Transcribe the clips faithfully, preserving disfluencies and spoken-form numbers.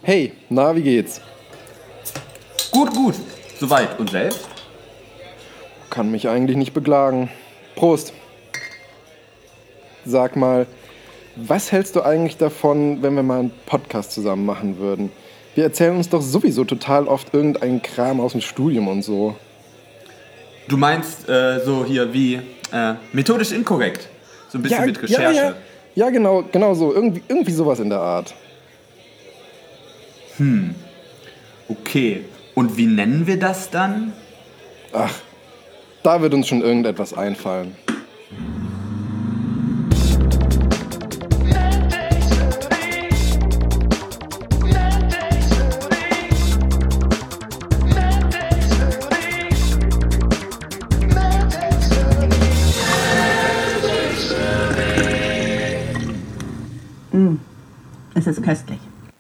Hey, na, wie geht's? Gut, gut. Soweit. Und selbst? Kann mich eigentlich nicht beklagen. Prost. Sag mal, was hältst du eigentlich davon, wenn wir mal einen Podcast zusammen machen würden? Wir erzählen uns doch sowieso total oft irgendeinen Kram aus dem Studium und so. Du meinst äh, so hier wie äh, methodisch inkorrekt. So ein bisschen Ja, mit Recherche. ja, ja. Ja, genau, genau so. Irgendwie, irgendwie sowas in der Art. Hm. Okay. Und wie nennen wir das dann? Ach, da wird uns schon irgendetwas einfallen. Mm, es ist köstlich.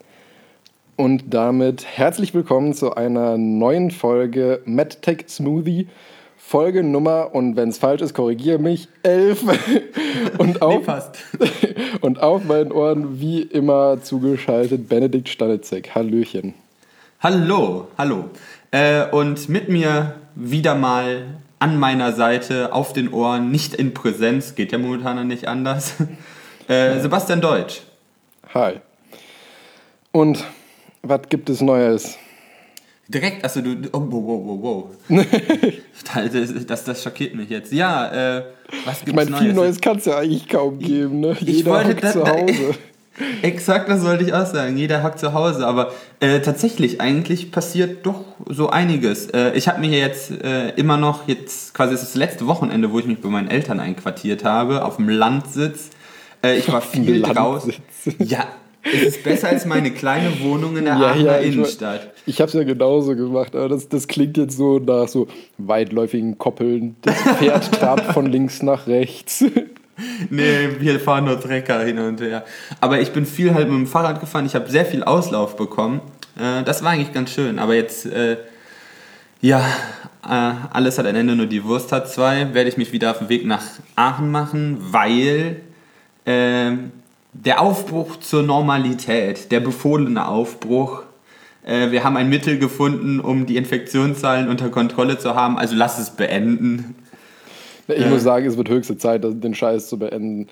Und damit herzlich willkommen zu einer neuen Folge MedTech Smoothie. Folge Nummer, und wenn es falsch ist, korrigiere mich, elf. Und auf, Nee, passt. und auf meinen Ohren wie immer zugeschaltet Benedikt Stanitzek. Hallöchen. Hallo, hallo. Äh, und mit mir wieder mal an meiner Seite, auf den Ohren, nicht in Präsenz, geht ja momentan nicht anders, äh, Sebastian Deutsch. Hi. Und was gibt es Neues? Direkt, also du, oh, wow, wow, wow, wow. das, das, das schockiert mich jetzt. Ja, äh, was gibt's Ich meine, Neues? viel Neues kann es ja eigentlich kaum geben, ne? Ich Jeder wollte hockt da- zu da- Hause. Exakt, das wollte ich auch sagen. Jeder hockt zu Hause, aber äh, tatsächlich, eigentlich passiert doch so einiges. Äh, ich habe mir jetzt äh, immer noch, jetzt quasi, es ist das letzte Wochenende, wo ich mich bei meinen Eltern einquartiert habe, auf dem Landsitz. Äh, ich war viel draußen. Ja, es ist besser als meine kleine Wohnung in der Ja, Aachener ja, ich, Innenstadt. ich habe es ja genauso gemacht, aber das, das klingt jetzt so nach so weitläufigen Koppeln. Das Pferd trabt von links nach rechts. Nee, wir fahren nur Trecker hin und her. Aber ich bin viel halt mit dem Fahrrad gefahren. Ich habe sehr viel Auslauf bekommen. Äh, das war eigentlich ganz schön. Aber jetzt, äh, ja, äh, alles hat ein Ende, nur die Wurst hat zwei. Werde ich mich wieder auf den Weg nach Aachen machen, weil äh, der Aufbruch zur Normalität, der befohlene Aufbruch, äh, wir haben ein Mittel gefunden, um die Infektionszahlen unter Kontrolle zu haben. Also lass es beenden. Ich Ja. muss sagen, es wird höchste Zeit, den Scheiß zu beenden.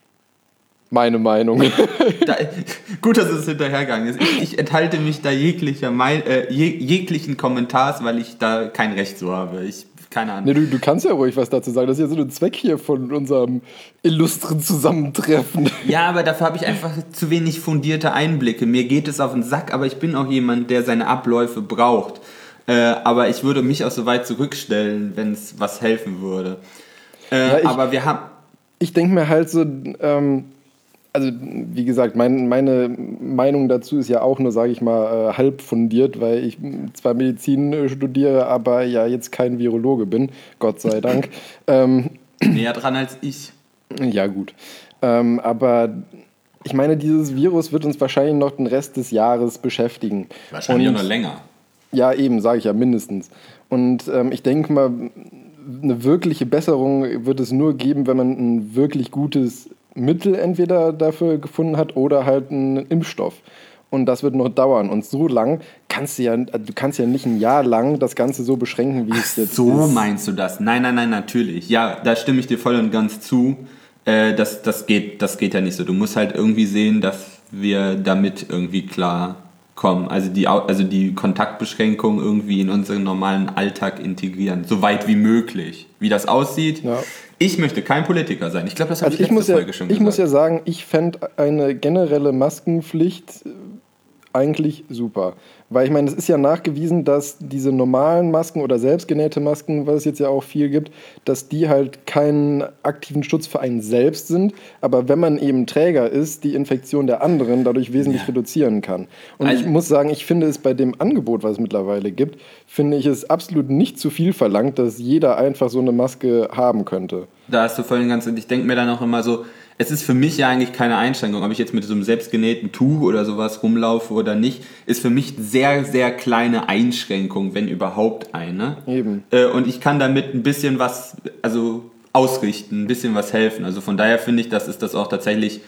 Meine Meinung. Da, gut, dass es hinterhergegangen ist. Ich, ich enthalte mich da jeglicher Mein, äh, jeg, jeglichen Kommentars, weil ich da kein Recht so habe. Ich, keine Ahnung. Nee, du, du kannst ja ruhig was dazu sagen. Das ist ja so ein Zweck hier von unserem illustren Zusammentreffen. Ja, aber dafür habe ich einfach zu wenig fundierte Einblicke. Mir geht es auf den Sack, aber ich bin auch jemand, der seine Abläufe braucht. Äh, aber ich würde mich auch so weit zurückstellen, wenn es was helfen würde. Äh, Ja, ich- aber wir haben... Ich denke mir halt so, ähm, also wie gesagt, mein, meine Meinung dazu ist ja auch nur, sage ich mal, äh, halb fundiert, weil ich zwar Medizin äh, studiere, aber ja jetzt kein Virologe bin, Gott sei Dank. ähm, näher dran als ich. Ja, gut. Ähm, aber ich meine, dieses Virus wird uns wahrscheinlich noch den Rest des Jahres beschäftigen. Wahrscheinlich Und, auch noch länger. Ja, eben, sage ich ja, mindestens. Und ähm, ich denke mal, eine wirkliche Besserung wird es nur geben, wenn man ein wirklich gutes Mittel entweder dafür gefunden hat oder halt einen Impfstoff. Und das wird noch dauern. Und so lang kannst du ja, du kannst ja nicht ein Jahr lang das Ganze so beschränken, wie es jetzt So ist. meinst du das? Nein, nein, nein, natürlich. Ja, da stimme ich dir voll und ganz zu. Äh, das, das, geht, das geht ja nicht so. Du musst halt irgendwie sehen, dass wir damit irgendwie klar kommen. Also die, Au- also die Kontaktbeschränkung irgendwie in unseren normalen Alltag integrieren. So weit wie möglich. Wie das aussieht. Ja. Ich möchte kein Politiker sein. Ich glaube, das habe Also ich ich letzte muss, ja, Folge schon ich gesagt. muss ja sagen, ich fände eine generelle Maskenpflicht eigentlich super. Weil ich meine, es ist ja nachgewiesen, dass diese normalen Masken oder selbstgenähte Masken, was es jetzt ja auch viel gibt, dass die halt keinen aktiven Schutz für einen selbst sind, aber wenn man eben Träger ist, die Infektion der anderen dadurch wesentlich Ja. reduzieren kann. Und Also- ich muss sagen, ich finde es bei dem Angebot, was es mittlerweile gibt, finde ich es absolut nicht zu viel verlangt, dass jeder einfach so eine Maske haben könnte. Da hast du voll ganz, und ich denke mir dann auch immer so, es ist für mich ja eigentlich keine Einschränkung, ob ich jetzt mit so einem selbstgenähten Tuch oder sowas rumlaufe oder nicht, ist für mich sehr, sehr kleine Einschränkung, wenn überhaupt eine. Eben. Äh, und ich kann damit ein bisschen was, also ausrichten, ein bisschen was helfen. Also von daher finde ich, dass es das auch tatsächlich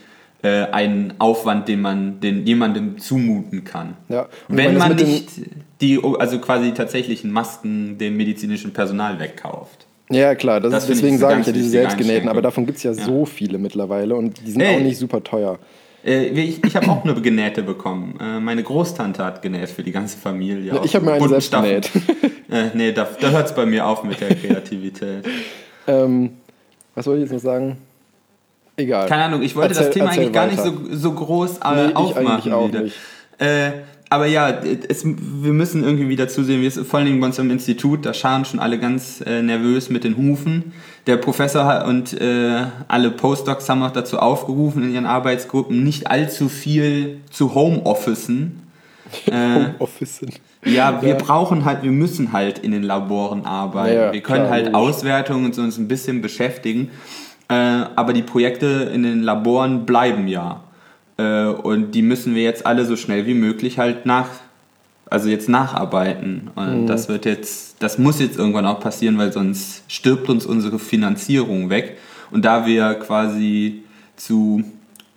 äh, ein Aufwand, den man den jemandem zumuten kann. Ja. Und Wenn das man mit den- nicht die, also quasi tatsächlichen Masken dem medizinischen Personal wegkauft. Ja, klar, das Das ist, finde ich deswegen eine sage ganz ich ja diese wichtige selbstgenähten, aber Einschränkung. davon gibt es ja, Ja. so viele mittlerweile und die sind Ey. auch nicht super teuer. Äh, ich ich habe auch eine genähte bekommen. Äh, meine Großtante hat genäht für die ganze Familie. Ja, Aus ich habe mir eine bunten selbst Staffeln. genäht. Äh, nee, da, da hört es bei mir auf mit der Kreativität. ähm, was wollte ich jetzt noch sagen? Egal. Keine Ahnung, ich wollte Erzähl- das Thema erzähl eigentlich gar weiter. nicht so, so groß äh, Nee, ich aufmachen eigentlich auch wieder. nicht. Äh, aber ja, es, wir müssen irgendwie wieder zusehen, wir sind vor allen Dingen bei uns im Institut, da scharen schon alle ganz äh, nervös mit den Hufen. Der Professor hat- und äh, alle Postdocs haben auch dazu aufgerufen in ihren Arbeitsgruppen, nicht allzu viel zu Homeofficen. Äh, Homeoffice. Ja, wir Ja. brauchen halt, wir müssen halt in den Laboren arbeiten. Ja, wir können klar, halt logisch. Auswertungen und so uns ein bisschen beschäftigen. Äh, aber die Projekte in den Laboren bleiben ja. Äh, und die müssen wir jetzt alle so schnell wie möglich halt nach, also jetzt nacharbeiten. Und Mhm. das wird jetzt, das muss jetzt irgendwann auch passieren, weil sonst stirbt uns unsere Finanzierung weg. Und da wir quasi zu,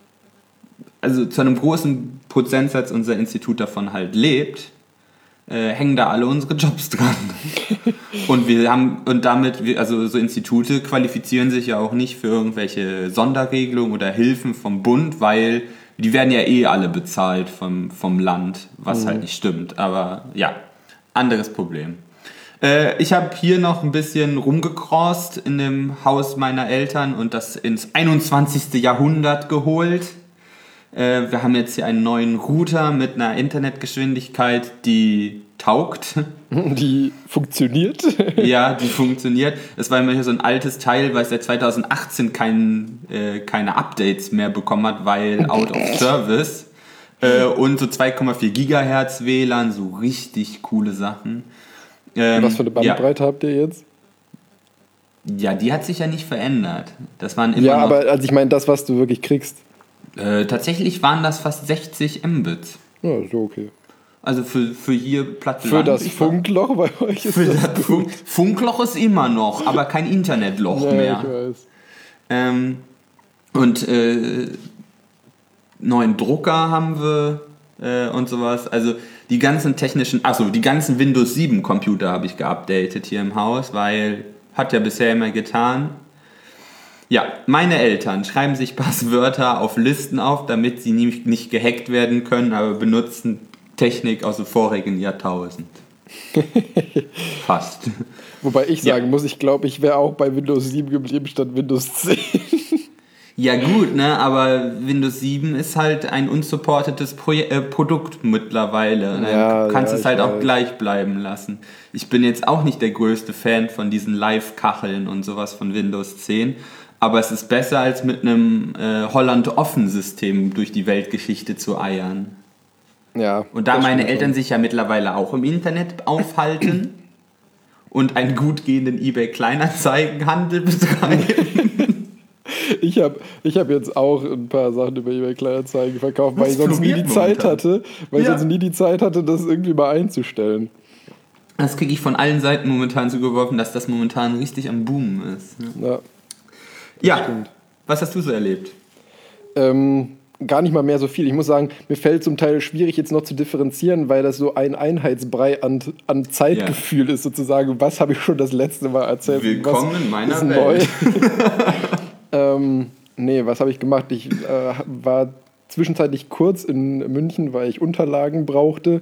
also zu einem großen Prozentsatz unser Institut davon halt lebt, äh, hängen da alle unsere Jobs dran. Und wir haben, und damit, wir- also so Institute qualifizieren sich ja auch nicht für irgendwelche Sonderregelungen oder Hilfen vom Bund, weil die werden ja eh alle bezahlt vom, vom Land, was halt nicht stimmt. Aber ja, anderes Problem. Äh, ich habe hier noch ein bisschen rumgecrossed in dem Haus meiner Eltern und das ins einundzwanzigste Jahrhundert geholt. Äh, wir haben jetzt hier einen neuen Router mit einer Internetgeschwindigkeit, die taugt. Die funktioniert. Ja, die funktioniert. Es war immer hier so ein altes Teil, weil es seit zweitausendachtzehn kein, äh, keine Updates mehr bekommen hat, weil out of service. Äh, und so zwei Komma vier Gigahertz W L A N, so richtig coole Sachen. Ähm, Was für eine Bandbreite habt ihr jetzt? Ja, ja, die hat sich ja nicht verändert. Das waren immer Ja, noch, aber also ich meine, das, was du wirklich kriegst. äh, tatsächlich waren das fast sechzig Mbit. Ja, ist so okay. Also für, für hier platte Für Land. das Ich war- Funkloch bei euch ist Für das das Funk, Funkloch ist immer noch, aber kein Internetloch ja, mehr. ich weiß. Ähm, und äh, neuen Drucker haben wir äh, und sowas. Also die ganzen technischen, achso, die ganzen Windows sieben Computer habe ich geupdatet hier im Haus, weil hat ja bisher immer getan. Ja, meine Eltern schreiben sich Passwörter auf Listen auf, damit sie nicht, nicht gehackt werden können, aber benutzen Technik aus dem vorigen Jahrtausend. Fast. Wobei ich Ja. sagen muss, ich glaube, ich wäre auch bei Windows sieben geblieben statt Windows zehn. Ja gut, ne, aber Windows sieben ist halt ein unsupportetes Proje- äh, Produkt mittlerweile. Und dann Ja, kannst ja, es halt ich auch weiß. gleich bleiben lassen. Ich bin jetzt auch nicht der größte Fan von diesen Live-Kacheln und sowas von Windows zehn, aber es ist besser als mit einem äh, Holland-Offen-System durch die Weltgeschichte zu eiern. Ja. Und da das meine stimmt Eltern schon. sich ja mittlerweile auch im Internet aufhalten und einen gut gehenden eBay-Kleinanzeigenhandel betreiben. Ich habe ich hab jetzt auch ein paar Sachen über eBay Kleinanzeigen verkauft, weil Das ich sonst nie die floriert Zeit momentan. hatte, weil ich Ja. sonst nie die Zeit hatte, das irgendwie mal einzustellen. Das kriege ich von allen Seiten momentan zugeworfen, dass das momentan richtig am Boomen ist. Ja. Ja, stimmt. was hast du so erlebt? Ähm, gar nicht mal mehr so viel. Ich muss sagen, mir fällt zum Teil schwierig, jetzt noch zu differenzieren, weil das so ein Einheitsbrei an, an Zeitgefühl ist, sozusagen. Was habe ich schon das letzte Mal erzählt? Willkommen was in meiner ist Welt. Neu? ähm, nee, was habe ich gemacht? Ich äh, war zwischenzeitlich kurz in München, weil ich Unterlagen brauchte.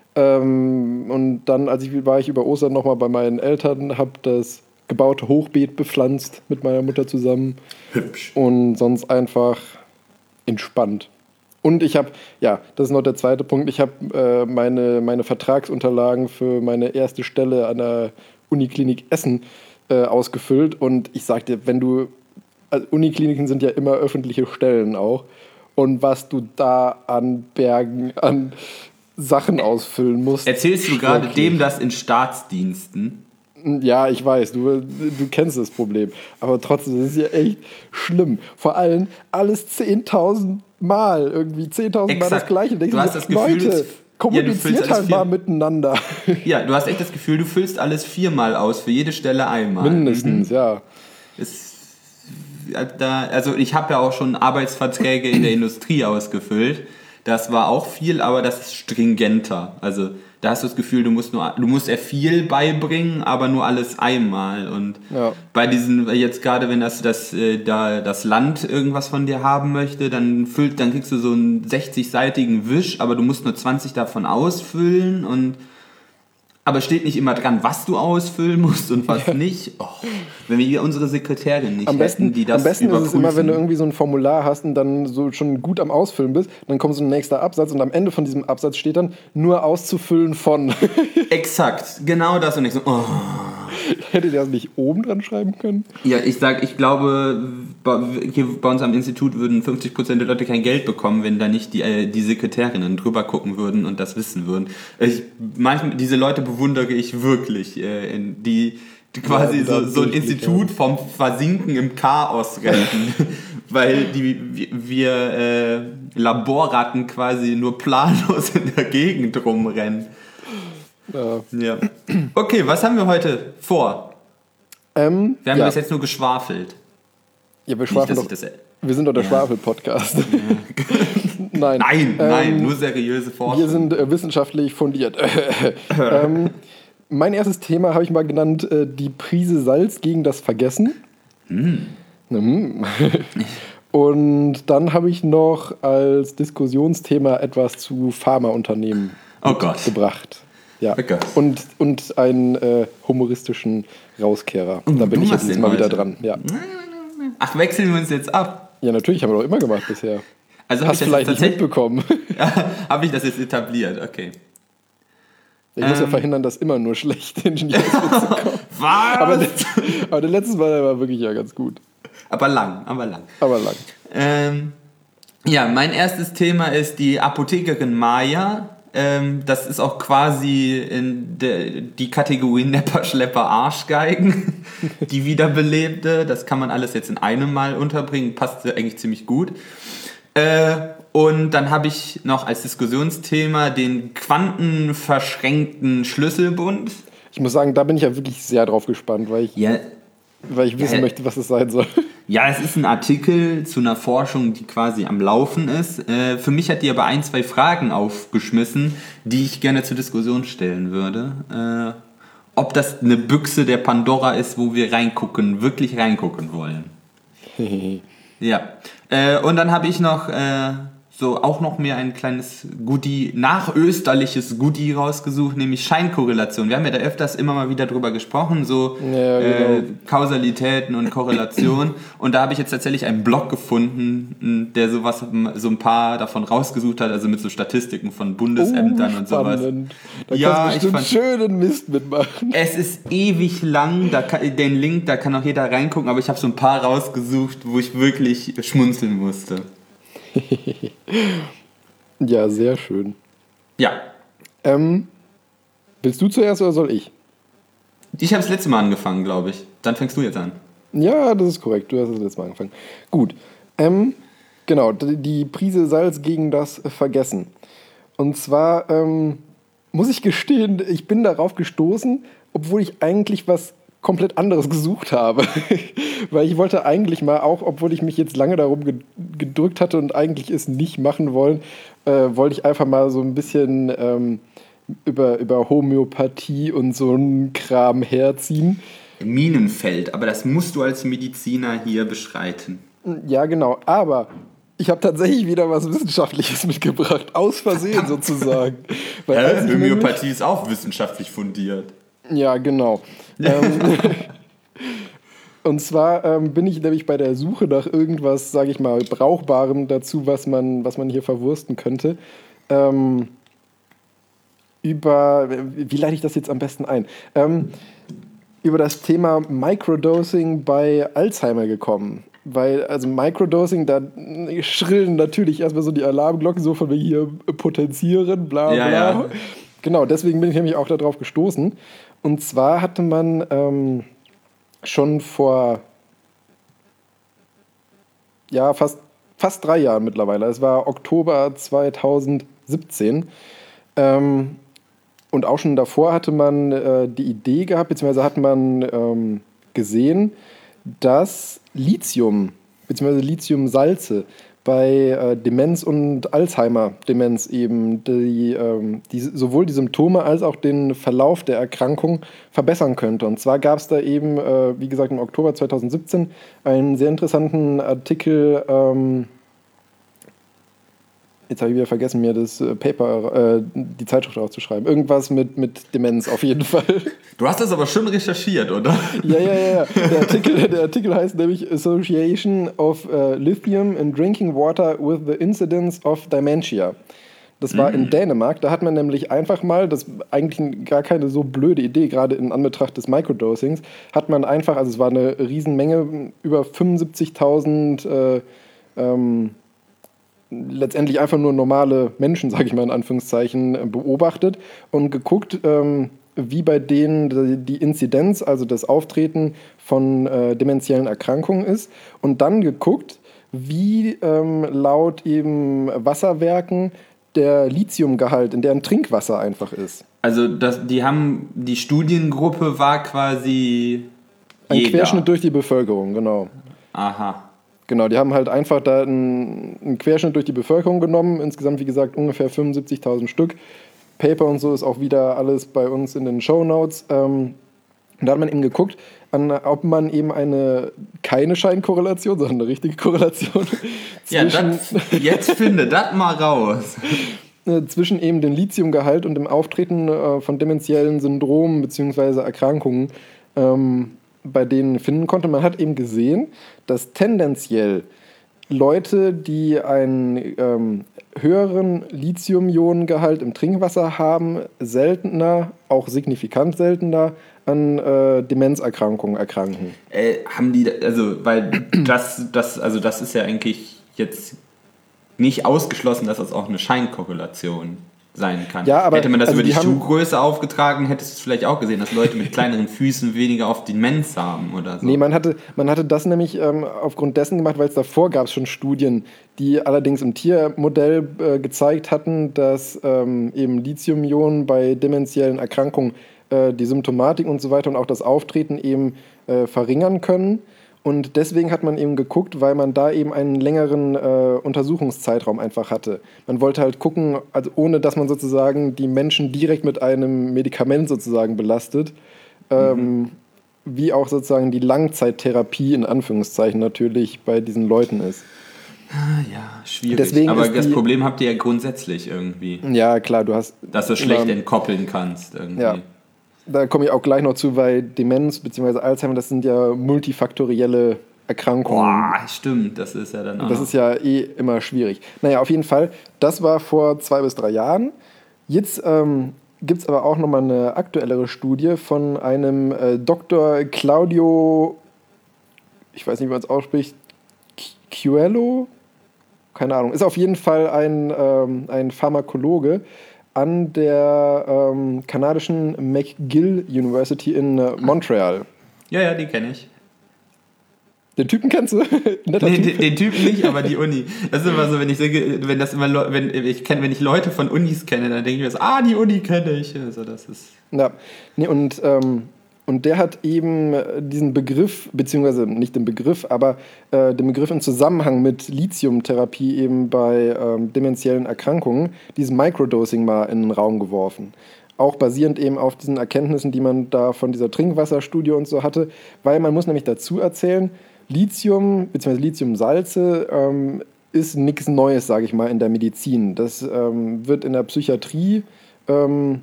Ähm, und dann, als ich war ich über Ostern nochmal bei meinen Eltern, habe das gebaute Hochbeet bepflanzt mit meiner Mutter zusammen. Hübsch. Und sonst einfach entspannt. Und ich habe, ja, das ist noch der zweite Punkt, ich habe äh, meine, meine Vertragsunterlagen für meine erste Stelle an der Uniklinik Essen äh, ausgefüllt. Und ich sagte, wenn du, also Unikliniken sind ja immer öffentliche Stellen auch. Und was du da an Bergen, an Sachen ausfüllen musst. Erzählst du gerade schrecklich. dem das in Staatsdiensten? Ja, ich weiß, du, du kennst das Problem. Aber trotzdem, das ist ja echt schlimm. Vor allem alles zehntausend Mal, irgendwie zehntausend Mal das Exakt. Gleiche. Denkst Du hast so, das Gefühl, Leute, es- ja, du kommuniziert füllst alles halt viel- mal miteinander. Ja, du hast echt das Gefühl, du füllst alles viermal aus, für jede Stelle einmal. Mindestens, ja. Es da, also ich habe ja auch schon Arbeitsverträge in der Industrie ausgefüllt. Das war auch viel, aber das ist stringenter. Also da hast du das Gefühl, du musst nur, du musst eher viel beibringen, aber nur alles einmal. Und Ja. bei diesen, jetzt gerade wenn das, das, äh, da, das Land irgendwas von dir haben möchte, dann füllt, dann kriegst du so einen sechzig-seitigen Wisch, aber du musst nur zwanzig davon ausfüllen und aber steht nicht immer dran, was du ausfüllen musst und was nicht. Oh, wenn wir hier unsere Sekretärin nicht Am besten, hätten, die das am besten ist es immer, wenn du überprüfen. irgendwie so ein Formular hast und dann so schon gut am Ausfüllen bist, dann kommt so ein nächster Absatz und am Ende von diesem Absatz steht dann nur auszufüllen von. Exakt, genau das. Und ich so, oh. Hättet ihr das nicht oben dran schreiben können? Ja, ich sag, ich glaube, bei, hier bei uns am Institut würden fünfzig Prozent der Leute kein Geld bekommen, wenn da nicht die, äh, die Sekretärinnen drüber gucken würden und das wissen würden. Ich, manchmal, diese Leute bewundere ich wirklich, äh, in die, die quasi Ja, so, so ein wirklich, Institut ja. vom Versinken im Chaos retten. Weil die, wir, wir äh, Laborratten quasi nur planlos in der Gegend rumrennen. Ja. Ja. Okay, was haben wir heute vor? Ähm, Wir haben ja. bis jetzt nur geschwafelt. Ja, wir Nicht, schwafeln dass doch. ich das... Wir sind doch der Ja. Schwafel-Podcast. Nein. Nein, nein, Ähm, nur seriöse Forschung. Wir sind äh, wissenschaftlich fundiert. ähm, mein erstes Thema habe ich mal genannt, äh, die Prise Salz gegen das Vergessen. Mm. Und dann habe ich noch als Diskussionsthema etwas zu Pharmaunternehmen Oh Gott. gebracht. Ja. Oh Gott. Und, und einen äh, humoristischen Rauskehrer. Da bin du ich machst jetzt den mal wieder heute. dran. Ja. Ach, wechseln wir uns jetzt ab. ja, natürlich, haben wir doch immer gemacht bisher. Also habe ich, Hast das vielleicht jetzt nicht tatsächlich- mitbekommen. hab ich das jetzt etabliert, okay. Ich muss ja Ähm. verhindern, dass immer nur schlechte Ingenieurswitze kommen. Was? Aber, der- aber der letzte Mal der war wirklich ja ganz gut. Aber lang, aber lang. Aber lang. Ähm, ja, mein erstes Thema ist die Apothekerin Maya. Ähm, das ist auch quasi in de, die Kategorie Nepper, Schlepper, Arschgeigen, die wiederbelebte. Das kann man alles jetzt in einem Mal unterbringen, passt eigentlich ziemlich gut. Äh, und dann habe ich noch als Diskussionsthema den quantenverschränkten Schlüsselbund. Ich muss sagen, da bin ich ja wirklich sehr drauf gespannt, weil ich, Ja, weil ich wissen Ja. möchte, was es sein soll. Ja, es ist ein Artikel zu einer Forschung, die quasi am Laufen ist. Äh, für mich hat die aber ein, zwei Fragen aufgeschmissen, die ich gerne zur Diskussion stellen würde. Äh, ob das eine Büchse der Pandora ist, wo wir reingucken, wirklich reingucken wollen. Ja. Äh, und dann habe ich noch äh, so auch noch mehr ein kleines Goodie, nachösterliches Goodie rausgesucht, nämlich Scheinkorrelation. Wir haben ja da öfters immer mal wieder drüber gesprochen, so Ja, genau. äh, Kausalitäten und Korrelation. Und da habe ich jetzt tatsächlich einen Blog gefunden, der sowas, so ein paar davon rausgesucht hat, also mit so Statistiken von Bundesämtern und sowas. Oh, spannend. Da Ja, kannst du ich bestimmt fand- schönen Mist mitmachen. Es ist ewig lang, da kann, den Link, da kann auch jeder reingucken, aber ich habe so ein paar rausgesucht, wo ich wirklich schmunzeln musste. Ja, sehr schön. Ja, Ähm, willst du zuerst oder soll ich? ich habe das letzte Mal angefangen, glaube ich. Dann fängst du jetzt an. Ja, das ist korrekt. Du hast das letzte Mal angefangen. Gut. Ähm, genau, d- die Prise Salz gegen das Vergessen. Und zwar ähm, muss ich gestehen, ich bin darauf gestoßen, obwohl ich eigentlich was komplett anderes gesucht habe. Weil ich wollte eigentlich mal, auch obwohl ich mich jetzt lange darum ge- gedrückt hatte und eigentlich es nicht machen wollen, äh, wollte ich einfach mal so ein bisschen ähm, über, über Homöopathie und so einen Kram herziehen. Minenfeld, aber das musst du als Mediziner hier beschreiten. Ja, genau. Aber ich habe tatsächlich wieder was Wissenschaftliches mitgebracht. Aus Versehen sozusagen. Weil als ich Homöopathie ist auch wissenschaftlich fundiert. Nämlich, ja, genau. ähm, und zwar ähm, bin ich nämlich bei der Suche nach irgendwas, sage ich mal, Brauchbarem dazu, was man, was man hier verwursten könnte. Ähm, über, wie leite ich das jetzt am besten ein? Ähm, über das Thema Microdosing bei Alzheimer gekommen. Weil, also Microdosing, da schrillen natürlich erstmal so die Alarmglocken, so von wegen hier potenzieren, bla bla. Ja, ja. Genau, deswegen bin ich nämlich auch darauf gestoßen. Und zwar hatte man ähm, schon vor ja, fast, fast drei Jahren mittlerweile, es war Oktober zweitausendsiebzehn, ähm, und auch schon davor hatte man äh, die Idee gehabt, beziehungsweise hat man ähm, gesehen, dass Lithium beziehungsweise Lithiumsalze bei äh, Demenz und Alzheimer-Demenz eben, die, ähm, die sowohl die Symptome als auch den Verlauf der Erkrankung verbessern könnte. Und zwar gab es da eben, äh, wie gesagt, im Oktober zweitausendsiebzehn einen sehr interessanten Artikel, ähm, jetzt habe ich wieder vergessen, mir das Paper, äh, die Zeitschrift aufzuschreiben. Irgendwas mit, mit Demenz auf jeden Fall. Du hast das aber schon recherchiert, oder? Ja, ja, ja. Der Artikel, der Artikel heißt nämlich Association of uh, Lithium in Drinking Water with the Incidence of Dementia. Das war mm. in Dänemark. Da hat man nämlich einfach mal, das ist eigentlich gar keine so blöde Idee, gerade in Anbetracht des Microdosings, hat man einfach, also es war eine Riesenmenge, über fünfundsiebzigtausend äh, ähm, letztendlich einfach nur normale Menschen, sage ich mal in Anführungszeichen, beobachtet und geguckt, ähm, wie bei denen die Inzidenz, also das Auftreten von äh, dementiellen Erkrankungen ist, und dann geguckt, wie ähm, laut eben Wasserwerken der Lithiumgehalt in deren Trinkwasser einfach ist. Also das, die haben, die Studiengruppe war quasi ein jeder. Querschnitt durch die Bevölkerung, genau. Aha. Genau, die haben halt einfach da einen, einen Querschnitt durch die Bevölkerung genommen, insgesamt wie gesagt ungefähr fünfundsiebzigtausend Stück. Paper und so ist auch wieder alles bei uns in den Shownotes. Ähm, und da hat man eben geguckt, an, ob man eben eine, keine Scheinkorrelation, sondern eine richtige Korrelation ja, das, jetzt finde das mal raus. zwischen eben dem Lithiumgehalt und dem Auftreten äh, von dementiellen Syndromen bzw. Erkrankungen ähm, bei denen finden konnte. Man hat eben gesehen, dass tendenziell Leute, die einen ähm, höheren Lithium-Ionen-Gehalt im Trinkwasser haben, seltener, auch signifikant seltener, an äh, Demenzerkrankungen erkranken. Äh, haben die, also, weil das, das, also das ist ja eigentlich jetzt nicht ausgeschlossen, dass das auch eine Scheinkorrelation sein kann. Ja, aber, hätte man das also über die, die haben, Schuhgröße aufgetragen, hättest du es vielleicht auch gesehen, dass Leute mit kleineren Füßen weniger auf Demenz haben oder so. Nee, man hatte, man hatte das nämlich ähm, aufgrund dessen gemacht, weil es davor gab es schon Studien, die allerdings im Tiermodell äh, gezeigt hatten, dass ähm, eben Lithium-Ionen bei dementiellen Erkrankungen äh, die Symptomatik und so weiter und auch das Auftreten eben äh, verringern können. Und deswegen hat man eben geguckt, weil man da eben einen längeren äh, Untersuchungszeitraum einfach hatte. Man wollte halt gucken, also ohne dass man sozusagen die Menschen direkt mit einem Medikament sozusagen belastet, ähm, mhm. wie auch sozusagen die Langzeittherapie in Anführungszeichen natürlich bei diesen Leuten ist. Ja, schwierig. Deswegen aber das die, Problem habt ihr ja grundsätzlich irgendwie. Ja, klar, du hast... Dass du schlecht entkoppeln kannst irgendwie. Ja. Da komme ich auch gleich noch zu, weil Demenz bzw. Alzheimer, das sind ja multifaktorielle Erkrankungen. Boah, stimmt, das ist ja dann auch. Das ist ja eh immer schwierig. Naja, auf jeden Fall, das war vor zwei bis drei Jahren. Jetzt ähm, gibt es aber auch nochmal eine aktuellere Studie von einem äh, Doktor Claudio, ich weiß nicht, wie man es ausspricht, Coelho? Keine Ahnung. Ist auf jeden Fall ein, ähm, ein Pharmakologe an der ähm, kanadischen McGill University in äh, Montreal. Ja, ja, die kenne ich. Den Typen kennst du? Nee, typ. den, den Typen nicht, aber die Uni. Das ist immer so, wenn ich sage, wenn das immer, wenn ich kenn, wenn ich Leute von Unis kenne, dann denke ich mir so, ah, die Uni kenne ich. Also das ist. Ja, nee, und ähm, Und der hat eben diesen Begriff, beziehungsweise nicht den Begriff, aber äh, den Begriff im Zusammenhang mit Lithiumtherapie eben bei ähm, dementiellen Erkrankungen, dieses Microdosing mal in den Raum geworfen. Auch basierend eben auf diesen Erkenntnissen, die man da von dieser Trinkwasserstudie und so hatte. Weil man muss nämlich dazu erzählen, Lithium bzw. Lithiumsalze ähm, ist nichts Neues, sage ich mal, in der Medizin. Das ähm, wird in der Psychiatrie ähm,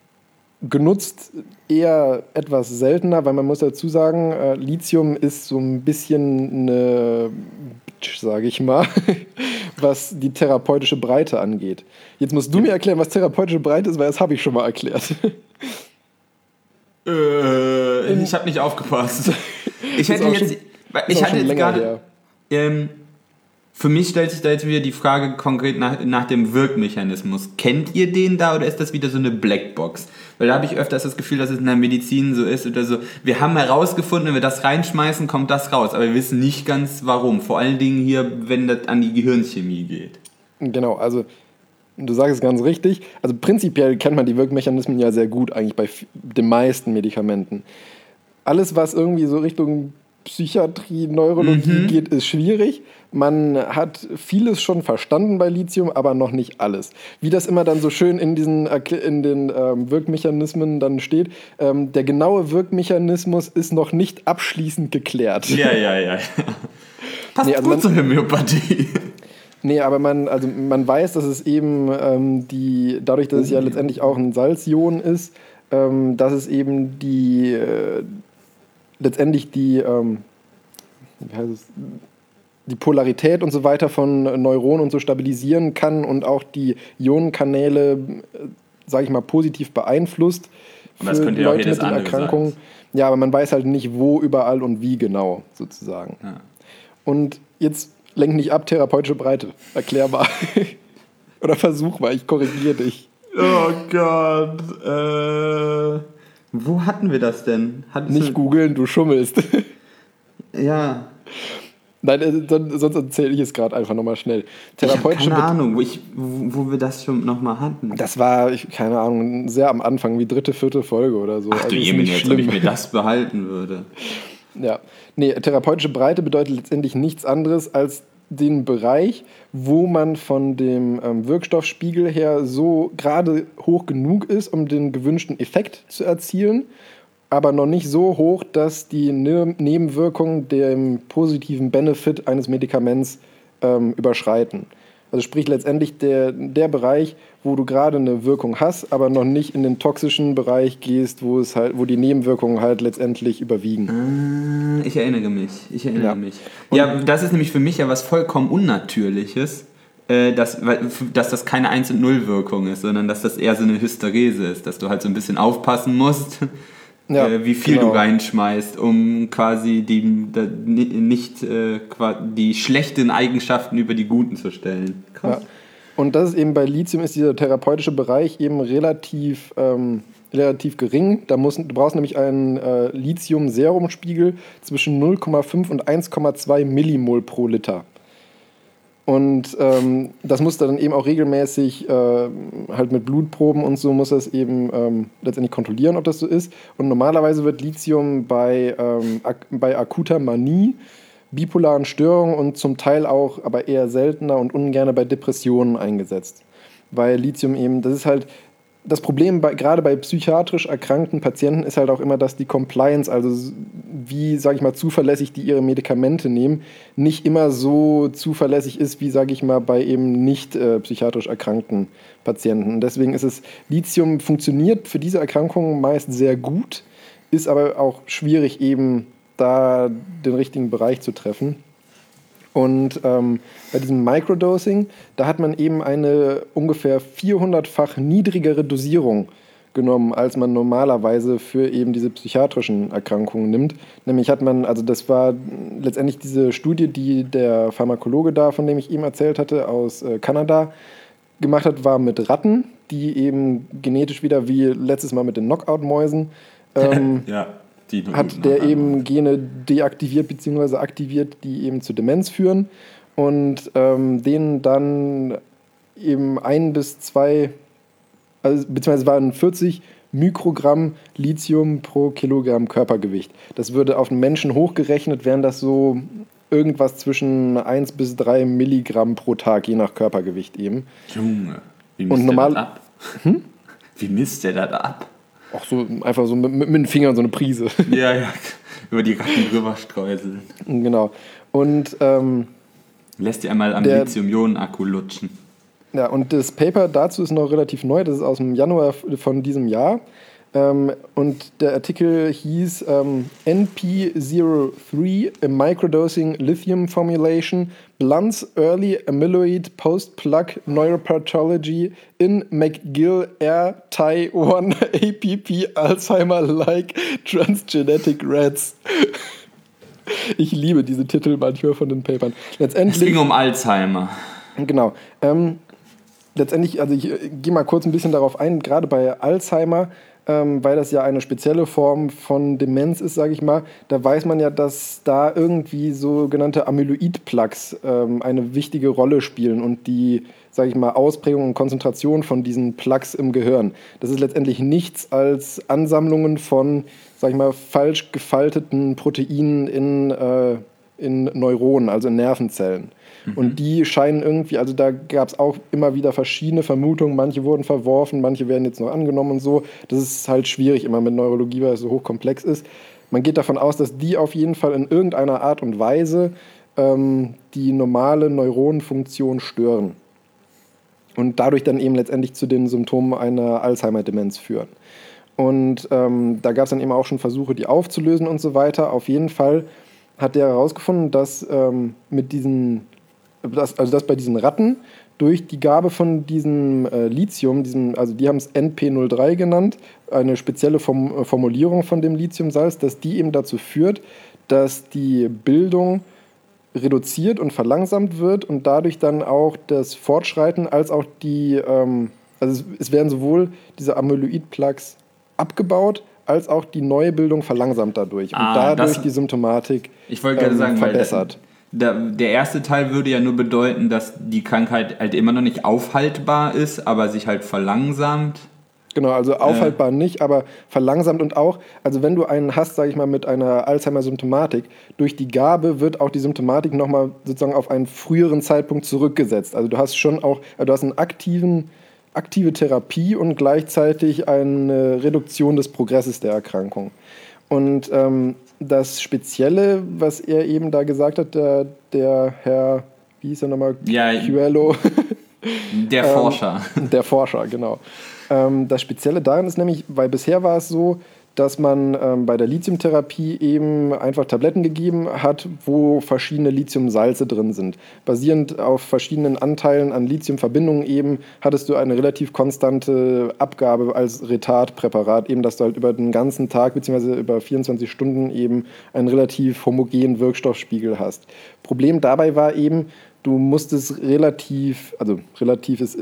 genutzt, eher etwas seltener, weil man muss dazu sagen, äh, Lithium ist so ein bisschen eine Bitch, sage ich mal, was die therapeutische Breite angeht. Jetzt musst du mir erklären, was therapeutische Breite ist, weil das habe ich schon mal erklärt. Äh, ich habe nicht aufgepasst. Ich hätte jetzt, schon, ich hatte jetzt gerade, ähm, für mich stellt sich da jetzt wieder die Frage konkret nach, nach dem Wirkmechanismus. Kennt ihr den da oder ist das wieder so eine Blackbox? Weil da habe ich öfters das Gefühl, dass es in der Medizin so ist oder so. Wir haben herausgefunden, wenn wir das reinschmeißen, kommt das raus. Aber wir wissen nicht ganz warum. Vor allen Dingen hier, wenn das an die Gehirnchemie geht. Genau, also du sagst es ganz richtig. Also prinzipiell kennt man die Wirkmechanismen ja sehr gut eigentlich bei den meisten Medikamenten. Alles, was irgendwie so Richtung Psychiatrie, Neurologie mhm. geht, ist schwierig. Man hat vieles schon verstanden bei Lithium, aber noch nicht alles. Wie das immer dann so schön in, diesen, in den ähm, Wirkmechanismen dann steht, ähm, der genaue Wirkmechanismus ist noch nicht abschließend geklärt. Ja, ja, ja. Passt nee, also gut man, zur Homöopathie. Nee, aber man, also man weiß, dass es eben ähm, die, dadurch, dass es ja letztendlich auch ein Salzion ist, ähm, dass es eben die, äh, letztendlich die, ähm, wie heißt es, die Polarität und so weiter von Neuronen und so stabilisieren kann und auch die Ionenkanäle, äh, sage ich mal, positiv beeinflusst für das könnte ja Leute mit den Erkrankungen. Sein. Ja, aber man weiß halt nicht, wo überall und wie genau, sozusagen. Ja. Und jetzt lenk nicht ab, therapeutische Breite. Erklär mal. Oder versuch mal, ich korrigiere dich. Oh Gott. Äh, wo hatten wir das denn? Hatten nicht googeln, du schummelst. Ja. Nein, sonst erzähle ich es gerade einfach nochmal schnell. Therapeutische ich habe keine Ahnung, wo, ich, wo, wo wir das schon nochmal hatten. Das war, ich, keine Ahnung, sehr am Anfang, wie dritte, vierte Folge oder so. Ach du Jemine, jetzt, ob ich mir das behalten würde. Ja, nee, therapeutische Breite bedeutet letztendlich nichts anderes als den Bereich, wo man von dem ähm, Wirkstoffspiegel her so gerade hoch genug ist, um den gewünschten Effekt zu erzielen, aber noch nicht so hoch, dass die ne- Nebenwirkungen dem positiven Benefit eines Medikaments ähm, überschreiten. Also sprich letztendlich der, der Bereich, wo du gerade eine Wirkung hast, aber noch nicht in den toxischen Bereich gehst, wo es halt, wo die Nebenwirkungen halt letztendlich überwiegen. Ich erinnere mich. Ich erinnere ja. mich. Ja, das ist nämlich für mich ja was vollkommen Unnatürliches, äh, dass, dass das keine eins und null Wirkung ist, sondern dass das eher so eine Hysterese ist, dass du halt so ein bisschen aufpassen musst, ja, äh, wie viel genau. du reinschmeißt, um quasi die, die nicht äh, die schlechten Eigenschaften über die guten zu stellen. Krass. Ja. Und das ist eben bei Lithium ist dieser therapeutische Bereich eben relativ, ähm, relativ gering. Da muss, du brauchst nämlich einen äh, Lithium-Serumspiegel zwischen null Komma fünf und eins Komma zwei Millimol pro Liter. Und ähm, das musst du dann eben auch regelmäßig äh, halt mit Blutproben und so muss das eben ähm, letztendlich kontrollieren, ob das so ist. Und normalerweise wird Lithium bei, ähm, ak- bei akuter Manie, bipolaren Störungen und zum Teil auch, aber eher seltener und ungern bei Depressionen eingesetzt. Weil Lithium eben, das ist halt, das Problem bei, gerade bei psychiatrisch erkrankten Patienten ist halt auch immer, dass die Compliance, also wie, sage ich mal, zuverlässig die ihre Medikamente nehmen, nicht immer so zuverlässig ist, wie, sage ich mal, bei eben nicht äh, psychiatrisch erkrankten Patienten. Und deswegen ist es, Lithium funktioniert für diese Erkrankungen meist sehr gut, ist aber auch schwierig eben da den richtigen Bereich zu treffen. Und ähm, bei diesem Microdosing, da hat man eben eine ungefähr vierhundertfach niedrigere Dosierung genommen, als man normalerweise für eben diese psychiatrischen Erkrankungen nimmt. Nämlich hat man, also das war letztendlich diese Studie, die der Pharmakologe da, von dem ich eben erzählt hatte, aus äh, Kanada gemacht hat, war mit Ratten, die eben genetisch wieder wie letztes Mal mit den Knockout-Mäusen ähm, ja. Die hat der eben Gene deaktiviert bzw. aktiviert, die eben zu Demenz führen und ähm, denen dann eben ein bis zwei, also beziehungsweise waren vierzig Mikrogramm Lithium pro Kilogramm Körpergewicht. Das würde auf einen Menschen hochgerechnet, wären das so irgendwas zwischen eins bis drei Milligramm pro Tag, je nach Körpergewicht eben. Junge, wie misst und normal, der das ab? Hm? Wie misst der das ab? Auch so einfach so mit, mit den Fingern so eine Prise. Ja, ja, über die Ratten drüber streuseln. Genau. Und ähm, lässt die einmal am Lithium-Ionen-Akku lutschen. Ja, und das Paper dazu ist noch relativ neu, das ist aus dem Januar von diesem Jahr. Ähm, und der Artikel hieß ähm, N P null drei, a Microdosing Lithium Formulation, blunts early amyloid post-plug neuropathology in McGill R T I one A P P Alzheimer-like transgenetic rats. Ich liebe diese Titel manchmal von den Papern. Letztendlich, es ging um Alzheimer. Genau. Ähm, letztendlich, also ich äh, gehe mal kurz ein bisschen darauf ein, gerade bei Alzheimer, ähm, weil das ja eine spezielle Form von Demenz ist, sage ich mal. Da weiß man ja, dass da irgendwie sogenannte Amyloid-Plaques ähm, eine wichtige Rolle spielen und die, sage ich mal, Ausprägung und Konzentration von diesen Plaques im Gehirn. Das ist letztendlich nichts als Ansammlungen von, sage ich mal, falsch gefalteten Proteinen in, äh, in Neuronen, also in Nervenzellen. Und die scheinen irgendwie, also da gab es auch immer wieder verschiedene Vermutungen, manche wurden verworfen, manche werden jetzt noch angenommen und so. Das ist halt schwierig immer mit Neurologie, weil es so hochkomplex ist. Man geht davon aus, dass die auf jeden Fall in irgendeiner Art und Weise ähm, die normale Neuronenfunktion stören und dadurch dann eben letztendlich zu den Symptomen einer Alzheimer-Demenz führen. Und ähm, da gab es dann eben auch schon Versuche, die aufzulösen und so weiter. Auf jeden Fall hat der herausgefunden, dass ähm, mit diesen Das, also dass bei diesen Ratten durch die Gabe von diesem äh, Lithium, diesem, also die haben es N P null drei genannt, eine spezielle Form, Formulierung von dem Lithiumsalz, dass die eben dazu führt, dass die Bildung reduziert und verlangsamt wird und dadurch dann auch das Fortschreiten als auch die, ähm, also es, es werden sowohl diese Amyloid-Plaques abgebaut, als auch die neue Bildung verlangsamt dadurch und Ah, dadurch das- die Symptomatik Ich wollte gerade ähm, sagen, weil verbessert. Da, der erste Teil würde ja nur bedeuten, dass die Krankheit halt immer noch nicht aufhaltbar ist, aber sich halt verlangsamt. Genau, also aufhaltbar nicht, aber verlangsamt und auch, also wenn du einen hast, sage ich mal, mit einer Alzheimer-Symptomatik, durch die Gabe wird auch die Symptomatik nochmal sozusagen auf einen früheren Zeitpunkt zurückgesetzt. Also du hast schon auch, also du hast einen aktiven, aktive Therapie und gleichzeitig eine Reduktion des Progresses der Erkrankung. Und ähm, das Spezielle, was er eben da gesagt hat, der, der Herr, wie hieß er nochmal? Ja, Coelho. Der Forscher. Der Forscher, genau. Ähm, das Spezielle daran ist nämlich, weil bisher war es so, dass man ähm, bei der Lithiumtherapie eben einfach Tabletten gegeben hat, wo verschiedene Lithiumsalze drin sind. Basierend auf verschiedenen Anteilen an Lithiumverbindungen eben hattest du eine relativ konstante Abgabe als Retardpräparat, eben dass du halt über den ganzen Tag bzw. über vierundzwanzig Stunden eben einen relativ homogenen Wirkstoffspiegel hast. Problem dabei war eben, du musstest relativ, also relativ ist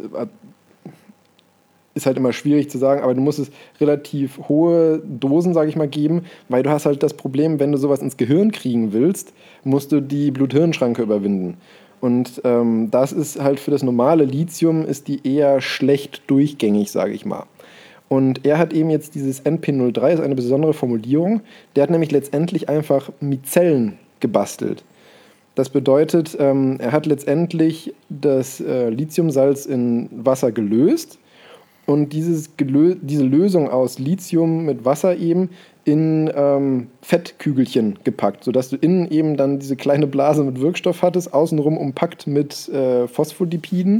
ist halt immer schwierig zu sagen, aber du musst es relativ hohe Dosen, sage ich mal, geben, weil du hast halt das Problem, wenn du sowas ins Gehirn kriegen willst, musst du die Blut-Hirn-Schranke überwinden. Und ähm, das ist halt für das normale Lithium ist die eher schlecht durchgängig, sage ich mal. Und er hat eben jetzt dieses N P null drei, ist eine besondere Formulierung, der hat nämlich letztendlich einfach Mizellen gebastelt. Das bedeutet, ähm, er hat letztendlich das äh, Lithiumsalz in Wasser gelöst und dieses Gelö- diese Lösung aus Lithium mit Wasser eben in ähm, Fettkügelchen gepackt, sodass du innen eben dann diese kleine Blase mit Wirkstoff hattest, außenrum umpackt mit äh, Phospholipiden.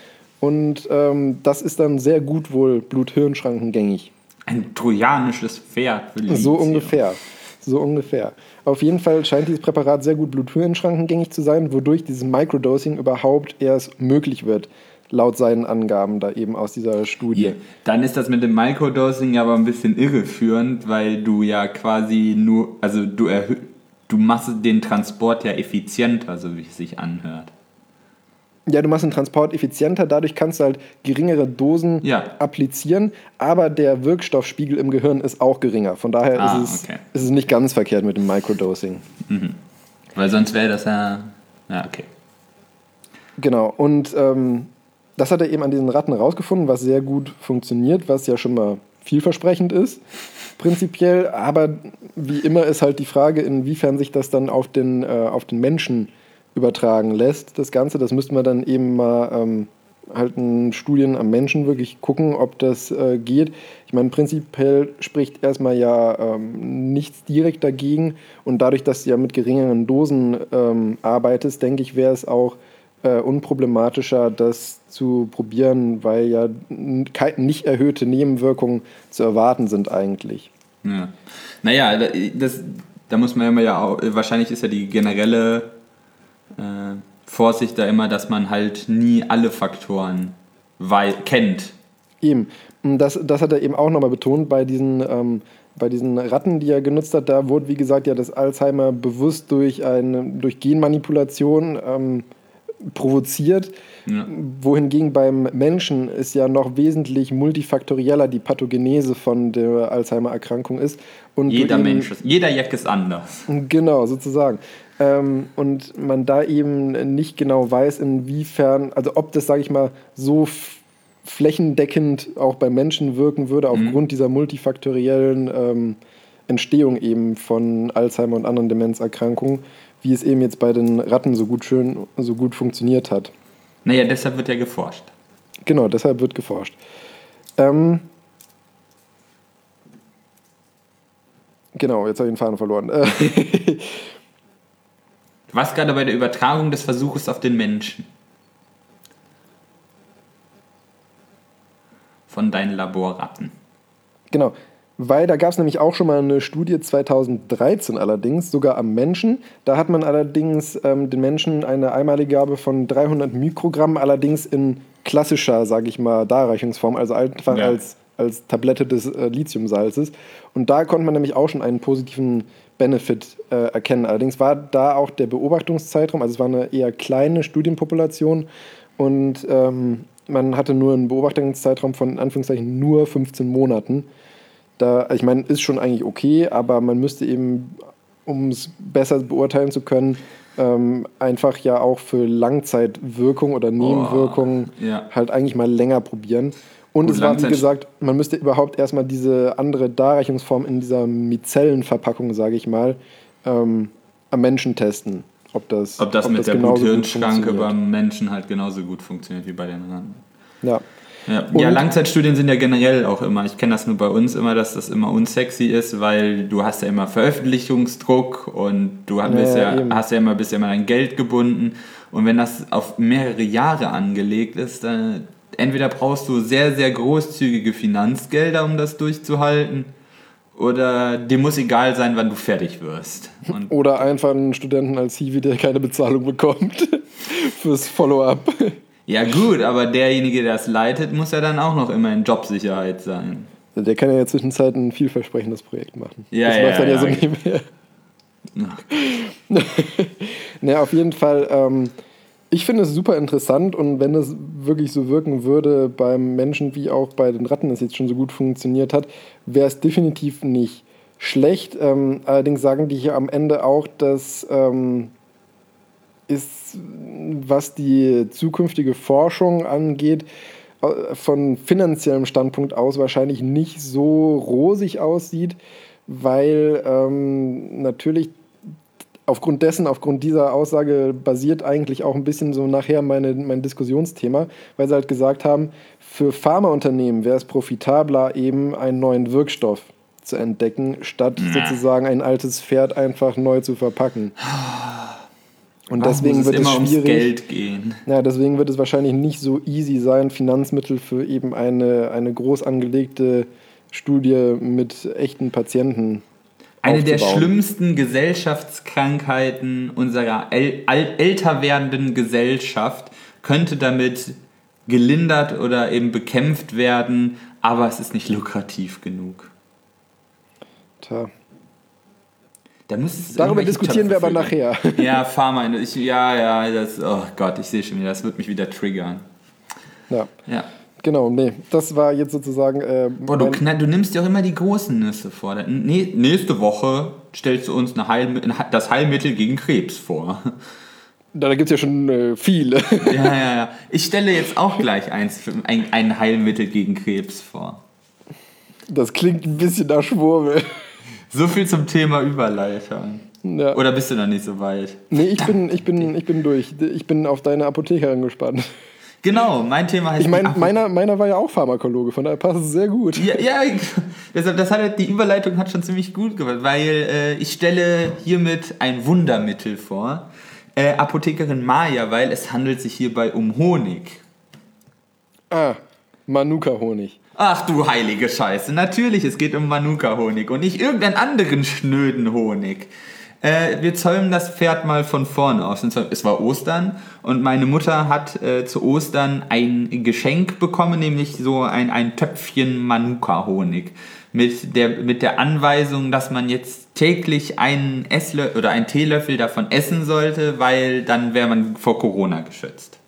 Und ähm, das ist dann sehr gut wohl Blut-Hirn-Schrankengängig. Ein trojanisches Pferd. Für So Lithium. ungefähr. So ungefähr. Auf jeden Fall scheint dieses Präparat sehr gut Blut-Hirn-Schrankengängig zu sein, wodurch dieses Microdosing überhaupt erst möglich wird, laut seinen Angaben da eben aus dieser Studie. Hier. Dann ist das mit dem Microdosing aber ein bisschen irreführend, weil du ja quasi nur, also du erhö- du machst den Transport ja effizienter, so wie es sich anhört. Ja, du machst den Transport effizienter, dadurch kannst du halt geringere Dosen Ja. applizieren, aber der Wirkstoffspiegel im Gehirn ist auch geringer. Von daher Ah, ist, es, okay. ist es nicht ganz verkehrt mit dem Microdosing. Weil sonst wäre das ja. Ja, okay. Genau, und ähm, das hat er eben an diesen Ratten rausgefunden, was sehr gut funktioniert, was ja schon mal vielversprechend ist, prinzipiell. Aber wie immer ist halt die Frage, inwiefern sich das dann auf den, äh, auf den Menschen übertragen lässt, das Ganze. Das müsste man dann eben mal ähm, halt in Studien am Menschen wirklich gucken, ob das äh, geht. Ich meine, prinzipiell spricht erstmal ja ähm, nichts direkt dagegen. Und dadurch, dass du ja mit geringeren Dosen ähm, arbeitest, denke ich, wäre es auch äh, unproblematischer, das zu probieren, weil ja kei- nicht erhöhte Nebenwirkungen zu erwarten sind eigentlich. Ja. Naja, das, da muss man ja auch, wahrscheinlich ist ja die generelle äh, Vorsicht da immer, dass man halt nie alle Faktoren wei- kennt. Eben. Das, das hat er eben auch nochmal betont bei diesen, ähm, bei diesen Ratten, die er genutzt hat. Da wurde, wie gesagt, ja das Alzheimer bewusst durch, eine, durch Genmanipulation ähm, provoziert. Ja. Wohingegen beim Menschen es ja noch wesentlich multifaktorieller die Pathogenese von der Alzheimer-Erkrankung ist. Und Jeder eben, Mensch ist, jeder Jack ist anders. Genau, sozusagen. Ähm, und man da eben nicht genau weiß, inwiefern, also ob das, sage ich mal, so f- flächendeckend auch bei Menschen wirken würde, aufgrund Mhm. dieser multifaktoriellen ähm, Entstehung eben von Alzheimer und anderen Demenzerkrankungen, wie es eben jetzt bei den Ratten so gut schön, so gut funktioniert hat. Naja, deshalb wird ja geforscht. Genau, deshalb wird geforscht. Ähm, genau, jetzt habe ich den Faden verloren. Äh, Du warst gerade bei der Übertragung des Versuches auf den Menschen. Von deinen Laborratten. genau, weil da gab es nämlich auch schon mal eine Studie zweitausenddreizehn allerdings, sogar am Menschen. Da hat man allerdings ähm, den Menschen eine einmalige Gabe von dreihundert Mikrogramm, allerdings in klassischer, sage ich mal, Darreichungsform, also einfach Ja. als, als Tablette des äh, Lithiumsalzes. Und da konnte man nämlich auch schon einen positiven Benefit äh, erkennen. Allerdings war da auch der Beobachtungszeitraum, also es war eine eher kleine Studienpopulation und ähm, man hatte nur einen Beobachtungszeitraum von in Anführungszeichen nur fünfzehn Monaten. Da, ich meine, ist schon eigentlich okay, aber man müsste eben, um es besser beurteilen zu können, ähm, einfach ja auch für Langzeitwirkung oder Nebenwirkungen ja. halt eigentlich mal länger probieren. Und Gut, es war, wie Langzeit- gesagt, man müsste überhaupt erstmal diese andere Darreichungsform in dieser Mizellenverpackung, sage ich mal, ähm, am Menschen testen. Ob das, Ob das ob mit das der genauso gut Blut-Hirn-Schranke funktioniert. beim Menschen halt genauso gut funktioniert wie bei den Ratten. Ja. Ja, Und- ja, Langzeitstudien sind ja generell auch immer, ich kenne das nur bei uns immer, dass das immer unsexy ist, weil du hast ja immer Veröffentlichungsdruck und du hast, Ja, bist ja, eben. hast ja immer, bist ja immer dein Geld gebunden und wenn das auf mehrere Jahre angelegt ist, dann entweder brauchst du sehr, sehr großzügige Finanzgelder, um das durchzuhalten, oder dir muss egal sein, wann du fertig wirst. Und Oder einfach einen Studenten als Hiwi, der keine Bezahlung bekommt fürs Follow-up. ja gut, aber derjenige, der das leitet, muss ja dann auch noch immer in Jobsicherheit sein. Der kann ja in der Zwischenzeit ein vielversprechendes Projekt machen. Ja, das ja, läuft dann ja, ja. so nebenher. Ach, Naja, auf jeden Fall, ähm, ich finde es super interessant und wenn es wirklich so wirken würde beim Menschen wie auch bei den Ratten, es jetzt schon so gut funktioniert hat, wäre es definitiv nicht schlecht. Ähm, allerdings sagen die hier am Ende auch, dass ähm, ist, was die zukünftige Forschung angeht, äh, von finanziellem Standpunkt aus wahrscheinlich nicht so rosig aussieht, weil ähm, natürlich aufgrund dessen, aufgrund dieser Aussage basiert eigentlich auch ein bisschen so nachher meine, mein Diskussionsthema, weil sie halt gesagt haben, für Pharmaunternehmen wäre es profitabler, eben einen neuen Wirkstoff zu entdecken, statt Ja. sozusagen ein altes Pferd einfach neu zu verpacken. Und warum deswegen muss wird es es immer ums schwierig. Geld gehen. Ja, deswegen wird es wahrscheinlich nicht so easy sein, Finanzmittel für eben eine, eine groß angelegte Studie mit echten Patienten Eine der aufzubauen. schlimmsten Gesellschaftskrankheiten unserer äl äl älter werdenden Gesellschaft könnte damit gelindert oder eben bekämpft werden, aber es ist nicht lukrativ genug. Tja. Da muss es Darüber irgendwelche diskutieren wir Töpfe aber für geben. nachher. Ja, Pharma, ich, ja, ja, das, oh Gott, ich sehe schon wieder, das wird mich wieder triggern. Ja, Ja. genau, nee, das war jetzt sozusagen. Äh, Boah, du, mein- knall, du nimmst dir auch immer die großen Nüsse vor. Nee, nächste Woche stellst du uns eine Heil, das Heilmittel gegen Krebs vor. da gibt es ja schon äh, viele. Ja, ja, ja. Ich stelle jetzt auch gleich eins, für- ein, ein Heilmittel gegen Krebs vor. Das klingt ein bisschen nach Schwurbel. So viel zum Thema Überleitung. Ja. Oder bist du noch nicht so weit? Nee, ich bin, ich, bin, ich bin durch. Ich bin auf deine Apothekerin gespannt. Genau, mein Thema heißt... Ich meine, die meiner, meiner war ja auch Pharmakologe, von daher passt es sehr gut. Ja, ja, deshalb, das hat halt, die Überleitung hat schon ziemlich gut gemacht, weil äh, ich stelle hiermit ein Wundermittel vor. Äh, Apothekerin Maja, weil es handelt sich hierbei um Honig. Ah, Manuka-Honig. Ach du heilige Scheiße, natürlich, es geht um Manuka-Honig und nicht irgendeinen anderen schnöden Honig. Äh, wir zäumen das Pferd mal von vorne aus. Und zwar, es war Ostern und meine Mutter hat äh, zu Ostern ein Geschenk bekommen, nämlich so ein, ein Töpfchen Manuka-Honig. Mit der, mit der Anweisung, dass man jetzt täglich einen Esslöffel oder einen Teelöffel davon essen sollte, weil dann wäre man vor Corona geschützt.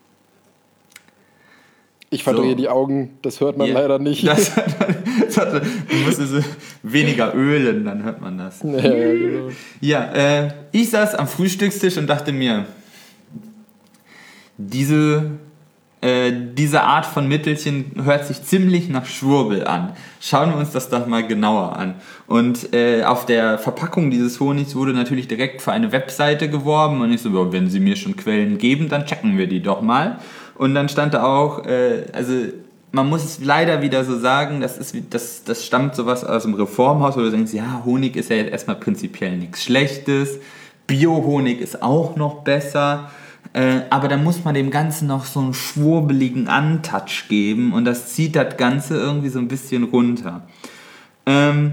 Ich verdrehe so. Die Augen, das hört man yeah. leider nicht. Das, das hat, du musst es weniger ölen, dann hört man das. Ja, ja, genau. Ja, äh, ich saß am Frühstückstisch und dachte mir, diese, äh, diese Art von Mittelchen hört sich ziemlich nach Schwurbel an. Schauen wir uns das doch mal genauer an. Und äh, auf der Verpackung dieses Honigs wurde natürlich direkt für eine Webseite geworben und ich so, wenn sie mir schon Quellen geben, dann checken wir die doch mal. Und dann stand da auch, äh, also man muss es leider wieder so sagen, das, ist, das, das stammt sowas aus dem Reformhaus, wo du denkst, ja, Honig ist ja jetzt erstmal prinzipiell nichts Schlechtes, Bio-Honig ist auch noch besser, äh, aber da muss man dem Ganzen noch so einen schwurbeligen Antouch geben und das zieht das Ganze irgendwie so ein bisschen runter. Ähm,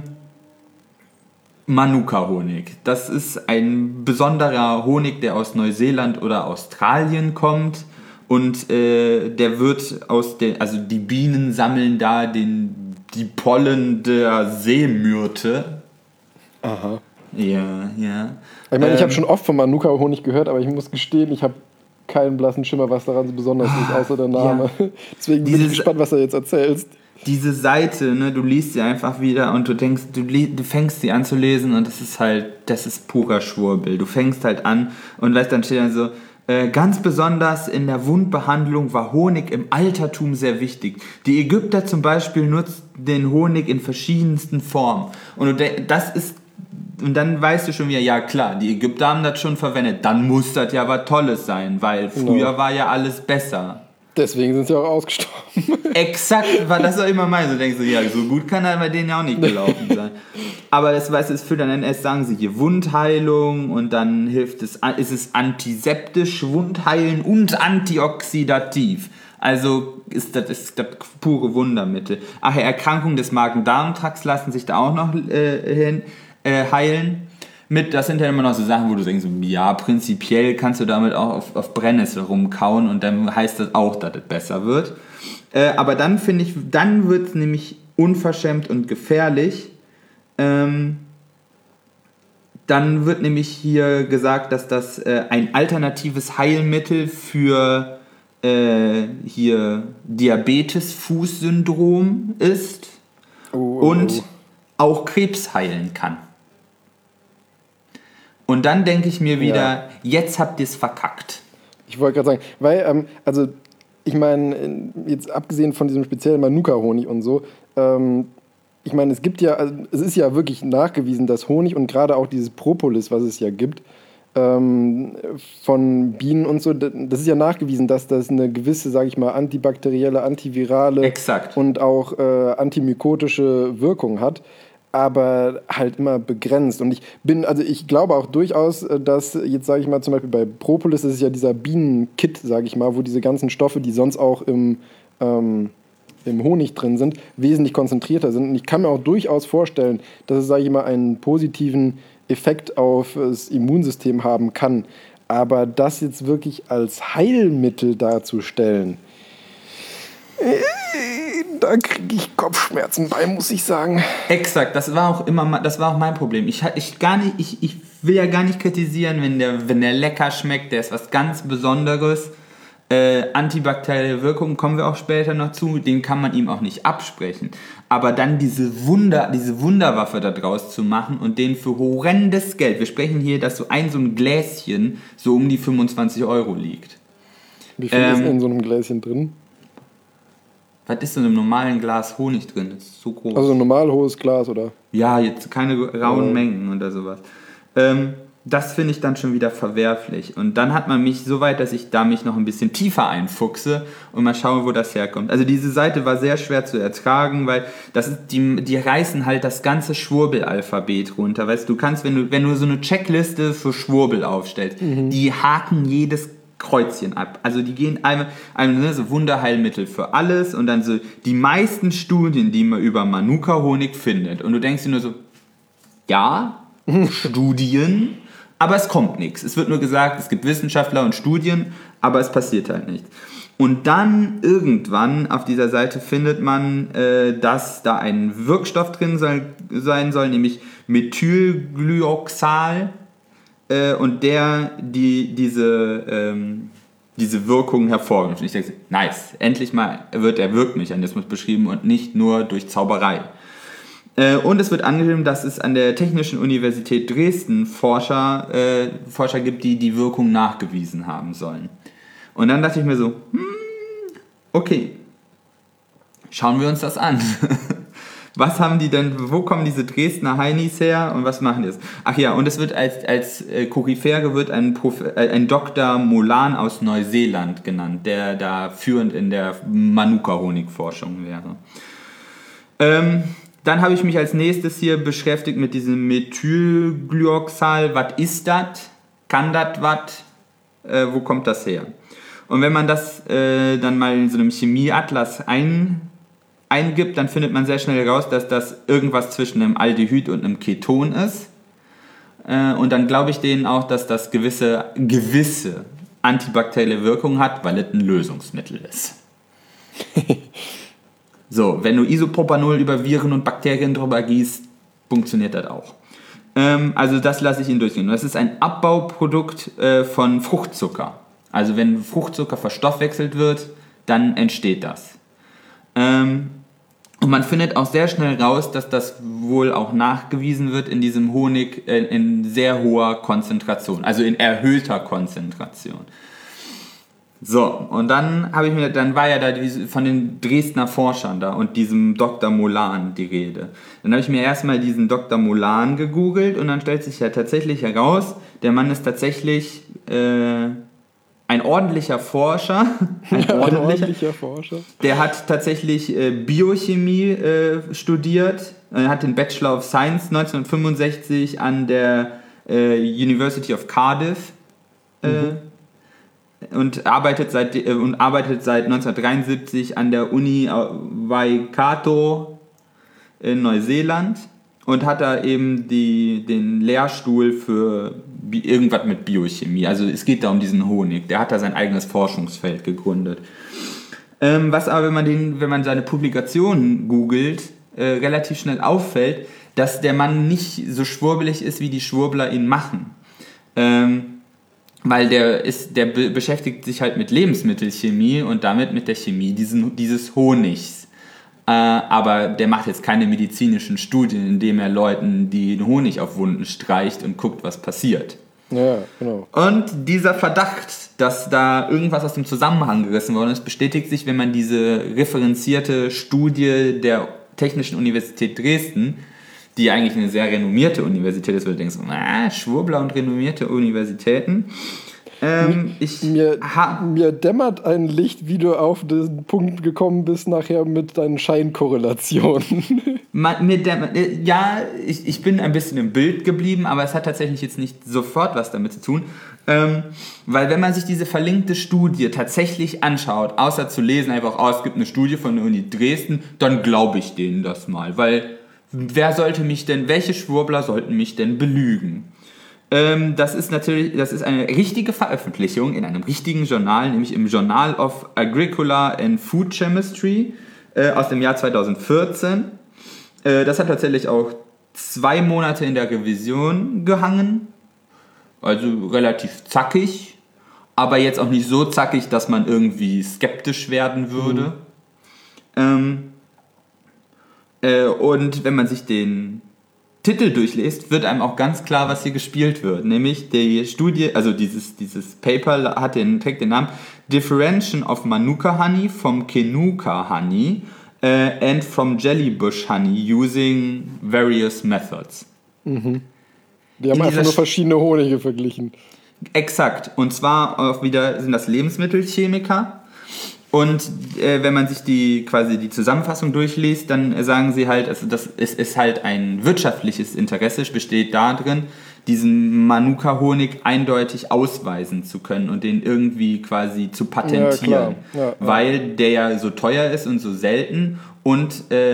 Manuka-Honig, das ist ein besonderer Honig, der aus Neuseeland oder Australien kommt. Und äh, der wird aus der, also die Bienen sammeln da den, die Pollen der Seemyrte. Aha. Ja, ja. Ich meine, ähm, ich habe schon oft von Manuka-Honig gehört, aber ich muss gestehen, ich habe keinen blassen Schimmer, was daran so besonders ist, außer der Name. Ja. Deswegen bin Dieses, ich gespannt, was du jetzt erzählst. Diese Seite, ne, du liest sie einfach wieder und du denkst, du, du fängst sie an zu lesen und das ist halt, das ist purer Schwurbel. Du fängst halt an und weißt, dann steht dann so, Äh, ganz besonders in der Wundbehandlung war Honig im Altertum sehr wichtig. Die Ägypter zum Beispiel nutzten den Honig in verschiedensten Formen. Und das ist, und dann weißt du schon wieder, ja klar, die Ägypter haben das schon verwendet. Dann muss das ja was Tolles sein, weil früher no. war ja alles besser. Deswegen sind sie auch ausgestorben. Exakt, war das auch immer mein. So denkst du, ja, so gut kann er bei denen ja auch nicht gelaufen sein. Aber das, weißt du, es führt dann erst, sagen sie hier Wundheilung und dann hilft es, ist es antiseptisch, Wundheilen und antioxidativ. Also ist das, ist das pure Wundermittel. Ach ja, Erkrankungen des Magen-Darm-Trakts lassen sich da auch noch äh, hin, äh, heilen. Mit, das sind ja immer noch so Sachen, wo du denkst, ja, prinzipiell kannst du damit auch auf, auf Brennnessel rumkauen und dann heißt das auch, dass es besser wird. Äh, aber dann finde ich, dann wird es nämlich unverschämt und gefährlich. Ähm, dann wird nämlich hier gesagt, dass das äh, ein alternatives Heilmittel für äh, hier Diabetes-Fußsyndrom ist oh, oh, und oh. auch Krebs heilen kann. Und dann denke ich mir wieder, ja. jetzt habt ihr es verkackt. Ich wollte gerade sagen, weil, ähm, also ich meine, jetzt abgesehen von diesem speziellen Manuka-Honig und so, ähm, ich meine, es gibt ja, also es ist ja wirklich nachgewiesen, dass Honig und gerade auch dieses Propolis, was es ja gibt, ähm, von Bienen und so, das ist ja nachgewiesen, dass das eine gewisse, sage ich mal, antibakterielle, antivirale Exakt. und auch äh, antimykotische Wirkung hat. Aber halt immer begrenzt. Und ich bin, also ich glaube auch durchaus, dass jetzt, sage ich mal, zum Beispiel bei Propolis, das ist ja dieser Bienenkit, sage ich mal, wo diese ganzen Stoffe, die sonst auch im, ähm, im Honig drin sind, wesentlich konzentrierter sind. Und ich kann mir auch durchaus vorstellen, dass es, sage ich mal, einen positiven Effekt auf das Immunsystem haben kann. Aber das jetzt wirklich als Heilmittel darzustellen, da kriege ich Kopfschmerzen bei, muss ich sagen. Exakt, das war auch immer, das war auch mein Problem. Ich, ich, gar nicht, ich, ich will ja gar nicht kritisieren, wenn der, wenn der lecker schmeckt, der ist was ganz Besonderes. Äh, antibakterielle Wirkung, kommen wir auch später noch zu, den kann man ihm auch nicht absprechen. Aber dann diese Wunder, diese Wunderwaffe da draus zu machen und den für horrendes Geld, wir sprechen hier, dass so ein so ein Gläschen so um die fünfundzwanzig Euro liegt. Wie viel ähm, ist in so einem Gläschen drin? Was ist in einem normalen Glas Honig drin? Das ist so groß. Also ein normal hohes Glas, oder? Ja, jetzt keine rauen ja. Mengen oder sowas. Ähm, das finde ich dann schon wieder verwerflich. Und dann hat man mich so weit, dass ich da mich noch ein bisschen tiefer einfuchse und mal schaue, wo das herkommt. Also diese Seite war sehr schwer zu ertragen, weil das ist, die, die reißen halt das ganze Schwurbelalphabet runter. Weißt du, du kannst, wenn du, wenn du so eine Checkliste für Schwurbel aufstellst, mhm. die haken jedes Kreuzchen ab. Also die gehen einmal, einmal so Wunderheilmittel für alles und dann so die meisten Studien, die man über Manuka-Honig findet. Und du denkst dir nur so, ja, Studien, Aber es kommt nichts. Es wird nur gesagt, es gibt Wissenschaftler und Studien, aber es passiert halt nichts. Und dann irgendwann auf dieser Seite findet man, äh, dass da ein Wirkstoff drin soll, sein soll, nämlich Methylglyoxal, äh, und der die, diese, ähm, diese Wirkung hervorruft. Und ich denke, nice, endlich mal wird der Wirkmechanismus beschrieben und nicht nur durch Zauberei. Äh, und es wird angegeben, dass es an der Technischen Universität Dresden Forscher, äh, Forscher gibt, die die Wirkung nachgewiesen haben sollen. Und dann dachte ich mir so, hm, okay, schauen wir uns das an. Was haben die denn, wo kommen diese Dresdner Heinis her und was machen die jetzt? Ach ja, und es wird als, als äh, Koryphäre wird ein, Prof, äh, ein Doktor Molan aus Neuseeland genannt, der da führend in der Manuka-Honigforschung wäre. Ähm, dann habe ich mich als nächstes hier beschäftigt mit diesem Methylglyoxal. Was ist das? Kann das was? Äh, wo kommt das her? Und wenn man das äh, dann mal in so einem Chemieatlas ein, eingibt, dann findet man sehr schnell heraus, dass das irgendwas zwischen einem Aldehyd und einem Keton ist. Äh, und dann glaube ich denen auch, dass das gewisse, gewisse antibakterielle Wirkung hat, weil es ein Lösungsmittel ist. So, wenn du Isopropanol über Viren und Bakterien drüber gießt, funktioniert das auch. Ähm, also das lasse ich Ihnen durchgehen. Das ist ein Abbauprodukt äh, von Fruchtzucker. Also wenn Fruchtzucker verstoffwechselt wird, dann entsteht das. Ähm, und man findet auch sehr schnell raus, dass das wohl auch nachgewiesen wird in diesem Honig äh, in sehr hoher Konzentration, also in erhöhter Konzentration. So, und dann habe ich mir, dann war ja da diese, von den Dresdner Forschern da und diesem Doktor Molan die Rede. Dann habe ich mir erstmal diesen Doktor Molan gegoogelt und dann stellt sich ja tatsächlich heraus, der Mann ist tatsächlich äh, ein ordentlicher Forscher. Ein, ja, ordentlicher, ein ordentlicher Forscher. Der hat tatsächlich äh, Biochemie äh, studiert. Er hat den Bachelor of Science neunzehnhundertfünfundsechzig an der äh, University of Cardiff äh, mhm. und, arbeitet seit, äh, und arbeitet seit neunzehnhundertdreiundsiebzig an der Uni Waikato in Neuseeland und hat da eben die, den Lehrstuhl für Bi- irgendwas mit Biochemie. Also es geht da um diesen Honig. Der hat da sein eigenes Forschungsfeld gegründet. Ähm, was aber, wenn man, den, wenn man seine Publikationen googelt, äh, relativ schnell auffällt, dass der Mann nicht so schwurbelig ist, wie die Schwurbler ihn machen. Ähm, weil der, ist, der be- beschäftigt sich halt mit Lebensmittelchemie und damit mit der Chemie diesen, dieses Honigs. Äh, aber der macht jetzt keine medizinischen Studien, indem er Leuten den Honig auf Wunden streicht und guckt, was passiert. Ja, genau. Und dieser Verdacht, dass da irgendwas aus dem Zusammenhang gerissen worden ist, bestätigt sich, wenn man diese referenzierte Studie der Technischen Universität Dresden, die eigentlich eine sehr renommierte Universität ist, wo du denkst, ah, Schwurbler und renommierte Universitäten. Ähm, ich mir, ha- mir dämmert ein Licht, wie du auf den Punkt gekommen bist, nachher mit deinen Scheinkorrelationen. Man, mir dämmert, äh, ja, ich, ich bin ein bisschen im Bild geblieben, aber es hat tatsächlich jetzt nicht sofort was damit zu tun. Ähm, weil wenn man sich diese verlinkte Studie tatsächlich anschaut, außer zu lesen einfach, oh, es gibt eine Studie von der Uni Dresden, dann glaube ich denen das mal. Weil wer sollte mich denn, welche Schwurbler sollten mich denn belügen? Ähm, das ist natürlich, das ist eine richtige Veröffentlichung in einem richtigen Journal, nämlich im Journal of Agricola and Food Chemistry äh, aus dem Jahr zweitausendvierzehn. Äh, das hat tatsächlich auch zwei Monate in der Revision gehangen, also relativ zackig, aber jetzt auch nicht so zackig, dass man irgendwie skeptisch werden würde. Mhm. Ähm, äh, und wenn man sich den Titel durchliest, wird einem auch ganz klar, was hier gespielt wird. Nämlich die Studie, also dieses, dieses Paper hat den, trägt den Namen Differentiation of Manuka Honey from Kenuka Honey uh, and from Jellybush Honey using various methods. Mhm. Die haben einfach nur verschiedene Honige verglichen. Exakt. Und zwar auch wieder sind das Lebensmittelchemiker. Und äh, wenn man sich die quasi die Zusammenfassung durchliest, dann sagen sie halt, also das ist, ist halt ein wirtschaftliches Interesse, besteht darin, diesen Manuka-Honig eindeutig ausweisen zu können und den irgendwie quasi zu patentieren, ja, ja, ja. weil der ja so teuer ist und so selten und äh,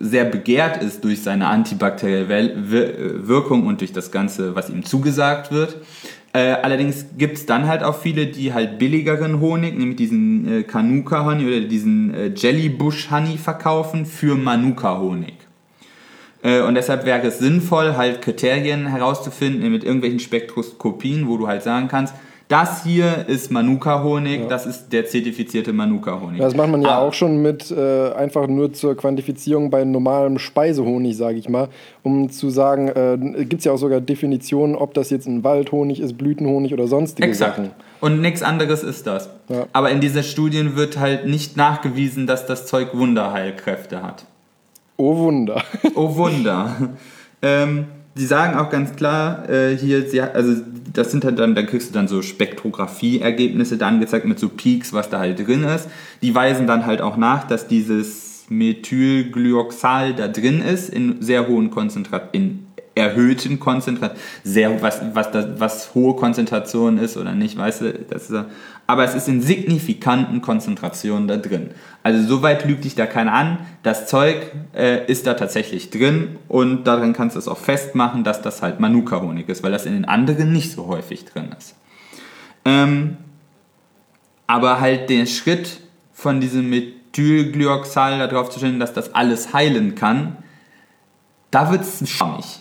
sehr begehrt ist durch seine antibakterielle Wirkung und durch das Ganze, was ihm zugesagt wird. Äh, allerdings gibt es dann halt auch viele, die halt billigeren Honig, nämlich diesen äh, Kanuka Honey oder diesen äh, Jellybush Honey verkaufen für Manuka Honig. Äh, und deshalb wäre es sinnvoll, halt Kriterien herauszufinden mit irgendwelchen Spektroskopien, wo du halt sagen kannst, das hier ist Manuka-Honig, ja. Das ist der zertifizierte Manuka-Honig. Das macht man ja Aber auch schon mit äh, einfach nur zur Quantifizierung bei normalem Speisehonig, sage ich mal, um zu sagen, äh, gibt es ja auch sogar Definitionen, ob das jetzt ein Waldhonig ist, Blütenhonig oder sonstige Exakt. Sachen. Und nichts anderes ist das. Ja. Aber in dieser Studien wird halt nicht nachgewiesen, dass das Zeug Wunderheilkräfte hat. Oh Wunder. Oh Wunder. ähm, die sagen auch ganz klar, äh, hier, sie, also das sind halt dann, dann kriegst du dann so Spektrographie-Ergebnisse da angezeigt mit so Peaks, was da halt drin ist. Die weisen dann halt auch nach, dass dieses Methylglyoxal da drin ist, in sehr hohen Konzentrationen, in erhöhten Konzentrationen, sehr, was, was, das, was hohe Konzentration ist oder nicht, weißt du, das ist, aber es ist in signifikanten Konzentrationen da drin. Also soweit lügt dich da keiner an, das Zeug äh, ist da tatsächlich drin und daran kannst du es auch festmachen, dass das halt Manuka-Honig ist, weil das in den anderen nicht so häufig drin ist. Ähm, aber halt den Schritt von diesem Methylglyoxal da drauf zu stellen, dass das alles heilen kann, da wird es schwammig.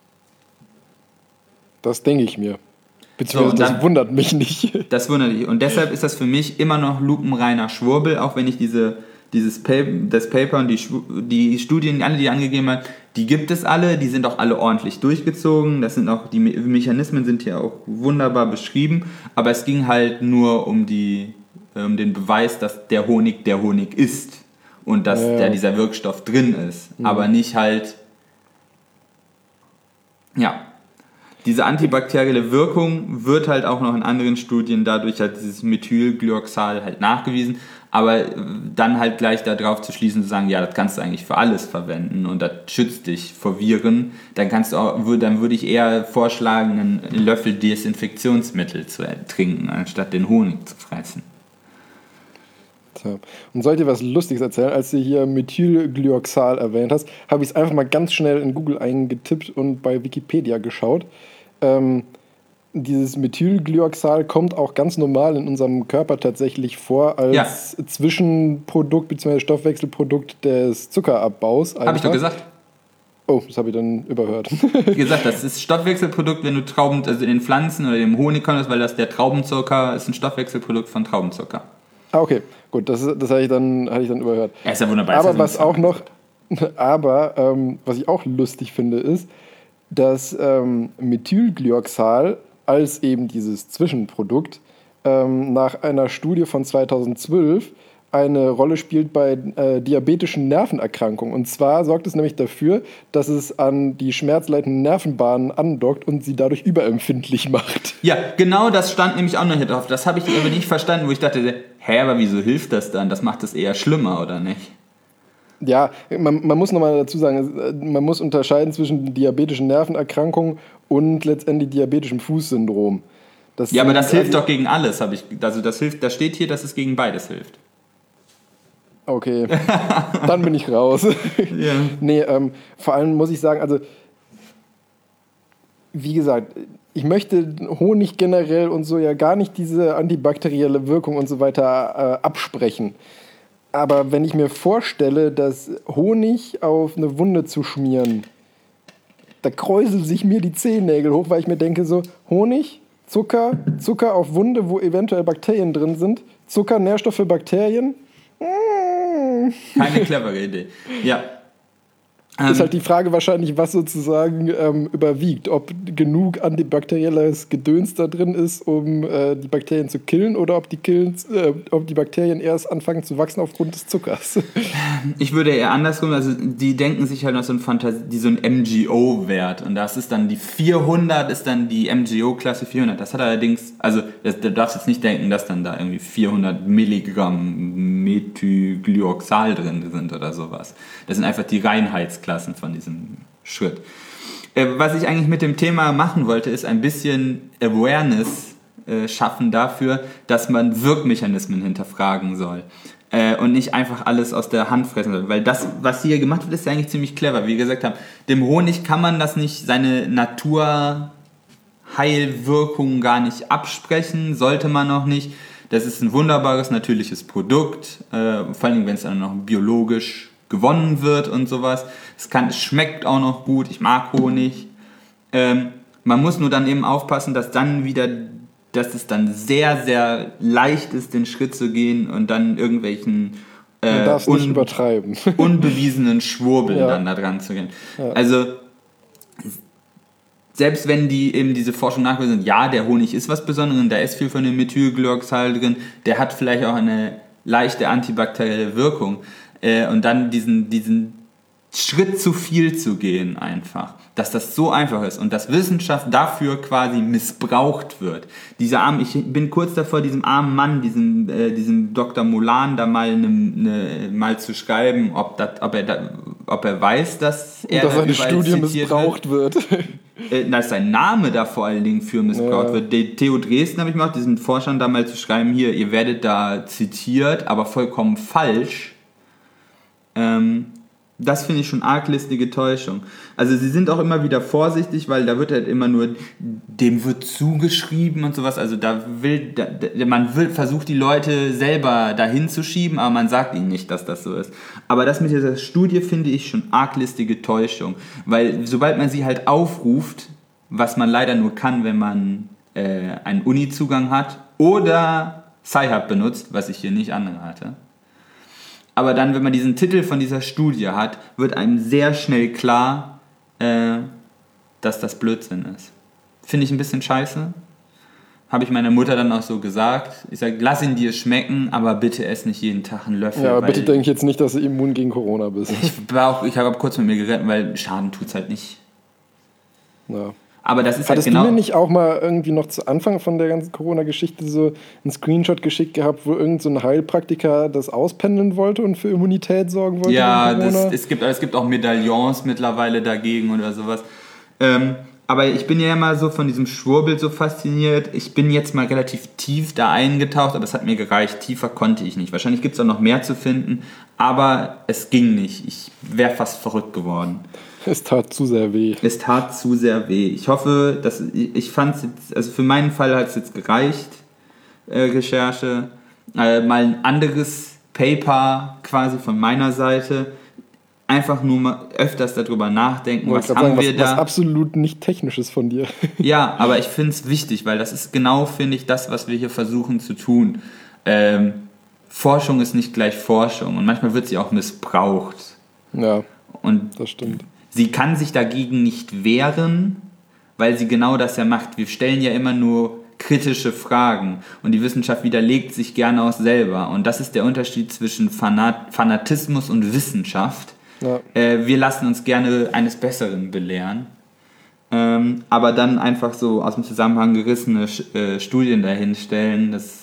Das denke ich mir. Beziehungsweise so, dann, das wundert mich nicht. Das wundert mich. Und deshalb ist das für mich immer noch lupenreiner Schwurbel, auch wenn ich diese, dieses Paper, das Paper und die, die Studien, alle, die angegeben hat, die gibt es alle, die sind auch alle ordentlich durchgezogen. Das sind auch, die Mechanismen sind hier auch wunderbar beschrieben. Aber es ging halt nur um, die, um den Beweis, dass der Honig der Honig ist. Und dass ja. der, dieser Wirkstoff drin ist. Mhm. Aber nicht halt, ja. Diese antibakterielle Wirkung wird halt auch noch in anderen Studien dadurch halt dieses Methylglyoxal halt nachgewiesen, aber dann halt gleich darauf zu schließen, zu sagen, ja, das kannst du eigentlich für alles verwenden und das schützt dich vor Viren, dann kannst du auch, dann würde ich eher vorschlagen, einen Löffel Desinfektionsmittel zu trinken, anstatt den Honig zu fressen. Und soll ich dir was Lustiges erzählen? Als du hier Methylglyoxal erwähnt hast, habe ich es einfach mal ganz schnell in Google eingetippt und bei Wikipedia geschaut. Ähm, dieses Methylglyoxal kommt auch ganz normal in unserem Körper tatsächlich vor als ja. Zwischenprodukt bzw. Stoffwechselprodukt des Zuckerabbaus. Habe ich doch gesagt. Oh, das habe ich dann überhört. Wie gesagt, das ist Stoffwechselprodukt, wenn du Trauben, also in den Pflanzen oder im Honig kommst, weil das der Traubenzucker ist ein Stoffwechselprodukt von Traubenzucker. Ah, okay, gut, das, das hatte ich dann, hatte ich dann überhört. Ja, ist ja wunderbar. Aber was auch noch, aber ähm, was ich auch lustig finde, ist, dass ähm, Methylglyoxal als eben dieses Zwischenprodukt ähm, nach einer Studie von zweitausendzwölf eine Rolle spielt bei äh, diabetischen Nervenerkrankungen. Und zwar sorgt es nämlich dafür, dass es an die schmerzleitenden Nervenbahnen andockt und sie dadurch überempfindlich macht. Ja, genau das stand nämlich auch noch hier drauf. Das habe ich aber nicht verstanden, wo ich dachte, hä, aber wieso hilft das dann? Das macht es eher schlimmer, oder nicht? Ja, man, man muss nochmal dazu sagen, man muss unterscheiden zwischen diabetischen Nervenerkrankungen und letztendlich diabetischem Fußsyndrom. Das ja, aber das also hilft doch gegen alles, habe ich. Also das hilft, da steht hier, dass es gegen beides hilft. Okay, dann bin ich raus. Ja. Nee, ähm, vor allem muss ich sagen, also wie gesagt, ich möchte Honig generell und so ja gar nicht diese antibakterielle Wirkung und so weiter äh, absprechen. Aber wenn ich mir vorstelle, dass Honig auf eine Wunde zu schmieren, da kräuseln sich mir die Zehennägel hoch, weil ich mir denke so, Honig, Zucker, Zucker auf Wunde, wo eventuell Bakterien drin sind, Zucker, Nährstoff für Bakterien. Keine clevere Idee. Ja. Ist halt die Frage wahrscheinlich, was sozusagen ähm, überwiegt. Ob genug antibakterielles Gedöns da drin ist, um äh, die Bakterien zu killen, oder ob die, killen, äh, ob die Bakterien erst anfangen zu wachsen aufgrund des Zuckers. Ich würde eher andersrum, also die denken sich halt noch so ein Fantasie, so ein M G O-Wert. Und das ist dann die vierhundert, ist dann die M G O-Klasse vierhundert. Das hat allerdings, also das, du darfst jetzt nicht denken, dass dann da irgendwie vierhundert Milligramm Methylglyoxal drin sind oder sowas. Das sind einfach die Reinheitsklassen von diesem Schritt. Äh, was ich eigentlich mit dem Thema machen wollte, ist ein bisschen Awareness äh, schaffen dafür, dass man Wirkmechanismen hinterfragen soll. äh, und nicht einfach alles aus der Hand fressen soll. Weil das, was hier gemacht wird, ist ja eigentlich ziemlich clever. Wie wir gesagt haben, dem Honig kann man das nicht, seine Naturheilwirkung gar nicht absprechen, sollte man auch nicht. Das ist ein wunderbares, natürliches Produkt, äh, vor allem, wenn es dann noch biologisch gewonnen wird und sowas. Es, kann, es schmeckt auch noch gut, ich mag Honig. Ähm, man muss nur dann eben aufpassen, dass dann wieder, dass es dann sehr, sehr leicht ist, den Schritt zu gehen und dann irgendwelchen äh, darfst nicht übertreiben. unbewiesenen Schwurbeln Ja. dann da dran zu gehen. Ja. Also selbst wenn die eben diese Forschung nachweisen, ja, der Honig ist was Besonderes, da ist viel von dem Methylglyoxal drin, der hat vielleicht auch eine leichte antibakterielle Wirkung. Äh, und dann diesen, diesen Schritt zu viel zu gehen einfach, dass das so einfach ist und dass Wissenschaft dafür quasi missbraucht wird. Dieser arme, ich bin kurz davor, diesem armen Mann, diesem, äh, diesem Doktor Mulan da mal, ne, ne, mal zu schreiben, ob, dat, ob, er da, ob er weiß, dass er dass da seine überall Studie zitiert missbraucht wird. Äh, dass sein Name da vor allen Dingen für missbraucht Ja. wird. Die T U Dresden habe ich gemacht, diesen Forschern da mal zu schreiben, hier, ihr werdet da zitiert, aber vollkommen falsch. Ähm, das finde ich schon arglistige Täuschung. Also sie sind auch immer wieder vorsichtig, weil da wird halt immer nur, dem wird zugeschrieben und sowas, also da will, da, man will, versucht die Leute selber dahin zu schieben, aber man sagt ihnen nicht, dass das so ist. Aber das mit dieser Studie finde ich schon arglistige Täuschung, weil sobald man sie halt aufruft, was man leider nur kann, wenn man äh, einen Uni-Zugang hat oder Sci-Hub benutzt, was ich hier nicht anrate. Aber dann, wenn man diesen Titel von dieser Studie hat, wird einem sehr schnell klar, äh, dass das Blödsinn ist. Finde ich ein bisschen scheiße. Habe ich meiner Mutter dann auch so gesagt. Ich sage, lass ihn dir schmecken, aber bitte ess nicht jeden Tag einen Löffel. Ja, aber weil bitte denk jetzt nicht, dass du immun gegen Corona bist. Ich, war auch, ich habe kurz mit mir geredet, weil Schaden tut es halt nicht. Ja. Aber das ist Hattest halt genau... du mir nicht auch mal irgendwie noch zu Anfang von der ganzen Corona-Geschichte so einen Screenshot geschickt gehabt, wo irgend so ein Heilpraktiker das auspendeln wollte und für Immunität sorgen wollte? Ja, gegen Corona? das, es, gibt, es gibt auch Medaillons mittlerweile dagegen oder sowas. Ähm, aber ich bin ja immer so von diesem Schwurbel so fasziniert. Ich bin jetzt mal relativ tief da eingetaucht, aber es hat mir gereicht. Tiefer konnte ich nicht. Wahrscheinlich gibt es auch noch mehr zu finden, aber es ging nicht. Ich wäre fast verrückt geworden. Es tat zu sehr weh. Es tat zu sehr weh. Ich hoffe, dass ich, ich fand es jetzt, also für meinen Fall hat es jetzt gereicht, äh, Recherche. Äh, mal ein anderes Paper quasi von meiner Seite. Einfach nur mal öfters darüber nachdenken, Wollte was grad haben sagen, wir was, da. was absolut nicht Technisches von dir. Ja, aber ich finde es wichtig, weil das ist genau, finde ich, das, was wir hier versuchen zu tun. Ähm, Forschung ist nicht gleich Forschung und manchmal wird sie auch missbraucht. Ja, Und das stimmt. sie kann sich dagegen nicht wehren, weil sie genau das ja macht. Wir stellen ja immer nur kritische Fragen und die Wissenschaft widerlegt sich gerne auch selber. Und das ist der Unterschied zwischen Fanat- Fanatismus und Wissenschaft. Ja. Äh, wir lassen uns gerne eines Besseren belehren. Ähm, aber dann einfach so aus dem Zusammenhang gerissene äh, Studien dahinstellen, das,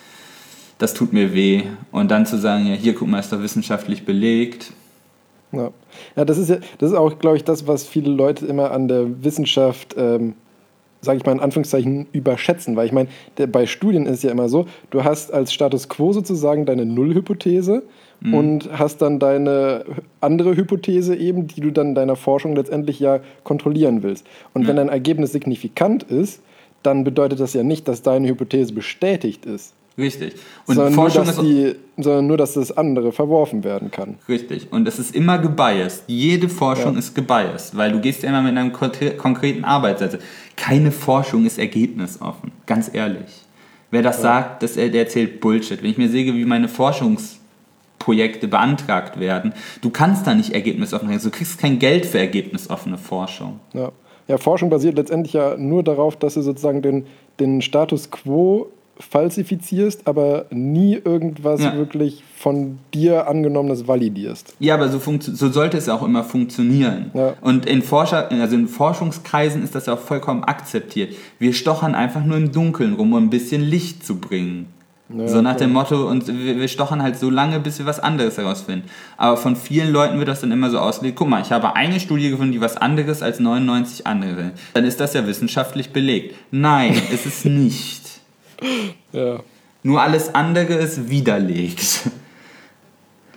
das tut mir weh. Und dann zu sagen, ja, hier, guck mal, ist doch wissenschaftlich belegt. Ja, ja das ist ja, das ist auch, glaube ich, das, was viele Leute immer an der Wissenschaft, ähm, sage ich mal in Anführungszeichen, überschätzen. Weil ich meine, der, bei Studien ist es ja immer so, du hast als Status quo sozusagen deine Nullhypothese mhm. und hast dann deine andere Hypothese eben, die du dann in deiner Forschung letztendlich ja kontrollieren willst. Und mhm. wenn dein Ergebnis signifikant ist, dann bedeutet das ja nicht, dass deine Hypothese bestätigt ist. Richtig. Und sondern, Forschung nur, dass ist die, sondern nur, dass das andere verworfen werden kann. Richtig. Und es ist immer gebiased. Jede Forschung Ja. ist gebiased, weil du gehst ja immer mit einem konkreten Arbeitssatz. Keine Forschung ist ergebnisoffen. Ganz ehrlich. Wer das ja. sagt, das, der erzählt Bullshit. Wenn ich mir sehe, wie meine Forschungsprojekte beantragt werden, du kannst da nicht ergebnisoffen sein. Du kriegst kein Geld für ergebnisoffene Forschung. Ja. ja, Forschung basiert letztendlich ja nur darauf, dass du sozusagen den, den Status quo falsifizierst, aber nie irgendwas ja. wirklich von dir angenommenes validierst. Ja, aber so, funktio- so sollte es auch immer funktionieren. Ja. Und in, Forscher- also in Forschungskreisen ist das ja auch vollkommen akzeptiert. Wir stochern einfach nur im Dunkeln rum, um ein bisschen Licht zu bringen. Ja, so nach dem Motto, und wir, wir stochern halt so lange, bis wir was anderes herausfinden. Aber von vielen Leuten wird das dann immer so ausgelegt, guck mal, ich habe eine Studie gefunden, die was anderes als neunundneunzig andere sind. Dann ist das ja wissenschaftlich belegt. Nein, ist es nicht. Ja. Nur alles andere ist widerlegt.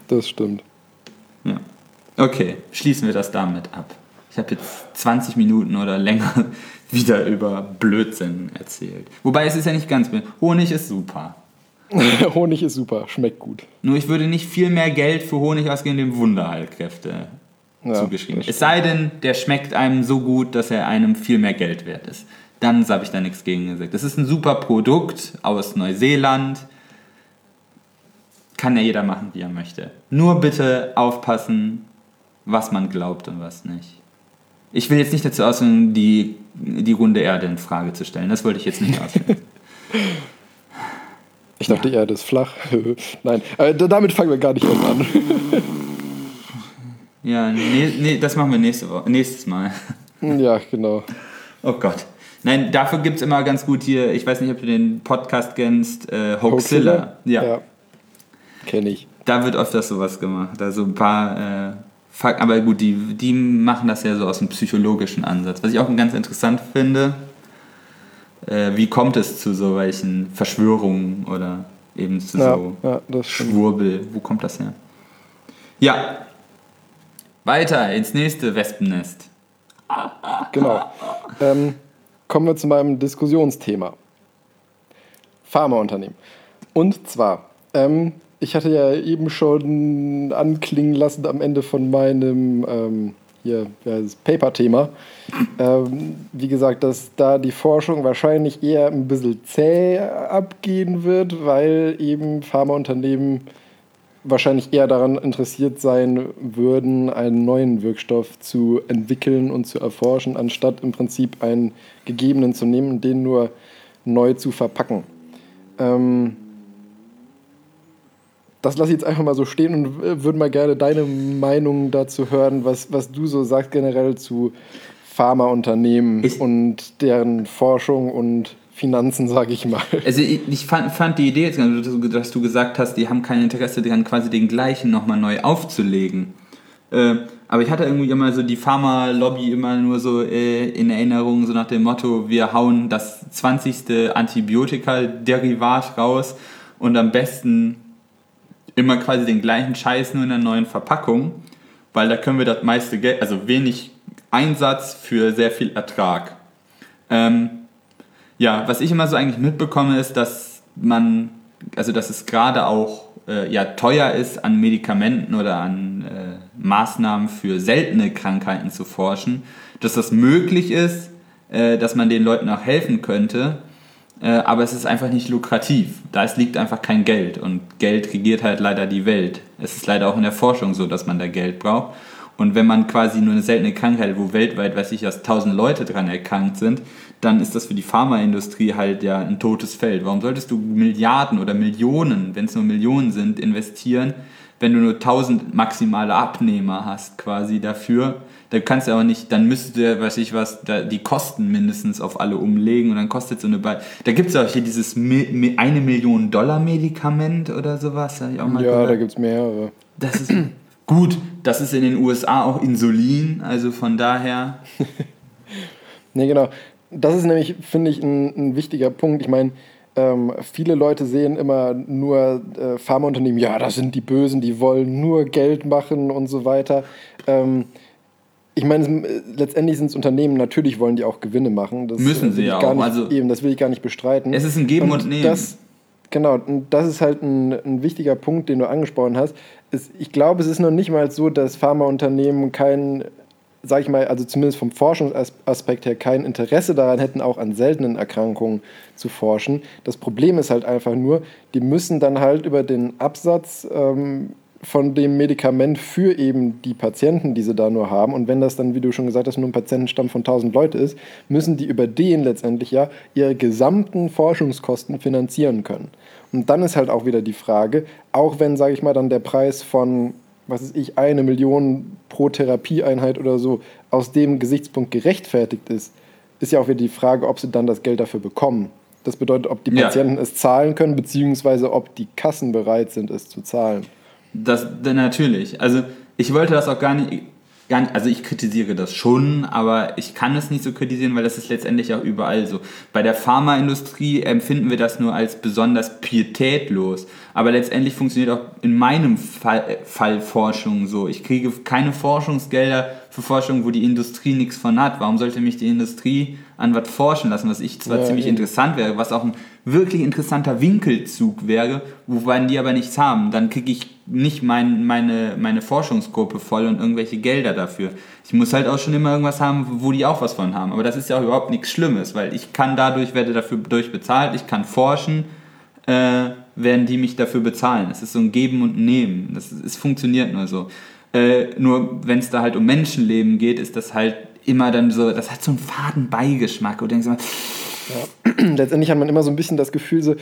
Das stimmt. Ja. Okay, schließen wir das damit ab. Ich habe jetzt zwanzig Minuten oder länger wieder über Blödsinn erzählt. Wobei es ist ja nicht ganz... Honig ist super. Honig ist super, schmeckt gut. Nur ich würde nicht viel mehr Geld für Honig ausgeben, dem Wunderheilkräfte Ja, zugeschrieben. das Es sei denn, der schmeckt einem so gut, dass er einem viel mehr Geld wert ist. Dann habe ich da nichts gegen gesagt. Das ist ein super Produkt aus Neuseeland. Kann ja jeder machen, wie er möchte. Nur bitte aufpassen, was man glaubt und was nicht. Ich will jetzt nicht dazu ausführen, die, die runde Erde in Frage zu stellen. Das wollte ich jetzt nicht ausführen. Ich dachte, die Erde ist flach. Nein, äh, damit fangen wir gar nicht erst an. Ja, nee, nee, das machen wir nächste Woche, nächstes Mal. Ja, genau. Oh Gott. Nein, dafür gibt es immer ganz gut hier, ich weiß nicht, ob du den Podcast kennst, äh, Hoaxilla. Ja. ja. Kenne ich. Da wird öfters sowas gemacht. Also ein paar, äh, Fakt, aber gut, die, die machen das ja so aus einem psychologischen Ansatz. Was ich auch ganz interessant finde, äh, wie kommt es zu so welchen Verschwörungen oder eben zu ja, so ja, das Schwurbel? Wo kommt das her? Ja. Weiter ins nächste Wespennest. Genau. Ähm, kommen wir zu meinem Diskussionsthema. Pharmaunternehmen. Und zwar, ähm, ich hatte ja eben schon anklingen lassen am Ende von meinem ähm, hier, ja, das Paper-Thema, ähm, wie gesagt, dass da die Forschung wahrscheinlich eher ein bisschen zäh abgehen wird, weil eben Pharmaunternehmen wahrscheinlich eher daran interessiert sein würden, einen neuen Wirkstoff zu entwickeln und zu erforschen, anstatt im Prinzip einen gegebenen zu nehmen und den nur neu zu verpacken. Ähm, das lasse ich jetzt einfach mal so stehen und würde mal gerne deine Meinung dazu hören, was, was du so sagst generell zu Pharmaunternehmen ich und deren Forschung und Finanzen, sage ich mal. Also ich, ich fand, fand die Idee jetzt, dass du gesagt hast, die haben kein Interesse daran, quasi den gleichen nochmal neu aufzulegen. Äh, aber ich hatte irgendwie immer so die Pharma-Lobby immer nur so äh, in Erinnerung, so nach dem Motto, wir hauen das zwanzigste Antibiotika-Derivat raus und am besten immer quasi den gleichen Scheiß, nur in einer neuen Verpackung, weil da können wir das meiste Geld, also wenig Einsatz für sehr viel Ertrag. Ähm, Ja, was ich immer so eigentlich mitbekomme, ist, dass man, also dass es gerade auch äh, ja, teuer ist, an Medikamenten oder an äh, Maßnahmen für seltene Krankheiten zu forschen, dass das möglich ist, äh, dass man den Leuten auch helfen könnte, äh, aber es ist einfach nicht lukrativ. Da es liegt einfach kein Geld und Geld regiert halt leider die Welt. Es ist leider auch in der Forschung so, dass man da Geld braucht. Und wenn man quasi nur eine seltene Krankheit, wo weltweit, weiß ich, dass tausend Leute dran erkrankt sind, dann ist das für die Pharmaindustrie halt ja ein totes Feld. Warum solltest du Milliarden oder Millionen, wenn es nur Millionen sind, investieren, wenn du nur tausend maximale Abnehmer hast quasi dafür? Da kannst du aber nicht, dann müsstest du ja, weiß ich was, da die Kosten mindestens auf alle umlegen und dann kostet so eine, Be- da gibt es auch hier dieses Mi- Mi- eine Million Dollar Medikament oder sowas. Hab ich auch mal ja, gehört. Da gibt es mehrere. Das ist gut, das ist in den U S A auch Insulin, also von daher. Nee, genau. Das ist nämlich, finde ich, ein, ein wichtiger Punkt. Ich meine, ähm, viele Leute sehen immer nur äh, Pharmaunternehmen, ja, das sind die Bösen, die wollen nur Geld machen und so weiter. Ähm, ich meine, letztendlich sind es Unternehmen, natürlich wollen die auch Gewinne machen. Das müssen sie ja auch. Nicht, also eben, das will ich gar nicht bestreiten. Es ist ein Geben und, und Nehmen. Das, genau, und das ist halt ein, ein wichtiger Punkt, den du angesprochen hast. Es, ich glaube, es ist noch nicht mal so, dass Pharmaunternehmen kein, sag ich mal, also zumindest vom Forschungsaspekt her, kein Interesse daran hätten, auch an seltenen Erkrankungen zu forschen. Das Problem ist halt einfach nur, die müssen dann halt über den Absatz ähm, von dem Medikament für eben die Patienten, die sie da nur haben, und wenn das dann, wie du schon gesagt hast, nur ein Patientenstamm von tausend Leute ist, müssen die über den letztendlich ja ihre gesamten Forschungskosten finanzieren können. Und dann ist halt auch wieder die Frage, auch wenn, sage ich mal, dann der Preis von, was weiß ich, eine Million pro Therapieeinheit oder so aus dem Gesichtspunkt gerechtfertigt ist, ist ja auch wieder die Frage, ob sie dann das Geld dafür bekommen. Das bedeutet, ob die Patienten ja. es zahlen können, beziehungsweise ob die Kassen bereit sind, es zu zahlen. Das, natürlich. Also ich wollte das auch gar nicht... Gar nicht, also ich kritisiere das schon, aber ich kann es nicht so kritisieren, weil das ist letztendlich auch überall so. Bei der Pharmaindustrie empfinden wir das nur als besonders pietätlos, aber letztendlich funktioniert auch in meinem Fall, Fall Forschung so. Ich kriege keine Forschungsgelder für Forschung, wo die Industrie nichts von hat. Warum sollte mich die Industrie an was forschen lassen, was ich zwar ja, ziemlich eben. interessant wäre, was auch ein wirklich interessanter Winkelzug wäre, wobei die aber nichts haben. Dann kriege ich nicht mein, meine, meine Forschungsgruppe voll und irgendwelche Gelder dafür. Ich muss halt auch schon immer irgendwas haben, wo die auch was von haben. Aber das ist ja auch überhaupt nichts Schlimmes, weil ich kann dadurch, werde dafür durch bezahlt, ich kann forschen, äh, werden die mich dafür bezahlen. Das ist so ein Geben und Nehmen. Das ist, es funktioniert nur so. Äh, nur wenn es da halt um Menschenleben geht, ist das halt immer dann so, das hat so einen faden Beigeschmack. Und du denkst immer, ja. Letztendlich hat man immer so ein bisschen das Gefühl, so,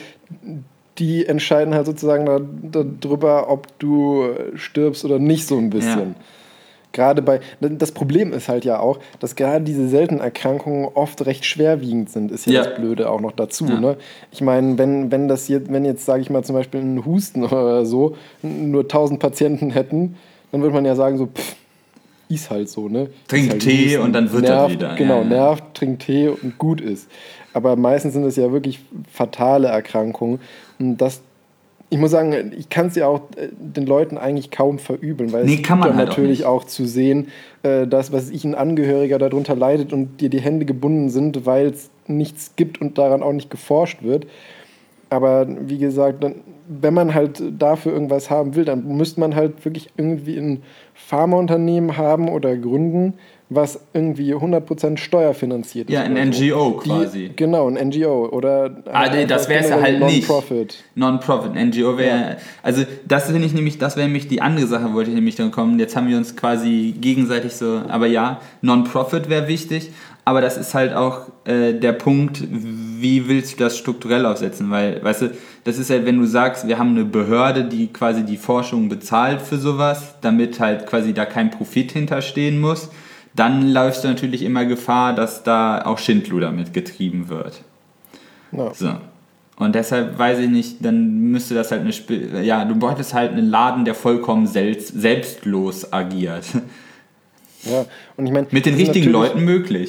die entscheiden halt sozusagen darüber, ob du stirbst oder nicht, so ein bisschen. Ja. Gerade bei, das Problem ist halt ja auch, dass gerade diese seltenen Erkrankungen oft recht schwerwiegend sind, ist ja, ja. das Blöde auch noch dazu. Ja. Ne? Ich meine, wenn, wenn das jetzt, wenn jetzt, sage ich mal, zum Beispiel ein Husten oder so, nur tausend Patienten hätten, dann würde man ja sagen, so, pff, ist halt so, ne? Trink halt Tee Husten, und dann wird nervt, er wieder. Genau, ja, ja. nervt, trink Tee und gut ist. Aber meistens sind es ja wirklich fatale Erkrankungen. Und das, ich muss sagen, ich kann es ja auch den Leuten eigentlich kaum verübeln, weil nee, es kann man dann halt natürlich auch, auch zu sehen, dass, was ich, ein Angehöriger darunter leidet und dir die Hände gebunden sind, weil es nichts gibt und daran auch nicht geforscht wird. Aber wie gesagt, dann, wenn man halt dafür irgendwas haben will, dann müsste man halt wirklich irgendwie ein Pharmaunternehmen haben oder gründen, was irgendwie hundert Prozent steuerfinanziert ist. Ja, ein N G O so. quasi. Die, genau, ein N G O. Oder ah, nee, das wäre es ja halt nicht. Non-Profit. Non-Profit. Ein N G O wäre, ja. also das finde ich nämlich, das wäre nämlich die andere Sache, wollte ich nämlich dann kommen. Jetzt haben wir uns quasi gegenseitig so, aber ja, Non-Profit wäre wichtig, aber das ist halt auch äh, der Punkt, wie willst du das strukturell aufsetzen? Weil, weißt du, das ist halt, wenn du sagst, wir haben eine Behörde, die quasi die Forschung bezahlt für sowas, damit halt quasi da kein Profit hinterstehen muss, dann läufst du natürlich immer Gefahr, dass da auch Schindluder mit getrieben wird. Ja. So. Und deshalb weiß ich nicht, dann müsste das halt eine Sp- ja, du bräuchtest halt einen Laden, der vollkommen selbst, selbstlos agiert. Ja, und ich meine, mit den richtigen Leuten möglich.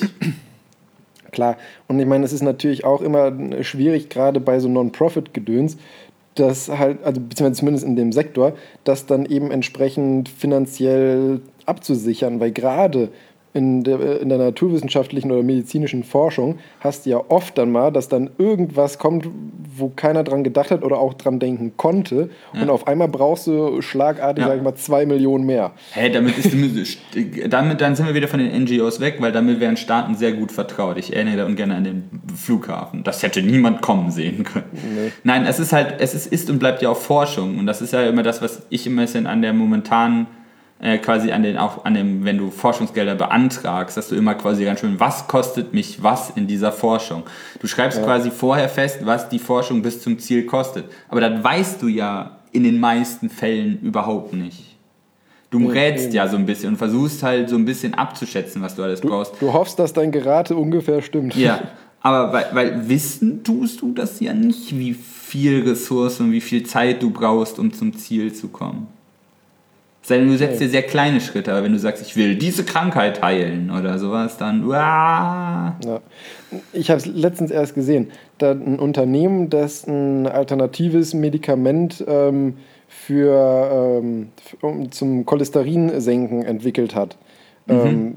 Klar, und ich meine, es ist natürlich auch immer schwierig, gerade bei so Non-Profit-Gedöns, dass halt, also beziehungsweise zumindest in dem Sektor, das dann eben entsprechend finanziell abzusichern, weil gerade in der, in der naturwissenschaftlichen oder medizinischen Forschung hast du ja oft dann mal, dass dann irgendwas kommt, wo keiner dran gedacht hat oder auch dran denken konnte, ja. und auf einmal brauchst du schlagartig, ja. sag ich mal, zwei Millionen mehr. Hey, damit ist damit dann sind wir wieder von den N G Os weg, weil damit wären Staaten sehr gut vertraut. Ich erinnere und gerne an den Flughafen. Das hätte niemand kommen sehen können. Nee. Nein, es ist halt, es ist, ist und bleibt ja auch Forschung, und das ist ja immer das, was ich immer bisschen an der momentanen Äh, quasi an den, auch an dem, wenn du Forschungsgelder beantragst, dass du immer quasi ganz schön, was kostet mich was in dieser Forschung? Du schreibst ja. quasi vorher fest, was die Forschung bis zum Ziel kostet. Aber das weißt du ja in den meisten Fällen überhaupt nicht. Du ja, rätst ja so ein bisschen und versuchst halt so ein bisschen abzuschätzen, was du alles du, brauchst. Du hoffst, dass dein Gerate ungefähr stimmt. Ja, aber weil, weil wissen tust du das ja nicht, wie viel Ressourcen und wie viel Zeit du brauchst, um zum Ziel zu kommen. Sondern du setzt dir sehr kleine Schritte, aber wenn du sagst, ich will diese Krankheit heilen oder sowas, dann uah. Ja. Ich habe es letztens erst gesehen, da ein Unternehmen, das ein alternatives Medikament ähm, für, ähm, um, zum Cholesterinsenken entwickelt hat. Mhm. Ähm,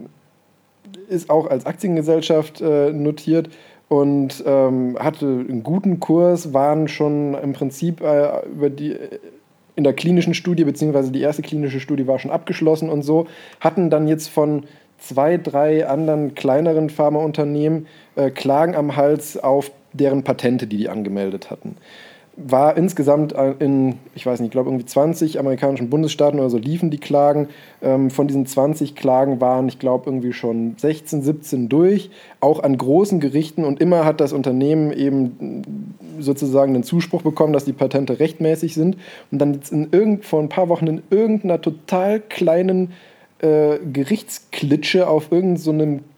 ist auch als Aktiengesellschaft äh, notiert und ähm, hatte einen guten Kurs, waren schon im Prinzip äh, über die... in der klinischen Studie, beziehungsweise die erste klinische Studie war schon abgeschlossen und so, hatten dann jetzt von zwei, drei anderen kleineren Pharmaunternehmen äh, Klagen am Hals auf deren Patente, die die angemeldet hatten. War insgesamt in, ich weiß nicht, ich glaube irgendwie zwanzig amerikanischen Bundesstaaten oder so liefen die Klagen. Ähm, von diesen zwanzig Klagen waren, ich glaube, irgendwie schon sechzehn, siebzehn durch, auch an großen Gerichten, und immer hat das Unternehmen eben sozusagen den Zuspruch bekommen, dass die Patente rechtmäßig sind. Und dann jetzt in irgend, vor ein paar Wochen in irgendeiner total kleinen äh, Gerichtsklitsche auf irgendeinem so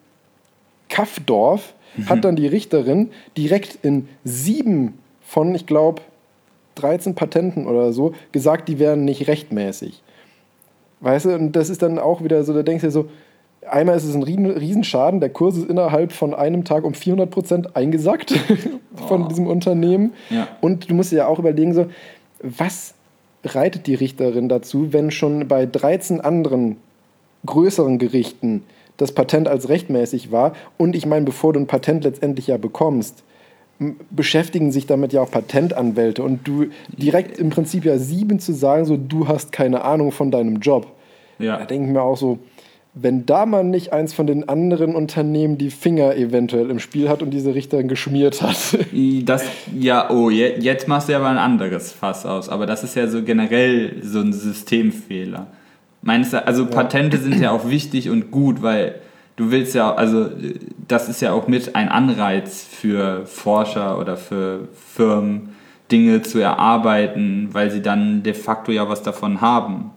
Kaffdorf mhm. hat dann die Richterin direkt in sieben von, ich glaube, dreizehn Patenten oder so, gesagt, die wären nicht rechtmäßig. Weißt du, und das ist dann auch wieder so, da denkst du dir so, einmal ist es ein Riesen- Riesenschaden, der Kurs ist innerhalb von einem Tag um vierhundert Prozent eingesackt von Oh. diesem Unternehmen. Ja. Und du musst dir ja auch überlegen, so, was reitet die Richterin dazu, wenn schon bei dreizehn anderen größeren Gerichten das Patent als rechtmäßig war? Und ich meine, bevor du ein Patent letztendlich ja bekommst, m- beschäftigen sich damit ja auch Patentanwälte und du direkt im Prinzip ja sieben zu sagen, so, du hast keine Ahnung von deinem Job. Da Ja. denke ich mir auch so, wenn da mal nicht eins von den anderen Unternehmen die Finger eventuell im Spiel hat und diese Richterin geschmiert hat. Das, ja, oh, je, jetzt machst du ja aber ein anderes Fass aus. Aber das ist ja so generell so ein Systemfehler. Meinst du, also Patente sind ja auch wichtig und gut, weil du willst ja, also das ist ja auch mit ein Anreiz für Forscher oder für Firmen, Dinge zu erarbeiten, weil sie dann de facto ja was davon haben.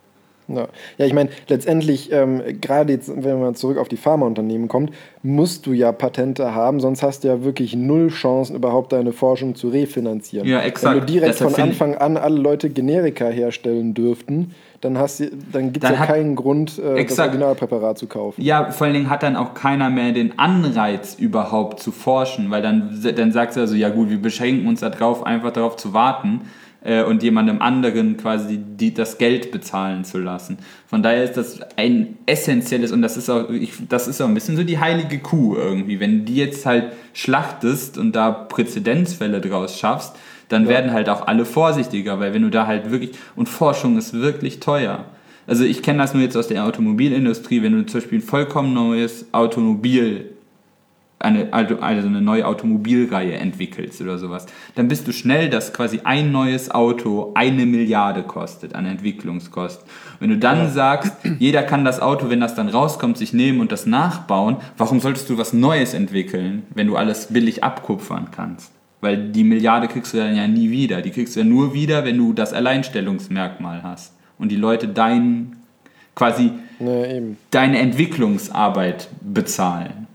Ja, ja, ich meine, letztendlich, ähm, gerade jetzt, wenn man zurück auf die Pharmaunternehmen kommt, musst du ja Patente haben, sonst hast du ja wirklich null Chancen, überhaupt deine Forschung zu refinanzieren. Ja, exakt. Wenn du direkt Deshalb von find- Anfang an alle Leute Generika herstellen dürften, dann, hast du- dann gibt es Dann ja hat- keinen Grund, äh, das Exakt. Originalpräparat zu kaufen. Ja, vor allen Dingen hat dann auch keiner mehr den Anreiz überhaupt zu forschen, weil dann, dann sagst du also, ja gut, wir beschränken uns darauf, einfach darauf zu warten äh, und jemandem anderen quasi die, das Geld bezahlen zu lassen. Von daher ist das ein essentielles, und das ist auch, ich, das ist auch ein bisschen so die heilige Kuh irgendwie. Wenn du die jetzt halt schlachtest und da Präzedenzfälle draus schaffst, dann Ja. werden halt auch alle vorsichtiger, weil wenn du da halt wirklich, und Forschung ist wirklich teuer. Also ich kenne das nur jetzt aus der Automobilindustrie, wenn du zum Beispiel ein vollkommen neues Automobil, eine, also eine neue Automobilreihe entwickelst oder sowas, dann bist du schnell, dass quasi ein neues Auto eine Milliarde kostet an Entwicklungskosten. Wenn du dann sagst, jeder kann das Auto, wenn das dann rauskommt, sich nehmen und das nachbauen, warum solltest du was Neues entwickeln, wenn du alles billig abkupfern kannst? Weil die Milliarde kriegst du dann ja nie wieder. Die kriegst du ja nur wieder, wenn du das Alleinstellungsmerkmal hast. Und die Leute dein, quasi Ja, eben. deine Entwicklungsarbeit bezahlen.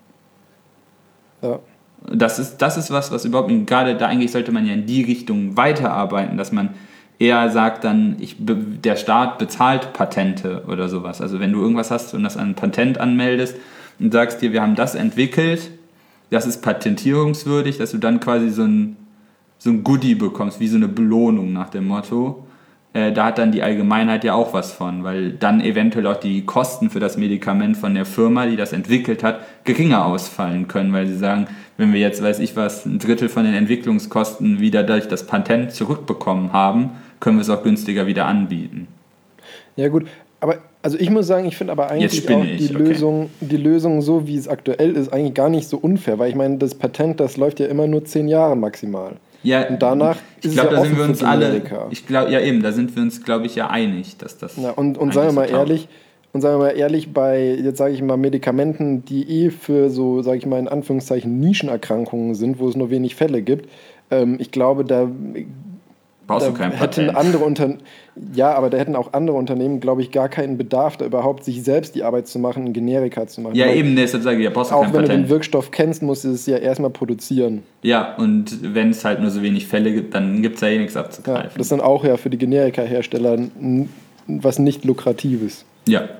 Ja. Das ist, das ist was, was überhaupt nicht, gerade da eigentlich sollte man ja in die Richtung weiterarbeiten, dass man eher sagt dann, ich, der Staat bezahlt Patente oder sowas. Also wenn du irgendwas hast und das an ein Patent anmeldest und sagst dir, wir haben das entwickelt, das ist patentierungswürdig, dass du dann quasi so ein, so ein Goodie bekommst, wie so eine Belohnung nach dem Motto. Äh, da hat dann die Allgemeinheit ja auch was von, weil dann eventuell auch die Kosten für das Medikament von der Firma, die das entwickelt hat, geringer ausfallen können, weil sie sagen, wenn wir jetzt, weiß ich was, ein Drittel von den Entwicklungskosten wieder durch das Patent zurückbekommen haben, können wir es auch günstiger wieder anbieten. Ja gut, aber also ich muss sagen, ich finde aber eigentlich spinne auch ich, die, okay. Lösung, die Lösung, so wie es aktuell ist, eigentlich gar nicht so unfair, weil ich meine, das Patent, das läuft ja immer nur zehn Jahre maximal. Ja, Und danach ich ist glaube, es ja da sind offen wir uns für alle, Generika. ich glaube, ja eben, da sind wir uns, glaube ich, ja einig, dass das Ja, und, und eigentlich sagen wir so mal taugt. ehrlich, und sagen wir mal ehrlich, bei, jetzt sage ich mal, Medikamenten, die eh für so, sage ich mal, in Anführungszeichen Nischenerkrankungen sind, wo es nur wenig Fälle gibt, ähm, ich glaube, da brauchst da du kein hätten Patent. andere Unter ja, aber da hätten auch andere Unternehmen, glaube ich, gar keinen Bedarf, da überhaupt sich selbst die Arbeit zu machen, ein Generika zu machen. Ja, Weil eben, deshalb sage ich, ja, brauchst du auch kein wenn du den Patent. Wirkstoff kennst, musst du es ja erstmal produzieren. Ja, und wenn es halt nur so wenig Fälle gibt, dann gibt es ja eh nichts Ja, abzugreifen. das ist dann auch ja für die Generika-Hersteller n- was nicht Lukratives. Ja.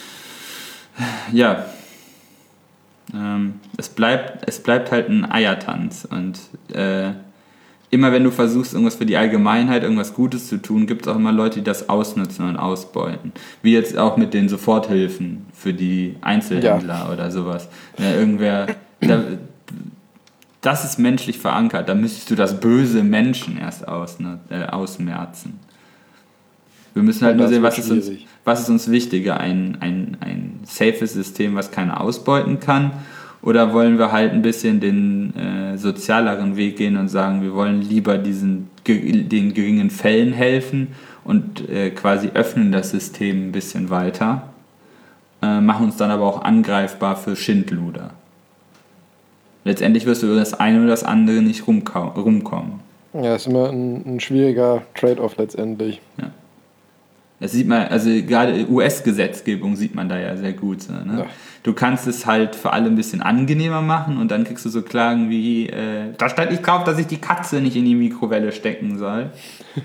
Ja. Ähm, es, bleibt, es bleibt halt ein Eiertanz. Und äh, immer wenn du versuchst, irgendwas für die Allgemeinheit, irgendwas Gutes zu tun, gibt es auch immer Leute, die das ausnutzen und ausbeuten. Wie jetzt auch mit den Soforthilfen für die Einzelhändler oder sowas. Ja, irgendwer... Da, das ist menschlich verankert. Da müsstest du das böse Menschen erst aus, ne, äh, ausmerzen. Wir müssen halt Und nur das sehen, wird was ist, uns, schwierig. was ist uns wichtiger? Ein, ein, ein safes System, was keiner ausbeuten kann? Oder wollen wir halt ein bisschen den äh, sozialeren Weg gehen und sagen, wir wollen lieber diesen, ge- den geringen Fällen helfen und äh, quasi öffnen das System ein bisschen weiter, äh, machen uns dann aber auch angreifbar für Schindluder. Letztendlich wirst du über das eine oder das andere nicht rumkau- rumkommen. Ja, ist immer ein, ein schwieriger Trade-off letztendlich. Das sieht man, also gerade U S-Gesetzgebung sieht man da ja sehr gut. So, ne? Ja. Du kannst es halt für alle ein bisschen angenehmer machen und dann kriegst du so Klagen wie, äh, da stand nicht drauf, dass ich die Katze nicht in die Mikrowelle stecken soll.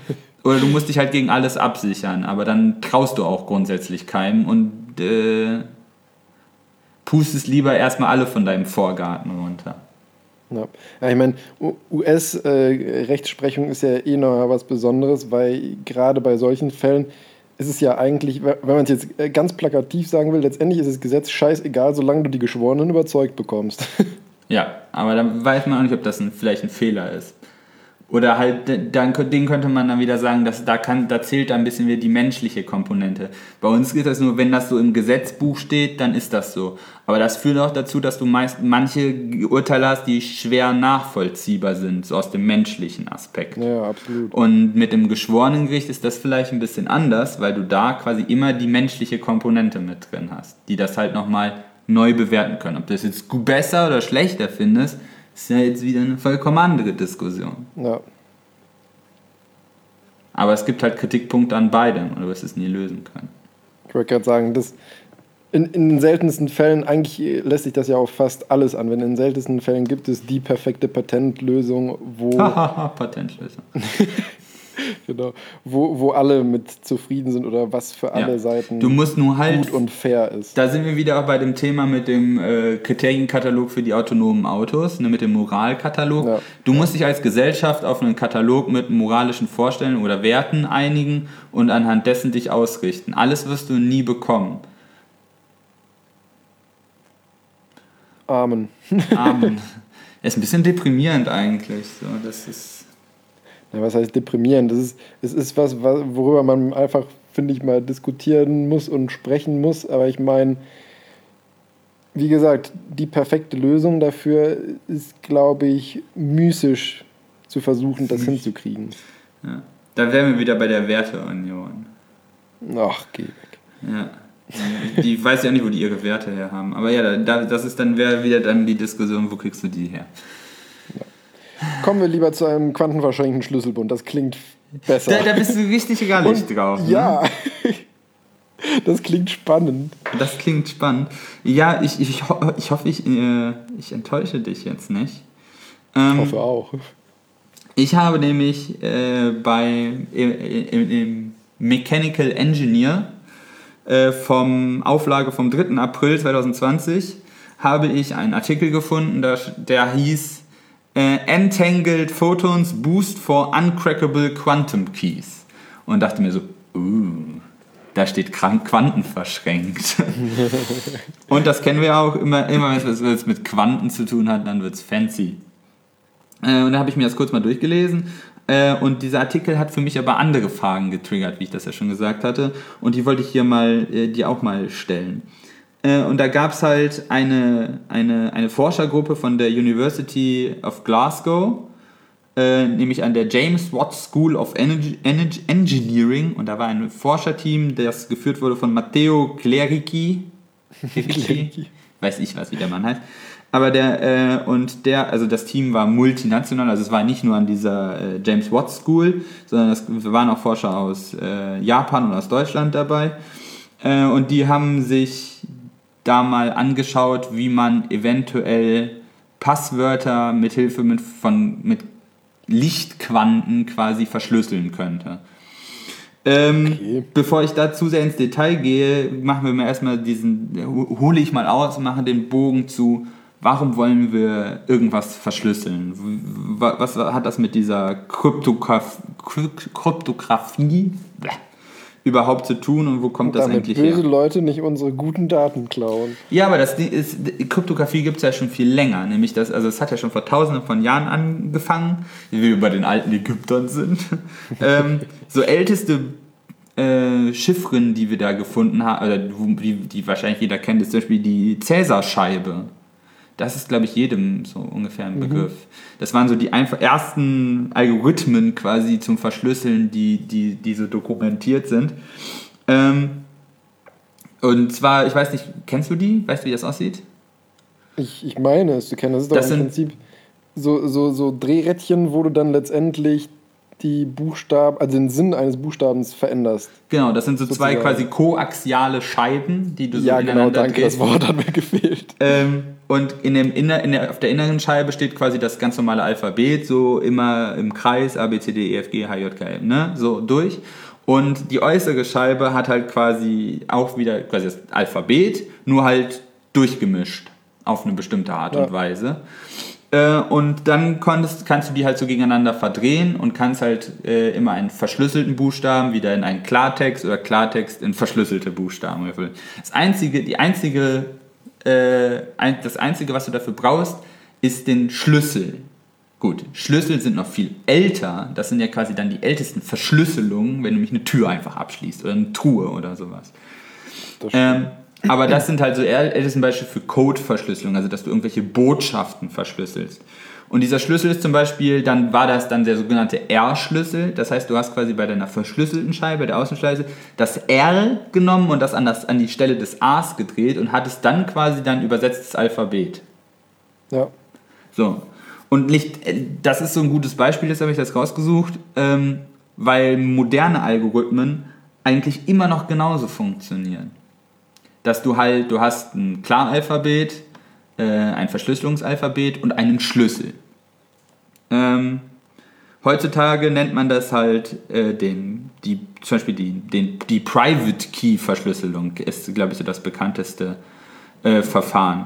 Oder du musst dich halt gegen alles absichern, aber dann traust du auch grundsätzlich keinem und äh, pustest lieber erstmal alle von deinem Vorgarten runter. Ja, ja ich meine, U S-Rechtsprechung äh, ist ja eh noch was Besonderes, weil gerade bei solchen Fällen ist es ja eigentlich, wenn man es jetzt ganz plakativ sagen will, letztendlich ist das Gesetz scheißegal, solange du die Geschworenen überzeugt bekommst. Ja, aber dann weiß man auch nicht, ob das ein, vielleicht ein Fehler ist. Oder halt, dann, den könnte man dann wieder sagen, dass da, kann, da zählt ein bisschen wieder die menschliche Komponente. Bei uns geht das nur, wenn das so im Gesetzbuch steht, dann ist das so. Aber das führt auch dazu, dass du meist manche Urteile hast, die schwer nachvollziehbar sind, so aus dem menschlichen Aspekt. Ja, absolut. Und mit dem Geschworenengericht ist das vielleicht ein bisschen anders, weil du da quasi immer die menschliche Komponente mit drin hast, die das halt nochmal neu bewerten können. Ob du das jetzt besser oder schlechter findest, ist ja jetzt wieder eine vollkommen andere Diskussion. Ja. Aber es gibt halt Kritikpunkte an beidem, oder wirst es nie lösen können. Ich wollte gerade sagen, das in, in den seltensten Fällen, eigentlich lässt sich das ja auf fast alles anwenden. In den seltensten Fällen gibt es die perfekte Patentlösung, wo, Hahaha, Patentlösung. genau, wo, wo alle mit zufrieden sind oder was für alle Ja. Seiten Du musst nur halt, gut und fair ist. da sind wir wieder auch bei dem Thema mit dem äh, Kriterienkatalog für die autonomen Autos, ne, mit dem Moralkatalog. Ja. Du musst dich als Gesellschaft auf einen Katalog mit moralischen Vorstellungen oder Werten einigen und anhand dessen dich ausrichten. Alles wirst du nie bekommen. Amen. Amen. Ist ein bisschen deprimierend eigentlich. So, das ist Ja, was heißt deprimierend? Das ist, es ist was, worüber man einfach, finde ich, mal diskutieren muss und sprechen muss. Aber ich meine, wie gesagt, die perfekte Lösung dafür ist, glaube ich, mystisch zu versuchen, das hinzukriegen. ja. Da wären wir wieder bei der Werteunion. Ach, geh weg. Ja. Die weiß ja nicht, wo die ihre Werte her haben. Aber ja, da, das ist dann wäre wieder dann die Diskussion, wo kriegst du die her? Kommen wir lieber zu einem quantenverschränkten Schlüsselbund. Das klingt besser. Da, da bist du richtig gallig Und, drauf. Ne? Ja, das klingt spannend. Das klingt spannend. Ja, ich, ich, ho- ich hoffe, ich, äh, ich enttäusche dich jetzt nicht. Ähm, Ich hoffe auch. Ich habe nämlich äh, bei im, im, im Mechanical Engineer äh, vom Auflage vom dritten April zweitausendzwanzig habe ich einen Artikel gefunden, der, der hieß äh, Entangled Photons Boost for Uncrackable Quantum Keys. Und dachte mir so, uh, da steht quantenverschränkt. Und das kennen wir auch immer, immer wenn es mit Quanten zu tun hat, dann wird es fancy. Äh, und da habe ich mir das kurz mal durchgelesen. Äh, und dieser Artikel hat für mich aber andere Fragen getriggert, wie ich das ja schon gesagt hatte. Und die wollte ich hier mal, äh, dir auch mal stellen. Äh, und da gab es halt eine, eine, eine Forschergruppe von der University of Glasgow, äh, nämlich an der James Watt School of Energy, Energy, Engineering. Und da war ein Forscherteam, das geführt wurde von Matteo Clerici. Clerici? Weiß ich, was wie der Mann heißt. Aber der, äh, und der, also das Team war multinational, also es war nicht nur an dieser äh, James Watt School, sondern es waren auch Forscher aus äh, Japan und aus Deutschland dabei. Äh, und die haben sich da mal angeschaut, wie man eventuell Passwörter mit Hilfe mit, von, mit Lichtquanten quasi verschlüsseln könnte. Ähm, Okay. Bevor ich da zu sehr ins Detail gehe, machen wir mal erstmal diesen, hole ich mal aus, mache den Bogen zu, warum wollen wir irgendwas verschlüsseln? Was hat das mit dieser Kryptograf- Kryptographie überhaupt zu tun und wo kommt das Damit eigentlich böse her? Leute nicht unsere guten Daten klauen. Ja, aber das Ding ist, Kryptographie gibt es ja schon viel länger, nämlich das, also es hat ja schon vor tausenden von Jahren angefangen, wie wir bei den alten Ägyptern sind. ähm, so älteste äh, Chiffren, die wir da gefunden haben, oder die, die wahrscheinlich jeder kennt, ist zum Beispiel die Cäsarscheibe. Das ist, glaube ich, jedem so ungefähr ein Begriff. Mhm. Das waren so die einfach ersten Algorithmen quasi zum Verschlüsseln, die, die, die so dokumentiert sind. Ähm, und zwar, ich weiß nicht, kennst du die? Weißt du, wie das aussieht? Ich, ich meine es zu kennen. Das ist doch Das im sind- Prinzip so, so, so Drehrädchen, wo du dann letztendlich die Buchstaben, also den Sinn eines Buchstabens veränderst. Genau, das sind so zwei Sozusagen. quasi koaxiale Scheiben, die du so Ja, genau, ineinander danke, drehst. das Wort hat mir gefehlt. Ähm, Und in dem Inner, in der, auf der inneren Scheibe steht quasi das ganz normale Alphabet, so immer im Kreis, A, B, C, D, E, F, G, H, J, K, L, ne? So durch. Und die äußere Scheibe hat halt quasi auch wieder quasi das Alphabet, nur halt durchgemischt auf eine bestimmte Art ja. und Weise. Äh, und dann konntest, kannst du die halt so gegeneinander verdrehen und kannst halt äh, immer einen verschlüsselten Buchstaben wieder in einen Klartext oder Klartext in verschlüsselte Buchstaben erfüllen. Das einzige, die einzige, äh, ein, das einzige, was du dafür brauchst, ist den Schlüssel. Gut, Schlüssel sind noch viel älter. Das sind ja quasi dann die ältesten Verschlüsselungen, wenn du mich eine Tür einfach abschließt oder eine Truhe oder sowas. Das ähm, aber das sind halt so ältesten Beispiele für Code-Verschlüsselung, also dass du irgendwelche Botschaften verschlüsselst. Und dieser Schlüssel ist zum Beispiel, dann war das dann der sogenannte R-Schlüssel. Das heißt, du hast quasi bei deiner verschlüsselten Scheibe, der Außenschleuse, das R genommen und das an, das an die Stelle des A's gedreht und hattest dann quasi dann übersetztes Alphabet. Ja. So. Und nicht, das ist so ein gutes Beispiel, das habe ich das rausgesucht, ähm, weil moderne Algorithmen eigentlich immer noch genauso funktionieren. Dass du halt, du hast ein Klaralphabet, äh, ein Verschlüsselungsalphabet und einen Schlüssel. Ähm, heutzutage nennt man das halt äh, den, die, zum Beispiel die, den, die Private Key Verschlüsselung ist, glaube ich, so das bekannteste äh, Verfahren.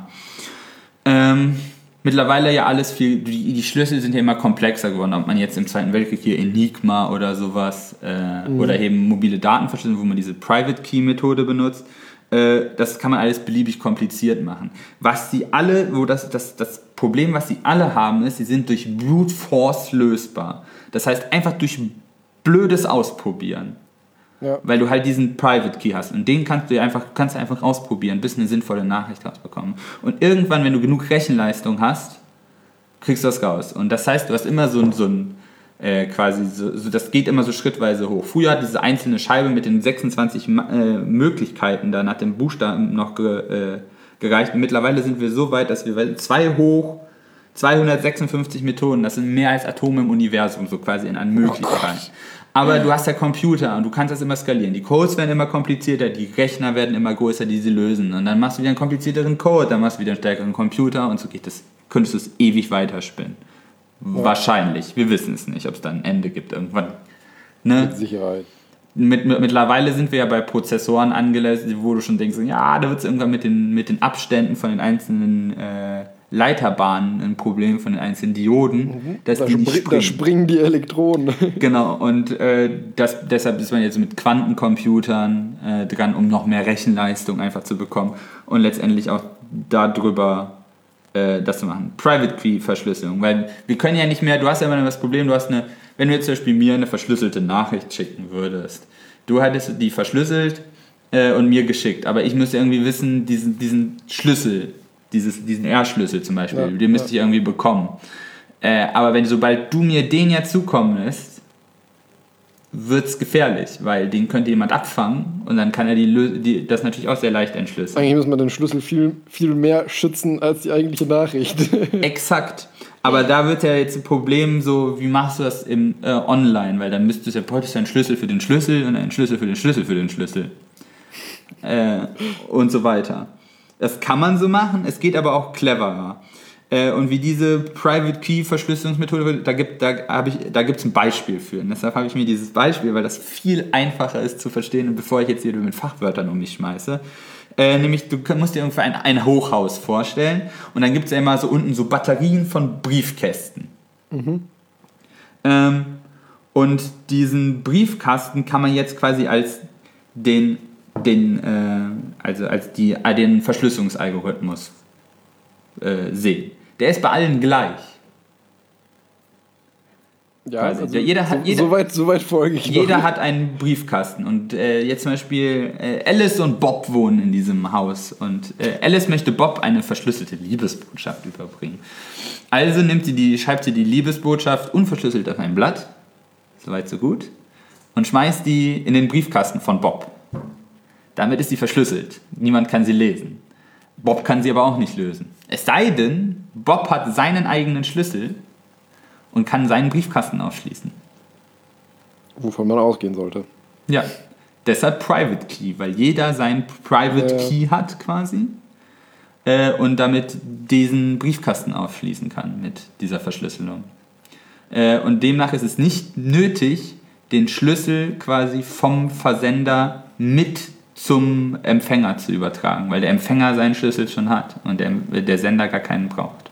Ähm, Mittlerweile ja alles viel, die, die Schlüssel sind ja immer komplexer geworden, ob man jetzt im Zweiten Weltkrieg hier Enigma oder sowas äh, mhm. oder eben mobile Datenverschlüsselung, wo man diese Private Key Methode benutzt, äh, das kann man alles beliebig kompliziert machen. Was sie alle, wo das, das, das Problem, was sie alle haben, ist, sie sind durch Brute Force lösbar. Das heißt einfach durch blödes Ausprobieren. Ja. Weil du halt diesen Private Key hast und den kannst du einfach, kannst du einfach ausprobieren, bis eine sinnvolle Nachricht rausbekommen. Und irgendwann, wenn du genug Rechenleistung hast, kriegst du das raus. Und das heißt, du hast immer so ein, so ein äh, quasi, so, so, das geht immer so schrittweise hoch. Früher hat diese einzelne Scheibe mit den sechsundzwanzig äh, Möglichkeiten da nach dem Buchstaben noch ge, äh, gereicht. Und mittlerweile sind wir so weit, dass wir zwei hoch zweihundertsechsundfünfzig Methoden, das sind mehr als Atome im Universum, so quasi in an Möglichkeiten. Oh Aber du hast ja Computer und du kannst das immer skalieren. Die Codes werden immer komplizierter, die Rechner werden immer größer, die sie lösen. Und dann machst du wieder einen komplizierteren Code, dann machst du wieder einen stärkeren Computer und so geht das, könntest du es ewig weiterspinnen. Ja. Wahrscheinlich. Wir wissen es nicht, ob es da ein Ende gibt irgendwann. Ne? Mit Sicherheit. Mit, mit, mittlerweile sind wir ja bei Prozessoren angelässt, wo du schon denkst, ja, da wird es irgendwann mit den, mit den Abständen von den einzelnen äh, Leiterbahnen ein Problem, von den einzelnen Dioden. Mhm. Dass da, die nicht spring, springen. da springen die Elektronen. Genau, und äh, das, deshalb ist man jetzt mit Quantencomputern äh, dran, um noch mehr Rechenleistung einfach zu bekommen und letztendlich auch darüber äh, das zu machen. Private Key Verschlüsselung, weil wir können ja nicht mehr, du hast ja immer das Problem, du hast eine, wenn du jetzt zum Beispiel mir eine verschlüsselte Nachricht schicken würdest, du hättest die verschlüsselt äh, und mir geschickt, aber ich müsste irgendwie wissen, diesen, diesen Schlüssel, dieses, diesen R-Schlüssel zum Beispiel, ja, den müsste ja. ich irgendwie bekommen. Äh, aber wenn sobald du mir den ja zukommen lässt, wird es gefährlich, weil den könnte jemand abfangen und dann kann er die, die, das natürlich auch sehr leicht entschlüsseln. Eigentlich muss man den Schlüssel viel, viel mehr schützen als die eigentliche Nachricht. Exakt. Aber da wird ja jetzt ein Problem so, wie machst du das im äh, online? Weil dann müsstest du ja bräuchtest du einen Schlüssel für den Schlüssel und einen Schlüssel für den Schlüssel für den Schlüssel. Äh, und so weiter. Das kann man so machen, es geht aber auch cleverer. Äh, und wie diese Private Key Verschlüsselungsmethode, da gibt es da da gibt's ein Beispiel für. Und deshalb habe ich mir dieses Beispiel, weil das viel einfacher ist zu verstehen, und bevor ich jetzt hier mit Fachwörtern um mich schmeiße, äh, nämlich du musst dir irgendwie ein, ein Hochhaus vorstellen und dann gibt es ja immer so unten so Batterien von Briefkästen. Mhm. Ähm, und diesen Briefkasten kann man jetzt quasi als den den, äh, also als die, äh, den Verschlüsselungsalgorithmus äh, sehen. Der ist bei allen gleich. Ja, also jeder hat, so, jeder, so, weit, so weit folge ich Jeder noch. hat einen Briefkasten und äh, jetzt zum Beispiel äh, Alice und Bob wohnen in diesem Haus und äh, Alice möchte Bob eine verschlüsselte Liebesbotschaft überbringen. Also nimmt sie die, schreibt sie die Liebesbotschaft unverschlüsselt auf ein Blatt, soweit so gut, und schmeißt die in den Briefkasten von Bob. Damit ist sie verschlüsselt. Niemand kann sie lesen. Bob kann sie aber auch nicht lösen. Es sei denn, Bob hat seinen eigenen Schlüssel und kann seinen Briefkasten aufschließen. Wovon man ausgehen sollte. Ja, deshalb Private Key, weil jeder seinen Private äh. Key hat quasi. äh, und damit diesen Briefkasten aufschließen kann mit dieser Verschlüsselung. Äh, und demnach ist es nicht nötig, den Schlüssel quasi vom Versender mit zum Empfänger zu übertragen, weil der Empfänger seinen Schlüssel schon hat und der, der Sender gar keinen braucht.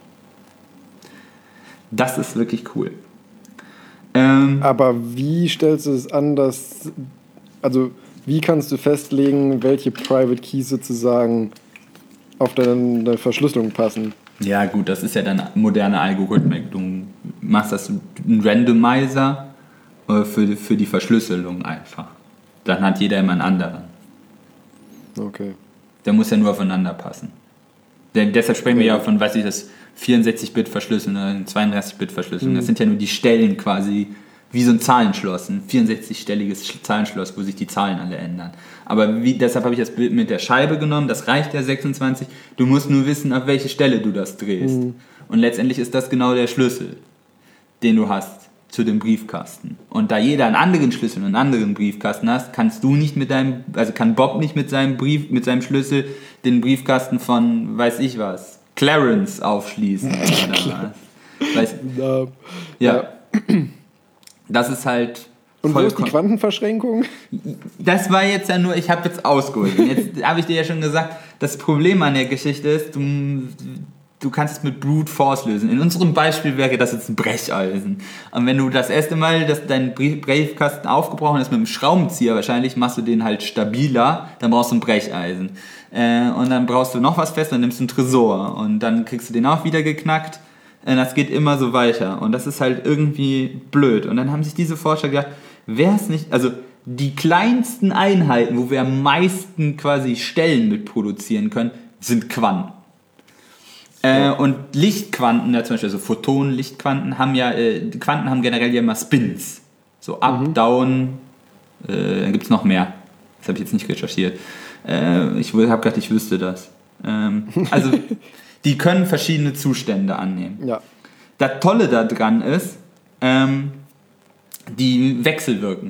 Das ist wirklich cool. Ähm, Aber wie stellst du es an, dass, also wie kannst du festlegen, welche Private Keys sozusagen auf deine Verschlüsselung passen? Ja gut, das ist ja dann moderne Algorithmik. Du machst das einen Randomizer für, für die Verschlüsselung einfach. Dann hat jeder immer einen anderen. Okay. Der muss ja nur aufeinander passen. Denn deshalb sprechen wir ja von, weiß ich, das vierundsechzig-Bit-Verschlüsselung oder zweiunddreißig-Bit-Verschlüsselung. Mhm. Das sind ja nur die Stellen quasi, wie so ein Zahlenschloss, ein vierundsechzig-stelliges Zahlenschloss, wo sich die Zahlen alle ändern. Aber wie, deshalb habe ich das Bild mit der Scheibe genommen, das reicht ja sechsundzwanzig. Du musst nur wissen, auf welche Stelle du das drehst. Mhm. Und letztendlich ist das genau der Schlüssel, den du hast zu dem Briefkasten. Und da jeder einen anderen Schlüssel und einen anderen Briefkasten hast, kannst du nicht mit deinem, also kann Bob nicht mit seinem Brief, mit seinem Schlüssel den Briefkasten von, weiß ich was, Clarence aufschließen. Oder was. Weiß, ja. ja. Das ist halt. Und wo ist die Quantenverschränkung? Das war jetzt ja nur, ich habe jetzt ausgeholt. Und jetzt habe ich dir ja schon gesagt, das Problem an der Geschichte ist, du, du kannst es mit Brute Force lösen. In unserem Beispiel wäre das jetzt ein Brecheisen. Und wenn du das erste Mal, dass dein Briefkasten aufgebrochen ist mit einem Schraubenzieher, wahrscheinlich machst du den halt stabiler, dann brauchst du ein Brecheisen. Äh, und dann brauchst du noch was fest, dann nimmst du einen Tresor. Und dann kriegst du den auch wieder geknackt. Und das geht immer so weiter. Und das ist halt irgendwie blöd. Und dann haben sich diese Forscher gedacht, wäre es nicht, also die kleinsten Einheiten, wo wir am meisten quasi Stellen mit produzieren können, sind Quanten. Äh, und Lichtquanten, ja, zum Beispiel also Photonen, Lichtquanten, haben ja, äh, die Quanten haben generell ja immer Spins. So up, mhm. down, äh, dann gibt es noch mehr. Das habe ich jetzt nicht recherchiert. Äh, ich habe gedacht, ich wüsste das. Ähm, also, die können verschiedene Zustände annehmen. Ja. Das Tolle daran ist, ähm, die wechselwirken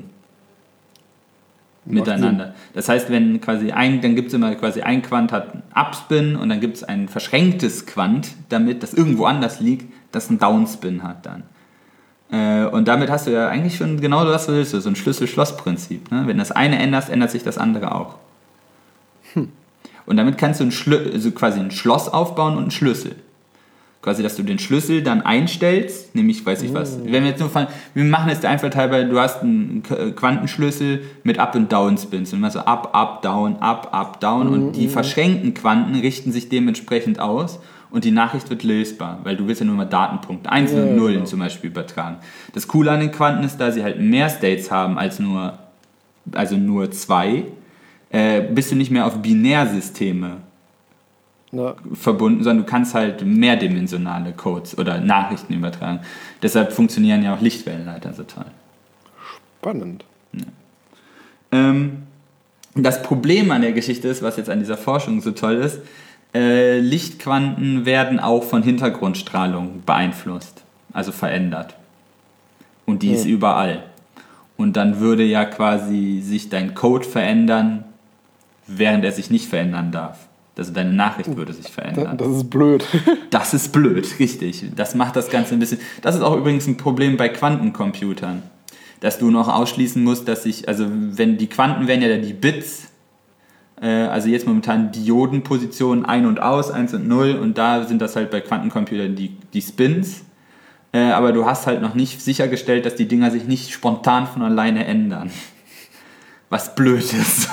miteinander. Das heißt, wenn quasi ein, dann gibt es immer quasi ein Quant hat einen Upspin und dann gibt es ein verschränktes Quant, damit das irgendwo anders liegt, das einen Downspin hat dann. Äh, und damit hast du ja eigentlich schon genau das, was du willst, so ein Schlüssel-Schloss-Prinzip. Ne? Wenn das eine änderst, ändert sich das andere auch. Hm. Und damit kannst du ein Schlü- also quasi ein Schloss aufbauen und einen Schlüssel. Quasi, dass du den Schlüssel dann einstellst, nämlich, weiß ich was, wenn wir jetzt nur fallen, wir machen es der Einfalt halber, du hast einen Quantenschlüssel mit Up- und Down-Spins und immer so Up, Up, Down, Up, Up, Down und die verschränkten Quanten richten sich dementsprechend aus und die Nachricht wird lösbar, weil du willst ja nur mal Datenpunkte, Einsen und Nullen genau. zum Beispiel übertragen. Das Coole an den Quanten ist, da sie halt mehr States haben als nur, also nur zwei, äh, bist du nicht mehr auf Binärsysteme Ja. verbunden, sondern du kannst halt mehrdimensionale Codes oder Nachrichten übertragen. Deshalb funktionieren ja auch Lichtwellenleiter so toll. Spannend. Ja. Ähm, das Problem an der Geschichte ist, was jetzt an dieser Forschung so toll ist, äh, Lichtquanten werden auch von Hintergrundstrahlung beeinflusst, also verändert. Und die ja. ist überall. Und dann würde ja quasi sich dein Code verändern, während er sich nicht verändern darf. Also deine Nachricht würde sich verändern. Das ist blöd. Das ist blöd, richtig. Das macht das Ganze ein bisschen... Das ist auch übrigens ein Problem bei Quantencomputern. Dass du noch ausschließen musst, dass sich... Also wenn die Quanten wären ja die Bits, äh, also jetzt momentan Diodenpositionen ein und aus, eins und null, und da sind das halt bei Quantencomputern die, die Spins. Äh, aber du hast halt noch nicht sichergestellt, dass die Dinger sich nicht spontan von alleine ändern. Was blöd ist.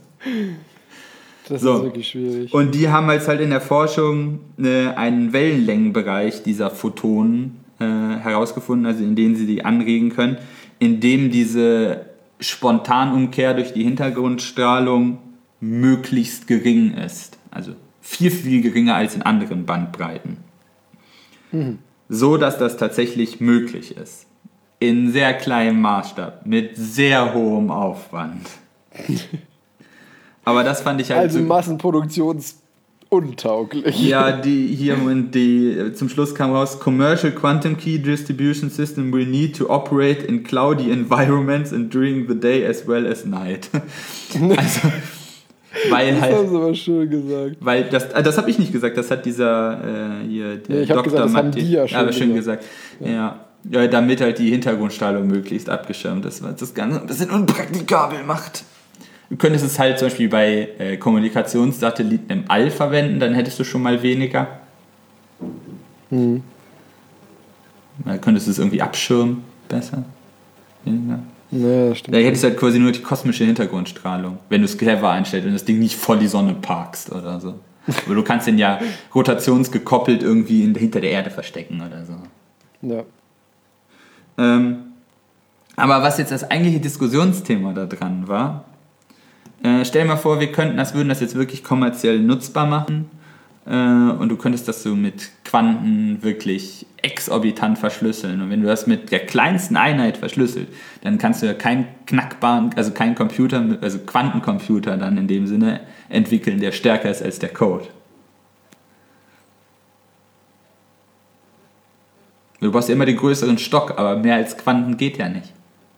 Das so. ist wirklich schwierig. Und die haben jetzt halt in der Forschung äh, einen Wellenlängenbereich dieser Photonen äh, herausgefunden, also in denen sie die anregen können, in dem diese Spontanumkehr durch die Hintergrundstrahlung möglichst gering ist. Also viel, viel geringer als in anderen Bandbreiten. Mhm. So, dass das tatsächlich möglich ist. In sehr kleinem Maßstab, mit sehr hohem Aufwand. Aber das fand ich halt... Also so massenproduktionsuntauglich. Ja, die hier die, zum Schluss kam raus, Commercial Quantum Key Distribution System will need to operate in cloudy environments and during the day as well as night. Also, Weil Das halt, haben sie aber schön gesagt. weil das, äh, das habe ich nicht gesagt, das hat dieser äh, hier, der Nee, ich hab Doktor gesagt, das haben Matti- die ja schon aber schön gesagt. gesagt. Ja. Ja, damit halt die Hintergrundstrahlung möglichst abgeschirmt ist, was das Ganze ein bisschen unpraktikabel macht. Du könntest es halt zum Beispiel bei äh, Kommunikationssatelliten im All verwenden, dann hättest du schon mal weniger. Hm. Dann könntest du es irgendwie abschirmen, besser. Weniger. Naja, das stimmt. Da hättest du halt quasi nur die kosmische Hintergrundstrahlung, wenn du es clever einstellst und das Ding nicht vor die Sonne parkst oder so. Aber du kannst den ja rotationsgekoppelt irgendwie in, hinter der Erde verstecken oder so. Ja. Ähm, aber was jetzt das eigentliche Diskussionsthema da dran war, äh, stell dir mal vor, wir könnten das, würden das jetzt wirklich kommerziell nutzbar machen äh, und du könntest das so mit Quanten wirklich exorbitant verschlüsseln. Und wenn du das mit der kleinsten Einheit verschlüsselt, dann kannst du ja keinen knackbaren, also keinen Computer, also Quantencomputer dann in dem Sinne entwickeln, der stärker ist als der Code. Du brauchst ja immer den größeren Stock, aber mehr als Quanten geht ja nicht.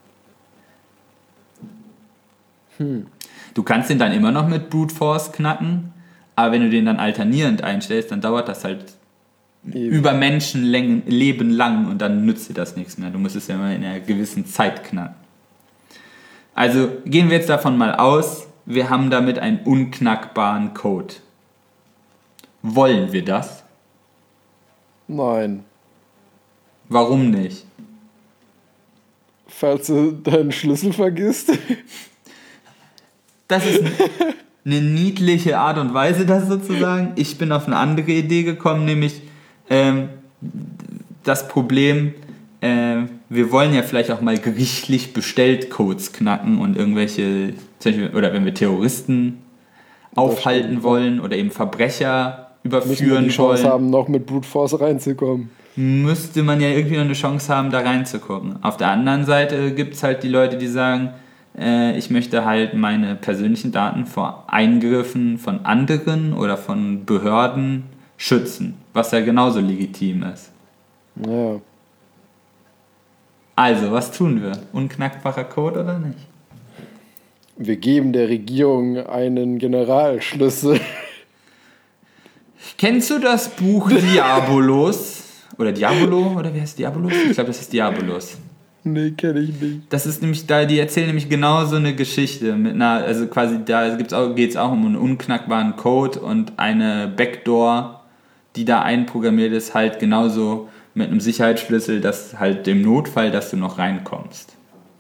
Hm. Du kannst den dann immer noch mit Brute Force knacken, aber wenn du den dann alternierend einstellst, dann dauert das halt Eben. über Menschenleben lang und dann nützt dir das nichts mehr. Du musst es ja immer in einer gewissen Zeit knacken. Also gehen wir jetzt davon mal aus, wir haben damit einen unknackbaren Code. Wollen wir das? Nein. Warum nicht? Falls du deinen Schlüssel vergisst. Das ist eine niedliche Art und Weise, das sozusagen. Ich bin auf eine andere Idee gekommen, nämlich ähm, das Problem, äh, wir wollen ja vielleicht auch mal gerichtlich bestellt Codes knacken und irgendwelche, zum Beispiel, oder wenn wir Terroristen aufhalten stimmt. wollen oder eben Verbrecher Müssen wir überführen die Chance wollen, haben, noch mit Brute Force reinzukommen. müsste man ja irgendwie noch eine Chance haben, da reinzugucken. Auf der anderen Seite gibt es halt die Leute, die sagen, äh, ich möchte halt meine persönlichen Daten vor Eingriffen von anderen oder von Behörden schützen, was ja genauso legitim ist. Ja. Also, was tun wir? Unknackbarer Code oder nicht? Wir geben der Regierung einen Generalschlüssel. Kennst du das Buch Diabolos? Oder Diabolo? Oder wie heißt Diabolos? Ich glaube, das ist Diabolos. Nee, kenne ich nicht. Das ist nämlich da, die erzählen nämlich genau so eine Geschichte mit einer, also quasi da geht es auch um einen unknackbaren Code und eine Backdoor, die da einprogrammiert ist, halt genauso mit einem Sicherheitsschlüssel, dass halt im Notfall, dass du noch reinkommst.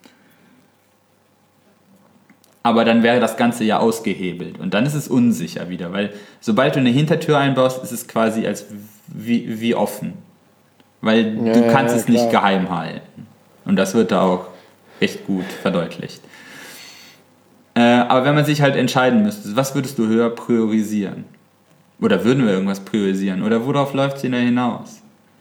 Aber dann wäre das Ganze ja ausgehebelt und dann ist es unsicher wieder, weil sobald du eine Hintertür einbaust, ist es quasi als wie, wie offen, weil Ja, du ja, kannst ja, es nicht klar. geheim halten und das wird da auch recht gut verdeutlicht. Äh, aber wenn man sich halt entscheiden müsste, was würdest du höher priorisieren? Oder würden wir irgendwas priorisieren? Oder worauf läuft es denn da hinaus?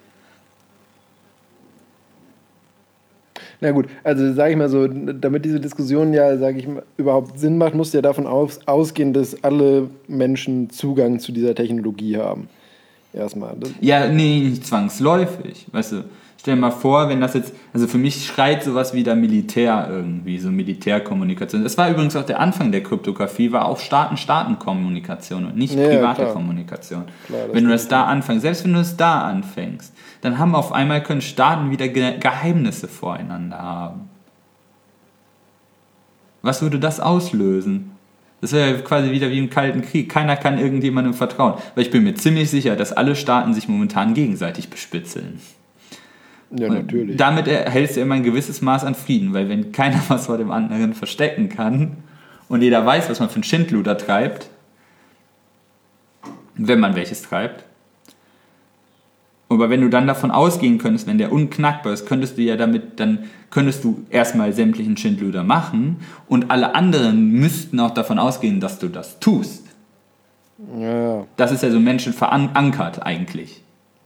Na gut, also sage ich mal so, damit diese Diskussion ja, sage ich mal, überhaupt Sinn macht, musst du ja davon aus, ausgehen, dass alle Menschen Zugang zu dieser Technologie haben. Erstmal. Das, Ja, nee, nicht zwangsläufig. Weißt du, stell dir mal vor, wenn das jetzt, also für mich schreit sowas wie der Militär irgendwie, so Militärkommunikation. Das war übrigens auch der Anfang der Kryptographie, war auch Staaten-Staaten-Kommunikation und nicht Ja, ja, private klar. Kommunikation. Klar, das wenn du stimmt. das da anfängst, selbst wenn du es da anfängst, dann haben auf einmal können Staaten wieder Ge- Geheimnisse voreinander haben. Was würde das auslösen? Das wäre ja quasi wieder wie im Kalten Krieg. Keiner kann irgendjemandem vertrauen. Weil ich bin mir ziemlich sicher, dass alle Staaten sich momentan gegenseitig bespitzeln. ja, Und natürlich. damit erhältst du immer ein gewisses Maß an Frieden, weil wenn keiner was vor dem anderen verstecken kann und jeder weiß, was man für ein Schindluder treibt, wenn man welches treibt, aber wenn du dann davon ausgehen könntest, wenn der unknackbar ist, könntest du ja damit, dann könntest du erstmal sämtlichen Schindluder machen und alle anderen müssten auch davon ausgehen, dass du das tust. Ja. Das ist ja so Menschen verankert eigentlich.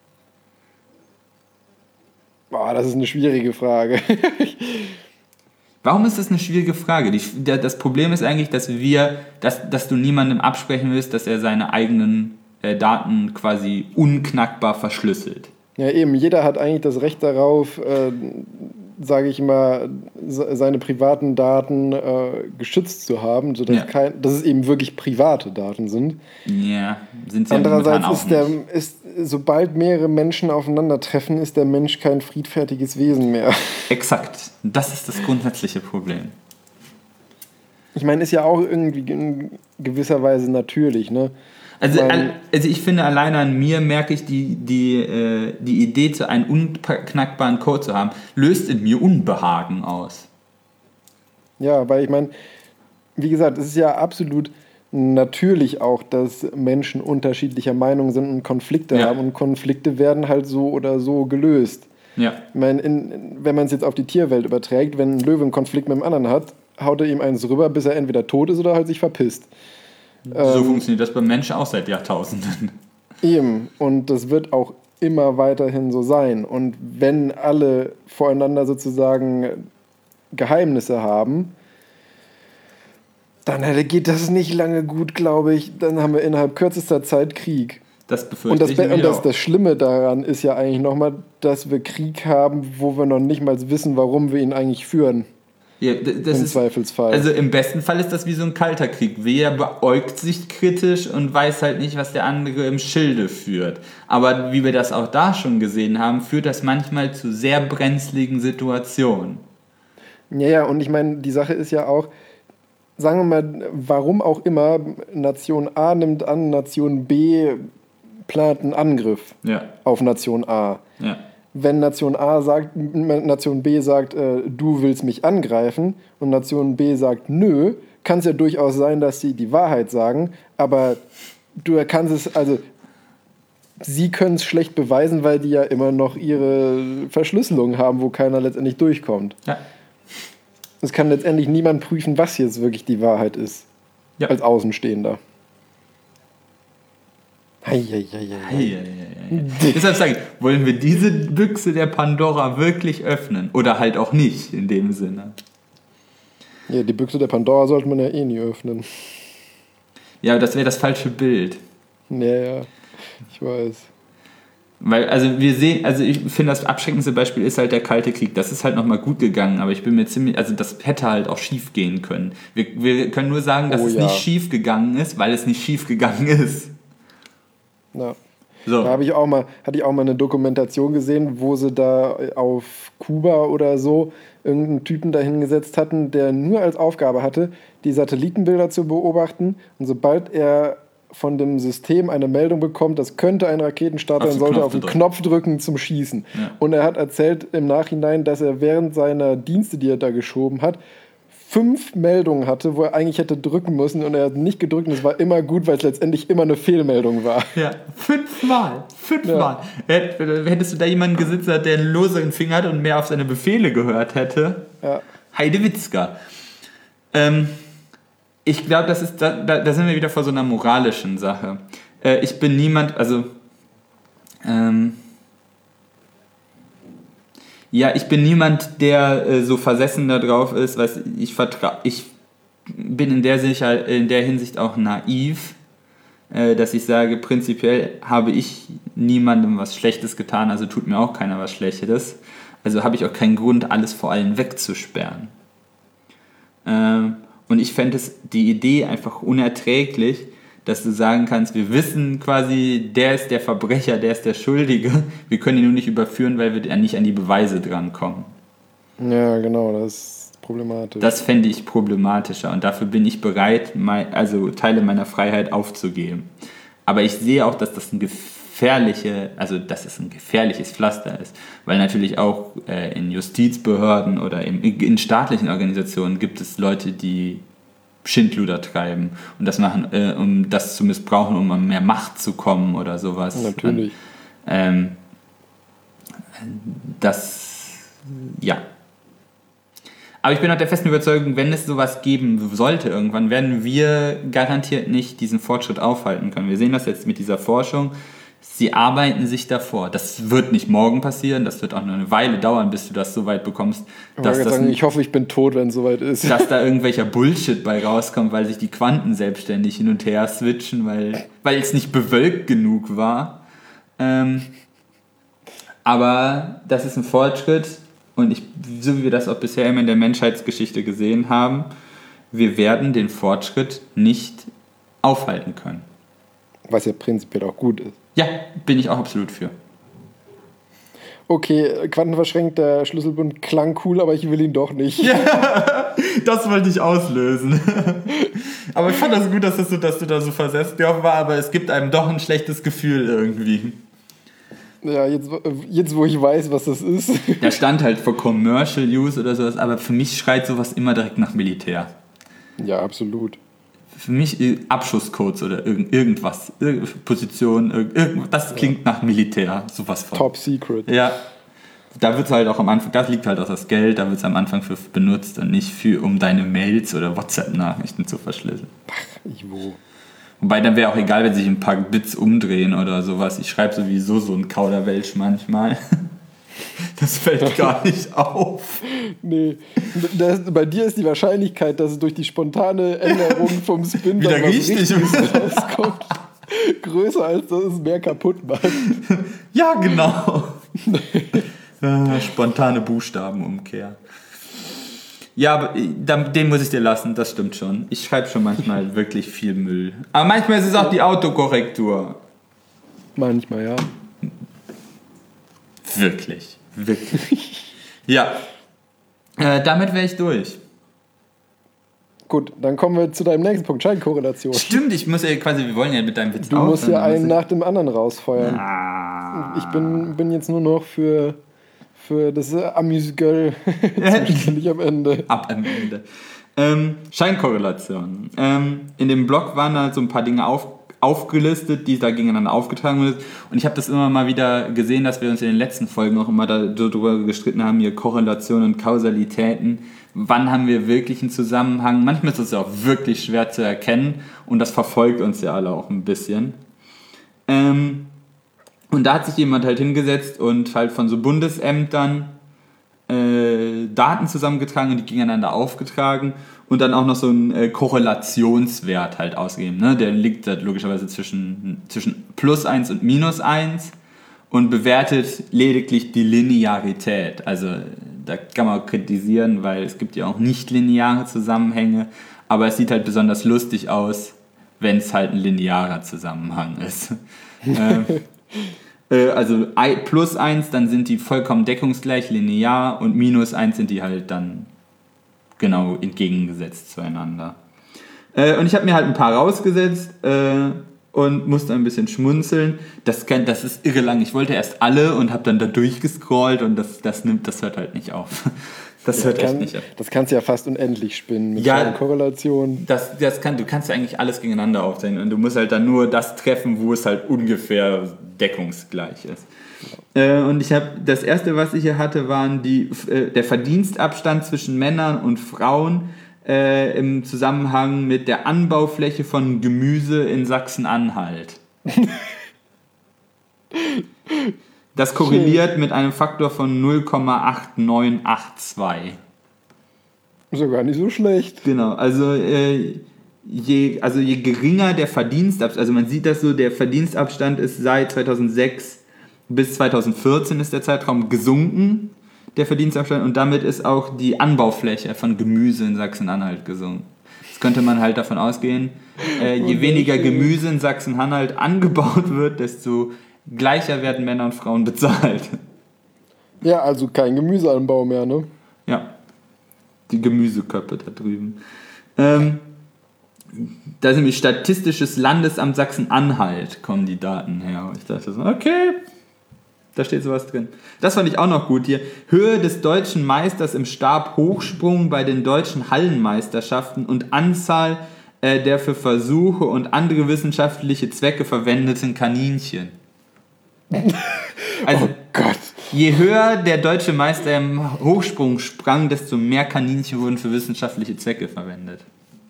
Boah, das ist eine schwierige Frage. Warum ist das eine schwierige Frage? Die, der, das Problem ist eigentlich, dass wir, dass, dass du niemandem absprechen willst, dass er seine eigenen äh, Daten quasi unknackbar verschlüsselt. Ja, eben, jeder hat eigentlich das Recht darauf, äh, sage ich mal, seine privaten Daten äh, geschützt zu haben, sodass Ja. kein, dass es eben wirklich private Daten sind. Ja, sind sie ja Andererseits momentan auch ist, der, nicht. ist, sobald mehrere Menschen aufeinandertreffen, ist der Mensch kein friedfertiges Wesen mehr. Exakt. Das ist das grundsätzliche Problem. Ich meine, ist ja auch irgendwie in gewisser Weise natürlich, ne? Also, Weil- al- also ich finde, alleine an mir merke ich, die, die, äh, die Idee, zu einen unknackbaren Code zu haben, löst in mir Unbehagen aus. Ja, weil ich meine, wie gesagt, es ist ja absolut natürlich auch, dass Menschen unterschiedlicher Meinung sind und Konflikte Ja. haben und Konflikte werden halt so oder so gelöst. Ja. Ich meine, in, in, wenn man es jetzt auf die Tierwelt überträgt, wenn ein Löwe einen Konflikt mit dem anderen hat, haut er ihm eins rüber, bis er entweder tot ist oder halt sich verpisst. So Ähm, funktioniert das beim Menschen auch seit Jahrtausenden. Eben. Und das wird auch immer weiterhin so sein. Und wenn alle voreinander sozusagen Geheimnisse haben, dann äh, geht das nicht lange gut, glaube ich. Dann haben wir innerhalb kürzester Zeit Krieg. Das befürchte Und das, ich Be- nämlich und das, auch. das Schlimme daran ist ja eigentlich nochmal, dass wir Krieg haben, wo wir noch nicht mal wissen, warum wir ihn eigentlich führen. Ja, d- das Im ist, Zweifelsfall. Also im besten Fall ist das wie so ein kalter Krieg. Wer beäugt sich kritisch und weiß halt nicht, was der andere im Schilde führt. Aber wie wir das auch da schon gesehen haben, führt das manchmal zu sehr brenzligen Situationen. Ja, ja, und ich meine, die Sache ist ja auch, sagen wir mal, warum auch immer, Nation A nimmt an, Nation B plant einen Angriff Ja, auf Nation A. ja. Wenn Nation A sagt, Nation B sagt, äh, du willst mich angreifen und Nation B sagt, nö, kann es ja durchaus sein, dass sie die Wahrheit sagen, aber du kannst es, also sie können es schlecht beweisen, weil die ja immer noch ihre Verschlüsselung haben, wo keiner letztendlich durchkommt. Ja. Es kann letztendlich niemand prüfen, was jetzt wirklich die Wahrheit ist, Ja. als Außenstehender. Eieieiei. Eieieiei. Deshalb sage ich, wollen wir diese Büchse der Pandora wirklich öffnen? Oder halt auch nicht, in dem Sinne. Ja, die Büchse der Pandora sollte man ja eh nie öffnen. Ja, aber das wäre das falsche Bild. Ja, ja, ich weiß. Weil, also wir sehen, also ich finde, das abschreckendste Beispiel ist halt der Kalte Krieg. Das ist halt nochmal gut gegangen, aber ich bin mir ziemlich, also das hätte halt auch schief gehen können. Wir, wir können nur sagen, dass Oh es ja. nicht schief gegangen ist, weil es nicht schief gegangen ist. Ja. So. Da habe ich auch mal, hatte ich auch mal eine Dokumentation gesehen, wo sie da auf Kuba oder so irgendeinen Typen dahingesetzt hatten, der nur als Aufgabe hatte, die Satellitenbilder zu beobachten. Und sobald er von dem System eine Meldung bekommt, das könnte ein Raketenstart Auf sein, den sollte Knopf auf den drücken. Knopf drücken zum Schießen. Ja. Und er hat erzählt im Nachhinein, dass er während seiner Dienste, die er da geschoben hat, fünf Meldungen hatte, wo er eigentlich hätte drücken müssen und er hat nicht gedrückt und es war immer gut, weil es letztendlich immer eine Fehlmeldung war. Ja, fünfmal. Fünfmal. Hätt- Hättest du da jemanden gesitzt, der einen loseren Finger hat und mehr auf seine Befehle gehört hätte? Ja. Heidewitzka. Ähm, ich glaube, das ist, da, da, da sind wir wieder vor so einer moralischen Sache. Äh, ich bin niemand, also, ähm, ja, ich bin niemand, der äh, so versessen da drauf ist, was ich vertraue. Ich bin in der, Sicher in der Hinsicht auch naiv, äh, dass ich sage, prinzipiell habe ich niemandem was Schlechtes getan, also tut mir auch keiner was Schlechtes. Also habe ich auch keinen Grund, alles vor allen wegzusperren. Ähm, und ich fände es die Idee einfach unerträglich, dass du sagen kannst, wir wissen quasi, der ist der Verbrecher, der ist der Schuldige, wir können ihn nur nicht überführen, weil wir nicht an die Beweise drankommen. Ja, genau, das ist problematisch. Das fände ich problematischer und dafür bin ich bereit, mein, also Teile meiner Freiheit aufzugeben. Aber ich sehe auch, dass das ein gefährliche, also dass es ein gefährliches Pflaster ist, weil natürlich auch äh, in Justizbehörden oder im, in staatlichen Organisationen gibt es Leute, die Schindluder treiben und das machen, äh, um das zu missbrauchen, um an mehr Macht zu kommen oder sowas. Natürlich. Und, ähm, das, ja. Aber ich bin auch der festen Überzeugung, wenn es sowas geben sollte irgendwann, werden wir garantiert nicht diesen Fortschritt aufhalten können. Wir sehen das jetzt mit dieser Forschung. Sie arbeiten sich davor. Das wird nicht morgen passieren, das wird auch noch eine Weile dauern, bis du das so weit bekommst, Ich dass, wollte das, sagen, ich hoffe, ich bin tot, wenn es soweit ist. dass da irgendwelcher Bullshit bei rauskommt, weil sich die Quanten selbstständig hin und her switchen, weil, weil es nicht bewölkt genug war. Ähm, aber das ist ein Fortschritt und ich, so wie wir das auch bisher immer in der Menschheitsgeschichte gesehen haben, wir werden den Fortschritt nicht aufhalten können. Was ja prinzipiell auch gut ist. Ja, bin ich auch absolut für. Okay, quantenverschränkter Schlüsselbund klang cool, aber ich will ihn doch nicht. Ja, das wollte ich auslösen. Aber ich fand das gut, dass, das so, dass du da so versetzt drauf war, aber es gibt einem doch ein schlechtes Gefühl irgendwie. Ja, jetzt, jetzt wo ich weiß, was das ist. Da stand halt für Commercial Use oder sowas, aber für mich schreit sowas immer direkt nach Militär. Ja, absolut. Für mich Abschusscodes oder irgend, irgendwas, Position, irgend, das klingt nach Militär, sowas von. Top Secret. Ja, da wird es halt auch am Anfang, das liegt halt auch das Geld, da wird es am Anfang für benutzt und nicht für, um deine Mails oder WhatsApp-Nachrichten zu verschlüsseln. Ach, ich wo. Wobei, dann wäre auch egal, wenn sich ein paar Bits umdrehen oder sowas. Ich schreibe sowieso so einen Kauderwelsch manchmal. Das fällt gar nicht auf. Nee, das, bei dir ist die Wahrscheinlichkeit, dass es durch die spontane Änderung vom Spin wieder richtig rauskommt, größer, als dass es mehr kaputt macht. Ja, genau. äh, spontane Buchstabenumkehr. Ja, aber den muss ich dir lassen, das stimmt schon. Ich schreibe schon manchmal wirklich viel Müll. Aber manchmal ist es auch die Autokorrektur. Manchmal, ja. Wirklich, wirklich. Ja, äh, damit wäre ich durch. Gut, dann kommen wir zu deinem nächsten Punkt, Scheinkorrelation. Stimmt, ich muss ja quasi, wir wollen ja mit deinem Witz Du aufhören, musst ja dann muss einen ich- nach dem anderen rausfeuern. Ah. Ich bin, bin jetzt nur noch für, für das Amüsgöl zuständig am Ende. Ab am Ende. Ähm, Scheinkorrelation. Ähm, in dem Blog waren halt so ein paar Dinge auf, aufgelistet, die da gegeneinander aufgetragen wurden. Und ich habe das immer mal wieder gesehen, dass wir uns in den letzten Folgen auch immer darüber gestritten haben, hier Korrelation und Kausalitäten. Wann haben wir wirklich einen Zusammenhang? Manchmal ist es ja auch wirklich schwer zu erkennen und das verfolgt uns ja alle auch ein bisschen. Ähm, und da hat sich jemand halt hingesetzt und halt von so Bundesämtern äh, Daten zusammengetragen und die gegeneinander aufgetragen und dann auch noch so einen äh, Korrelationswert halt ausgegeben. Ne? Der liegt halt logischerweise zwischen, zwischen plus eins und minus eins und bewertet lediglich die Linearität. Also da kann man kritisieren, weil es gibt ja auch nicht lineare Zusammenhänge, aber es sieht halt besonders lustig aus, wenn es halt ein linearer Zusammenhang ist. ähm, äh, also plus eins, dann sind die vollkommen deckungsgleich linear und minus eins sind die halt dann genau entgegengesetzt zueinander. Äh, und ich habe mir halt ein paar rausgesetzt äh, und musste ein bisschen schmunzeln. Das, kann, das ist irre lang. Ich wollte erst alle und habe dann da durchgescrollt und das, das, nimmt, das hört halt nicht auf. Das Ja, hört kann, echt nicht auf. Das kannst du ja fast unendlich spinnen mit Ja. ja. Korrelation. Das, das kann, du kannst ja eigentlich alles gegeneinander aufzählen und du musst halt dann nur das treffen, wo es halt ungefähr deckungsgleich ist. Äh, und ich habe das erste, was ich hier hatte, waren die, äh, der Verdienstabstand zwischen Männern und Frauen äh, im Zusammenhang mit der Anbaufläche von Gemüse in Sachsen-Anhalt. Das korreliert mit einem Faktor von null Komma acht neun acht zwei. Ist ja gar nicht so schlecht. Genau, also äh, je, also je geringer der Verdienstabstand, also man sieht das so, der Verdienstabstand ist seit zweitausendsechs bis zweitausendvierzehn ist der Zeitraum gesunken, der Verdienstabstand, und damit ist auch die Anbaufläche von Gemüse in Sachsen-Anhalt gesunken. Jetzt könnte man halt davon ausgehen, äh, je weniger Gemüse in Sachsen-Anhalt angebaut wird, desto gleicher werden Männer und Frauen bezahlt. Ja, also kein Gemüseanbau mehr, ne? Ja, die Gemüseköpfe da drüben. Ähm, da ist nämlich Statistisches Landesamt Sachsen-Anhalt, kommen die Daten her. Und ich dachte so, okay, da steht sowas drin. Das fand ich auch noch gut hier. Höhe des deutschen Meisters im Stabhochsprung bei den deutschen Hallenmeisterschaften und Anzahl äh, der für Versuche und andere wissenschaftliche Zwecke verwendeten Kaninchen. Also, Oh Gott. je höher der deutsche Meister im Hochsprung sprang, desto mehr Kaninchen wurden für wissenschaftliche Zwecke verwendet.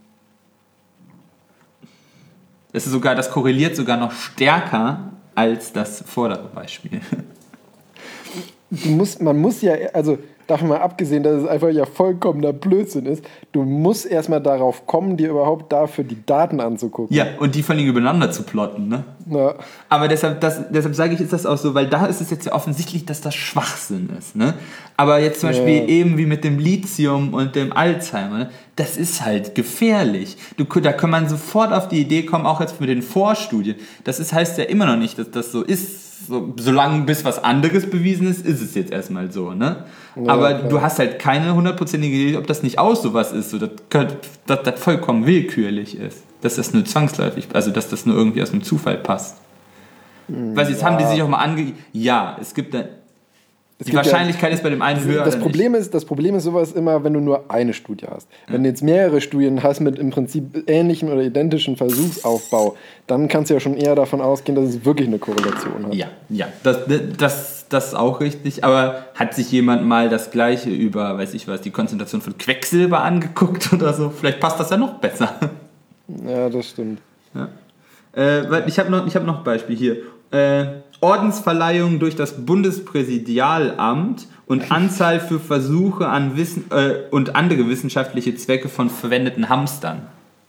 Das ist sogar, das korreliert sogar noch stärker als das vordere Beispiel. Du musst, man muss ja, also davon mal abgesehen, dass es einfach ja vollkommener Blödsinn ist, du musst erstmal darauf kommen, dir überhaupt dafür die Daten anzugucken. Ja, und die von ihnen übereinander zu plotten, ne? Ja. Aber deshalb, das, deshalb sage ich, ist das auch so, weil da ist es jetzt ja offensichtlich, dass das Schwachsinn ist, ne? Aber jetzt zum Beispiel Ja. eben wie mit dem Lithium und dem Alzheimer, ne? Das ist halt gefährlich. Du, da kann man sofort auf die Idee kommen, auch jetzt mit den Vorstudien. Das ist, heißt ja immer noch nicht, dass das so ist. So, solange bis was anderes bewiesen ist, ist es jetzt erstmal so, ne? Ja, aber klar. du hast halt keine hundertprozentige Idee, ob das nicht auch sowas ist, so, dass, dass das vollkommen willkürlich ist. Dass das nur zwangsläufig, also dass das nur irgendwie aus dem Zufall passt. Weil jetzt Ja. haben die sich auch mal ange... Ja, es gibt da... Es Die gibt Wahrscheinlichkeit ja, ist bei dem einen höher das oder Problem ist, das Problem ist sowas immer, wenn du nur eine Studie hast. Wenn du jetzt mehrere Studien hast mit im Prinzip ähnlichem oder identischen Versuchsaufbau, dann kannst du ja schon eher davon ausgehen, dass es wirklich eine Korrelation hat. Ja, ja, das, das, das ist auch richtig. Aber hat sich jemand mal das Gleiche über, weiß ich was, die Konzentration von Quecksilber angeguckt oder so? Vielleicht passt das ja noch besser. Ja, das stimmt. Ja. Äh, weil ich habe noch, ich hab noch ein Beispiel hier. Äh, Ordensverleihung durch das Bundespräsidialamt und Anzahl für Versuche an Wissen äh, und andere wissenschaftliche Zwecke von verwendeten Hamstern.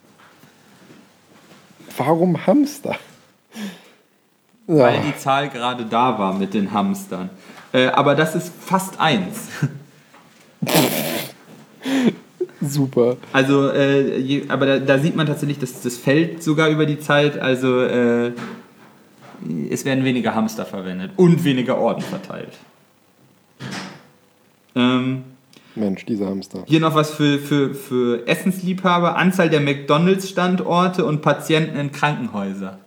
Warum Hamster? Ja. Weil die Zahl gerade da war mit den Hamstern. Äh, aber das ist fast eins. Super. Also, äh, je, aber da, da sieht man tatsächlich, dass das fällt sogar über die Zeit. Also, äh, es werden weniger Hamster verwendet und weniger Orden verteilt. Ähm, Mensch, dieser Hamster. hier noch was für, für, für Essensliebhaber. Anzahl der McDonalds-Standorte und Patienten in Krankenhäusern.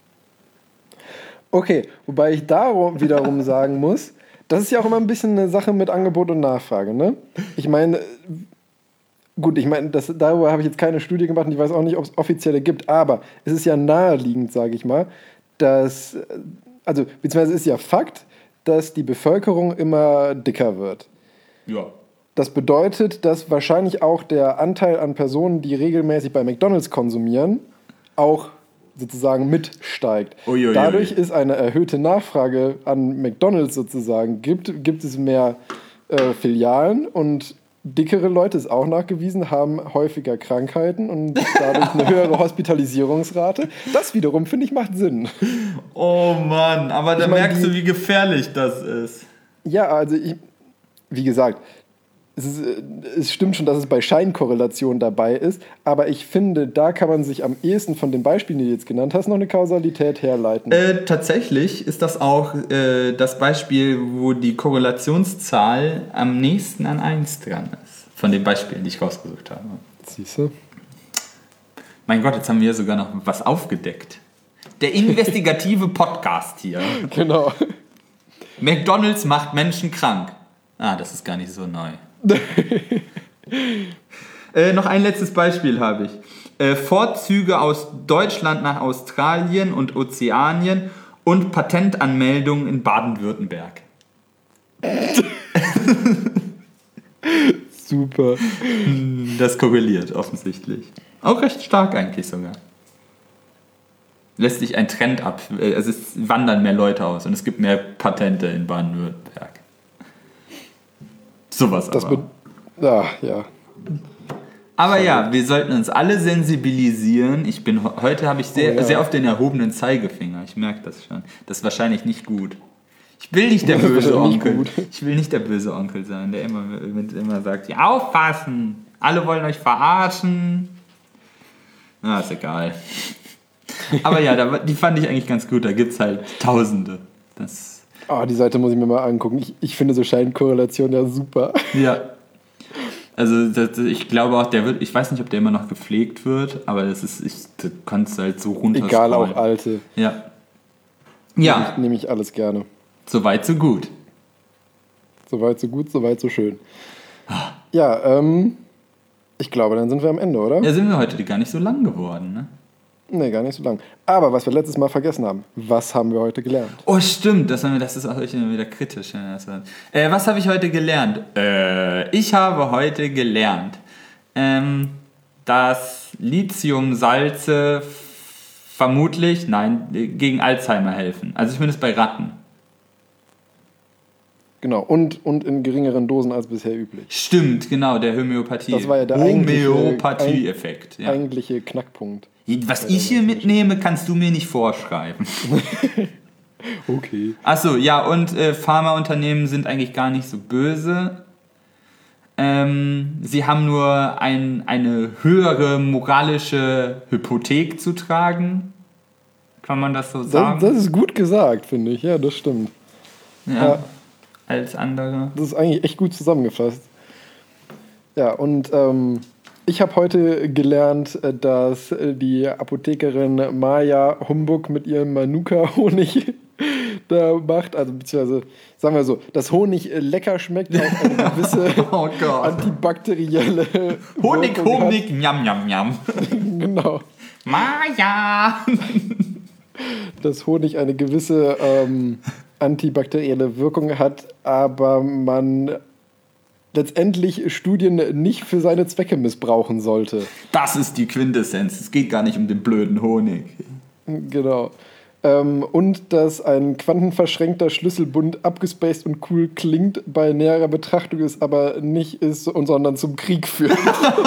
Okay, wobei ich darum wiederum sagen muss, das ist ja auch immer ein bisschen eine Sache mit Angebot und Nachfrage, ne? Ich meine, gut, ich meine, das, darüber habe ich jetzt keine Studie gemacht und ich weiß auch nicht, ob es offizielle gibt, aber es ist ja naheliegend, sage ich mal, dass, also, beziehungsweise ist ja Fakt, dass die Bevölkerung immer dicker wird. Ja. Das bedeutet, dass wahrscheinlich auch der Anteil an Personen, die regelmäßig bei McDonald's konsumieren, auch sozusagen mitsteigt. Uiuiui. Dadurch ist eine erhöhte Nachfrage an McDonald's sozusagen. Gibt, gibt es mehr äh, Filialen und dickere Leute, ist auch nachgewiesen, haben häufiger Krankheiten und dadurch eine höhere Hospitalisierungsrate. Das wiederum, finde ich, macht Sinn. Oh Mann, aber da Ich mein, merkst die- du, wie gefährlich das ist. Ja, also ich, wie gesagt, es, ist, äh, es stimmt schon, dass es bei Scheinkorrelation dabei ist, aber ich finde, da kann man sich am ehesten von den Beispielen, die du jetzt genannt hast, noch eine Kausalität herleiten. Äh, tatsächlich ist das auch äh, das Beispiel, wo die Korrelationszahl am nächsten an eins dran ist. Von den Beispielen, die ich rausgesucht habe. Siehst du? Mein Gott, jetzt haben wir sogar noch was aufgedeckt. Der investigative Podcast hier. Genau. McDonald's macht Menschen krank. Ah, das ist gar nicht so neu. äh, noch ein letztes Beispiel habe ich. Äh, Vorzüge aus Deutschland nach Australien und Ozeanien und Patentanmeldungen in Baden-Württemberg. Super. Das korreliert offensichtlich. Auch recht stark eigentlich sogar. Lässt sich ein Trend ab. Also es wandern mehr Leute aus und es gibt mehr Patente in Baden-Württemberg. Sowas Das aber. be- ah, ja. Aber ja, wir sollten uns alle sensibilisieren. Ich bin heute habe ich sehr, Oh ja. sehr auf den erhobenen Zeigefinger. Ich merke das schon. Das ist wahrscheinlich nicht gut. Ich will nicht der Das ist böse wahrscheinlich nicht Onkel. gut. Ich will nicht der böse Onkel sein, der immer, immer sagt, ja, aufpassen. Alle wollen euch verarschen. Na, ist egal. Aber ja, da, die fand ich eigentlich ganz gut. Da gibt es halt Tausende. Das, Ah, die Seite muss ich mir mal angucken. Ich, ich finde so Scheinkorrelation ja super. ja. Also das, ich glaube auch, der wird, ich weiß nicht, ob der immer noch gepflegt wird, aber das ist, ich, du kannst halt so runter. Egal, auch alte. Ja. Ja, Nehme ich, nehme ich alles gerne. soweit so gut. Soweit so gut, soweit so schön. Ja, ähm, ich glaube, dann sind wir am Ende, oder? Ja, sind wir heute gar nicht so lang geworden, ne? Nee, gar nicht so lang. Aber was wir letztes Mal vergessen haben, was haben wir heute gelernt? Oh, stimmt, das, haben wir, das ist auch immer wieder kritisch. Ja, das war, äh, was habe ich heute gelernt? Äh, ich habe heute gelernt, ähm, dass Lithiumsalze vermutlich, nein, gegen Alzheimer helfen. Also zumindest bei Ratten. Genau, und, und in geringeren Dosen als bisher üblich. Stimmt, genau, der Homöopathie. Das war ja der Homöopathie-Effekt. Ja. eigentliche Knackpunkt. Was ich hier mitnehme, kannst du mir nicht vorschreiben. Okay. Achso, ja, und äh, Pharmaunternehmen sind eigentlich gar nicht so böse. Ähm, sie haben nur ein, eine höhere moralische Hypothek zu tragen. Kann man das so sagen? Das, das ist gut gesagt, finde ich. Ja, das stimmt. Ja, Ja. als andere. Das ist eigentlich echt gut zusammengefasst. Ja, und ähm, ich habe heute gelernt, äh, dass äh, die Apothekerin Maja Humbug mit ihrem Manuka-Honig da macht, also beziehungsweise, sagen wir so, dass Honig äh, lecker schmeckt, auch eine gewisse Oh Gott. antibakterielle Honig, Wirkung hat. Honig, njam, njam, njam. Genau. Maja! Dass Honig eine gewisse ähm, antibakterielle Wirkung hat, aber man letztendlich Studien nicht für seine Zwecke missbrauchen sollte. Das ist die Quintessenz. Es geht gar nicht um den blöden Honig. Genau. Ähm, und dass ein quantenverschränkter Schlüsselbund abgespaced und cool klingt, bei näherer Betrachtung ist, aber nicht ist, und sondern zum Krieg führt.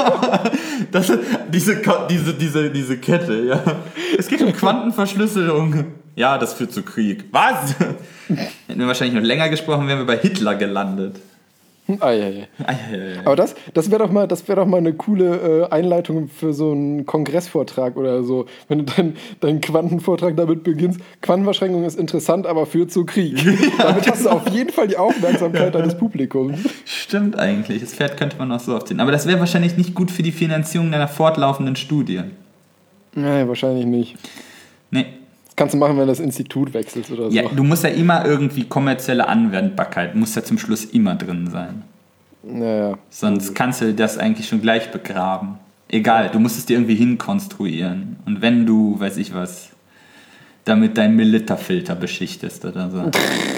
Das ist diese, Ko- diese, diese, diese Kette, ja. Es geht um Quantenverschlüsselung. Ja, das führt zu Krieg. Was? Hätten wir wahrscheinlich noch länger gesprochen, wären wir bei Hitler gelandet. Ah, ja, ja. Ah, ja, ja, ja. Aber das, das wäre doch mal, das wär doch mal eine coole äh, Einleitung für so einen Kongressvortrag oder so. Wenn du deinen dein Quantenvortrag damit beginnst, Quantenverschränkung ist interessant, aber führt zu Krieg. Damit hast du auf jeden Fall die Aufmerksamkeit deines Publikums. Stimmt eigentlich. Das Pferd könnte man auch so aufziehen. Aber das wäre wahrscheinlich nicht gut für die Finanzierung deiner fortlaufenden Studie. Nein, wahrscheinlich nicht. Nee. Das kannst du machen, wenn du das Institut wechselst oder so. Ja, du musst ja immer irgendwie kommerzielle Anwendbarkeit, muss ja zum Schluss immer drin sein. Naja. Sonst kannst du das eigentlich schon gleich begraben. Egal, du musst es dir irgendwie hinkonstruieren. Und wenn du, weiß ich was, damit deinen Melitta-Filter beschichtest oder so.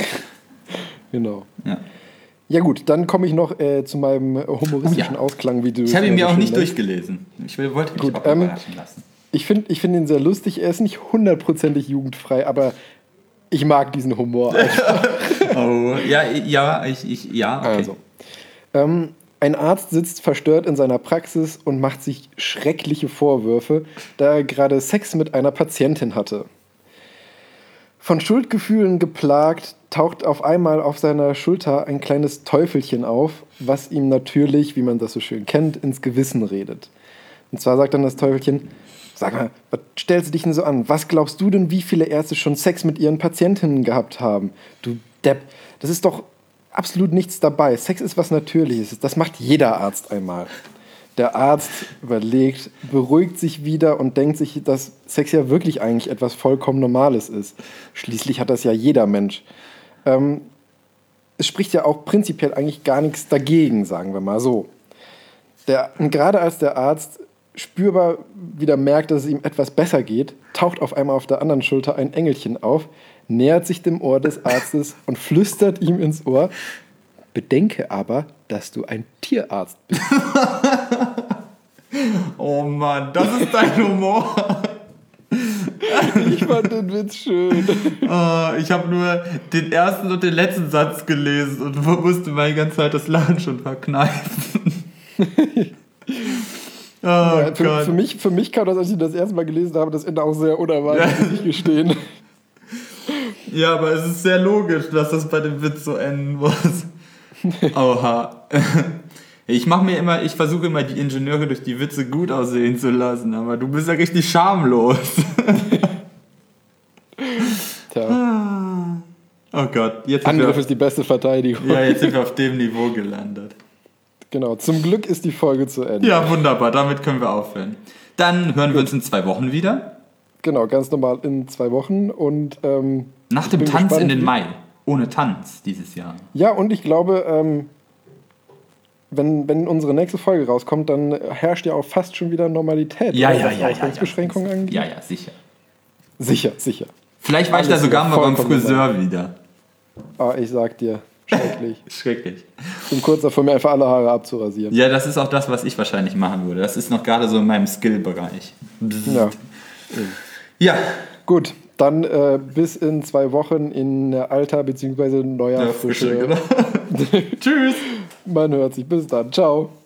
Genau. Ja. Ja gut, dann komme ich noch äh, zu meinem humoristischen Oh ja. Ausklang, wie du Ich habe ihn äh, mir auch schön nicht nennst. durchgelesen. Ich will, wollte mich Gut, auch ähm, überraschen lassen. Ich finde ich find ihn sehr lustig. Er ist nicht hundertprozentig jugendfrei, aber ich mag diesen Humor. Oh, ja, ja, ich, ich, ja, okay. Also, ähm, ein Arzt sitzt verstört in seiner Praxis und macht sich schreckliche Vorwürfe, da er gerade Sex mit einer Patientin hatte. Von Schuldgefühlen geplagt, taucht auf einmal auf seiner Schulter ein kleines Teufelchen auf, was ihm natürlich, wie man das so schön kennt, ins Gewissen redet. Und zwar sagt dann das Teufelchen: Sag mal, was stellst du dich denn so an? Was glaubst du denn, wie viele Ärzte schon Sex mit ihren Patientinnen gehabt haben? Du Depp, das ist doch absolut nichts dabei. Sex ist was Natürliches. Das macht jeder Arzt einmal. Der Arzt überlegt, beruhigt sich wieder und denkt sich, dass Sex ja wirklich eigentlich etwas vollkommen Normales ist. Schließlich hat das ja jeder Mensch. Ähm, es spricht ja auch prinzipiell eigentlich gar nichts dagegen, sagen wir mal so. Der, und gerade als der Arzt spürbar wieder merkt, dass es ihm etwas besser geht, taucht auf einmal auf der anderen Schulter ein Engelchen auf, nähert sich dem Ohr des Arztes und flüstert ihm ins Ohr: Bedenke aber, dass du ein Tierarzt bist. Oh Mann, das ist dein Humor. Ich fand den Witz schön. Oh, ich habe nur den ersten und den letzten Satz gelesen und musste meine ganze Zeit das Lachen schon verkneifen. Oh Ja, für, Gott. für, mich, für mich kam das, als ich das erste Mal gelesen habe, das Ende auch sehr unerwartet, Ja. muss ich gestehen. Ja, aber es ist sehr logisch, dass das bei dem Witz so enden muss. Oha. Ich mache mir immer, ich versuche immer die Ingenieure durch die Witze gut aussehen zu lassen, aber du bist ja richtig schamlos. Tja, Oh Gott, jetzt sind, Angriff wir, ist die beste Verteidigung. ja, jetzt sind wir auf dem Niveau gelandet. Genau, zum Glück ist die Folge zu Ende. Ja, wunderbar, damit können wir aufhören. Dann hören wir uns in zwei Wochen wieder. Genau, ganz normal in zwei Wochen. Und, ähm, Nach ich dem bin Tanz gespannt, in den wie- Mai. Ohne Tanz dieses Jahr. Ja, und ich glaube, ähm, wenn, wenn unsere nächste Folge rauskommt, dann herrscht ja auch fast schon wieder Normalität. Ja, oder, ja, was ja, ja. Ausgangsbeschränkungen ja. angeht. Ja, ja, sicher. Sicher, sicher. Vielleicht war ich da Alles sogar wieder mal beim vollkommen Friseur wieder. Ah, ich sag dir, schrecklich. Schrecklich. Ich bin kurz davor, mir einfach alle Haare abzurasieren. Ja, das ist auch das, was ich wahrscheinlich machen würde. Das ist noch gerade so in meinem Skill-Bereich. Ja. Ja, Gut, Dann äh, bis in zwei Wochen in alter bzw. neuer Ja, Frische. Frische, genau. Tschüss. Man hört sich. Bis dann. Ciao.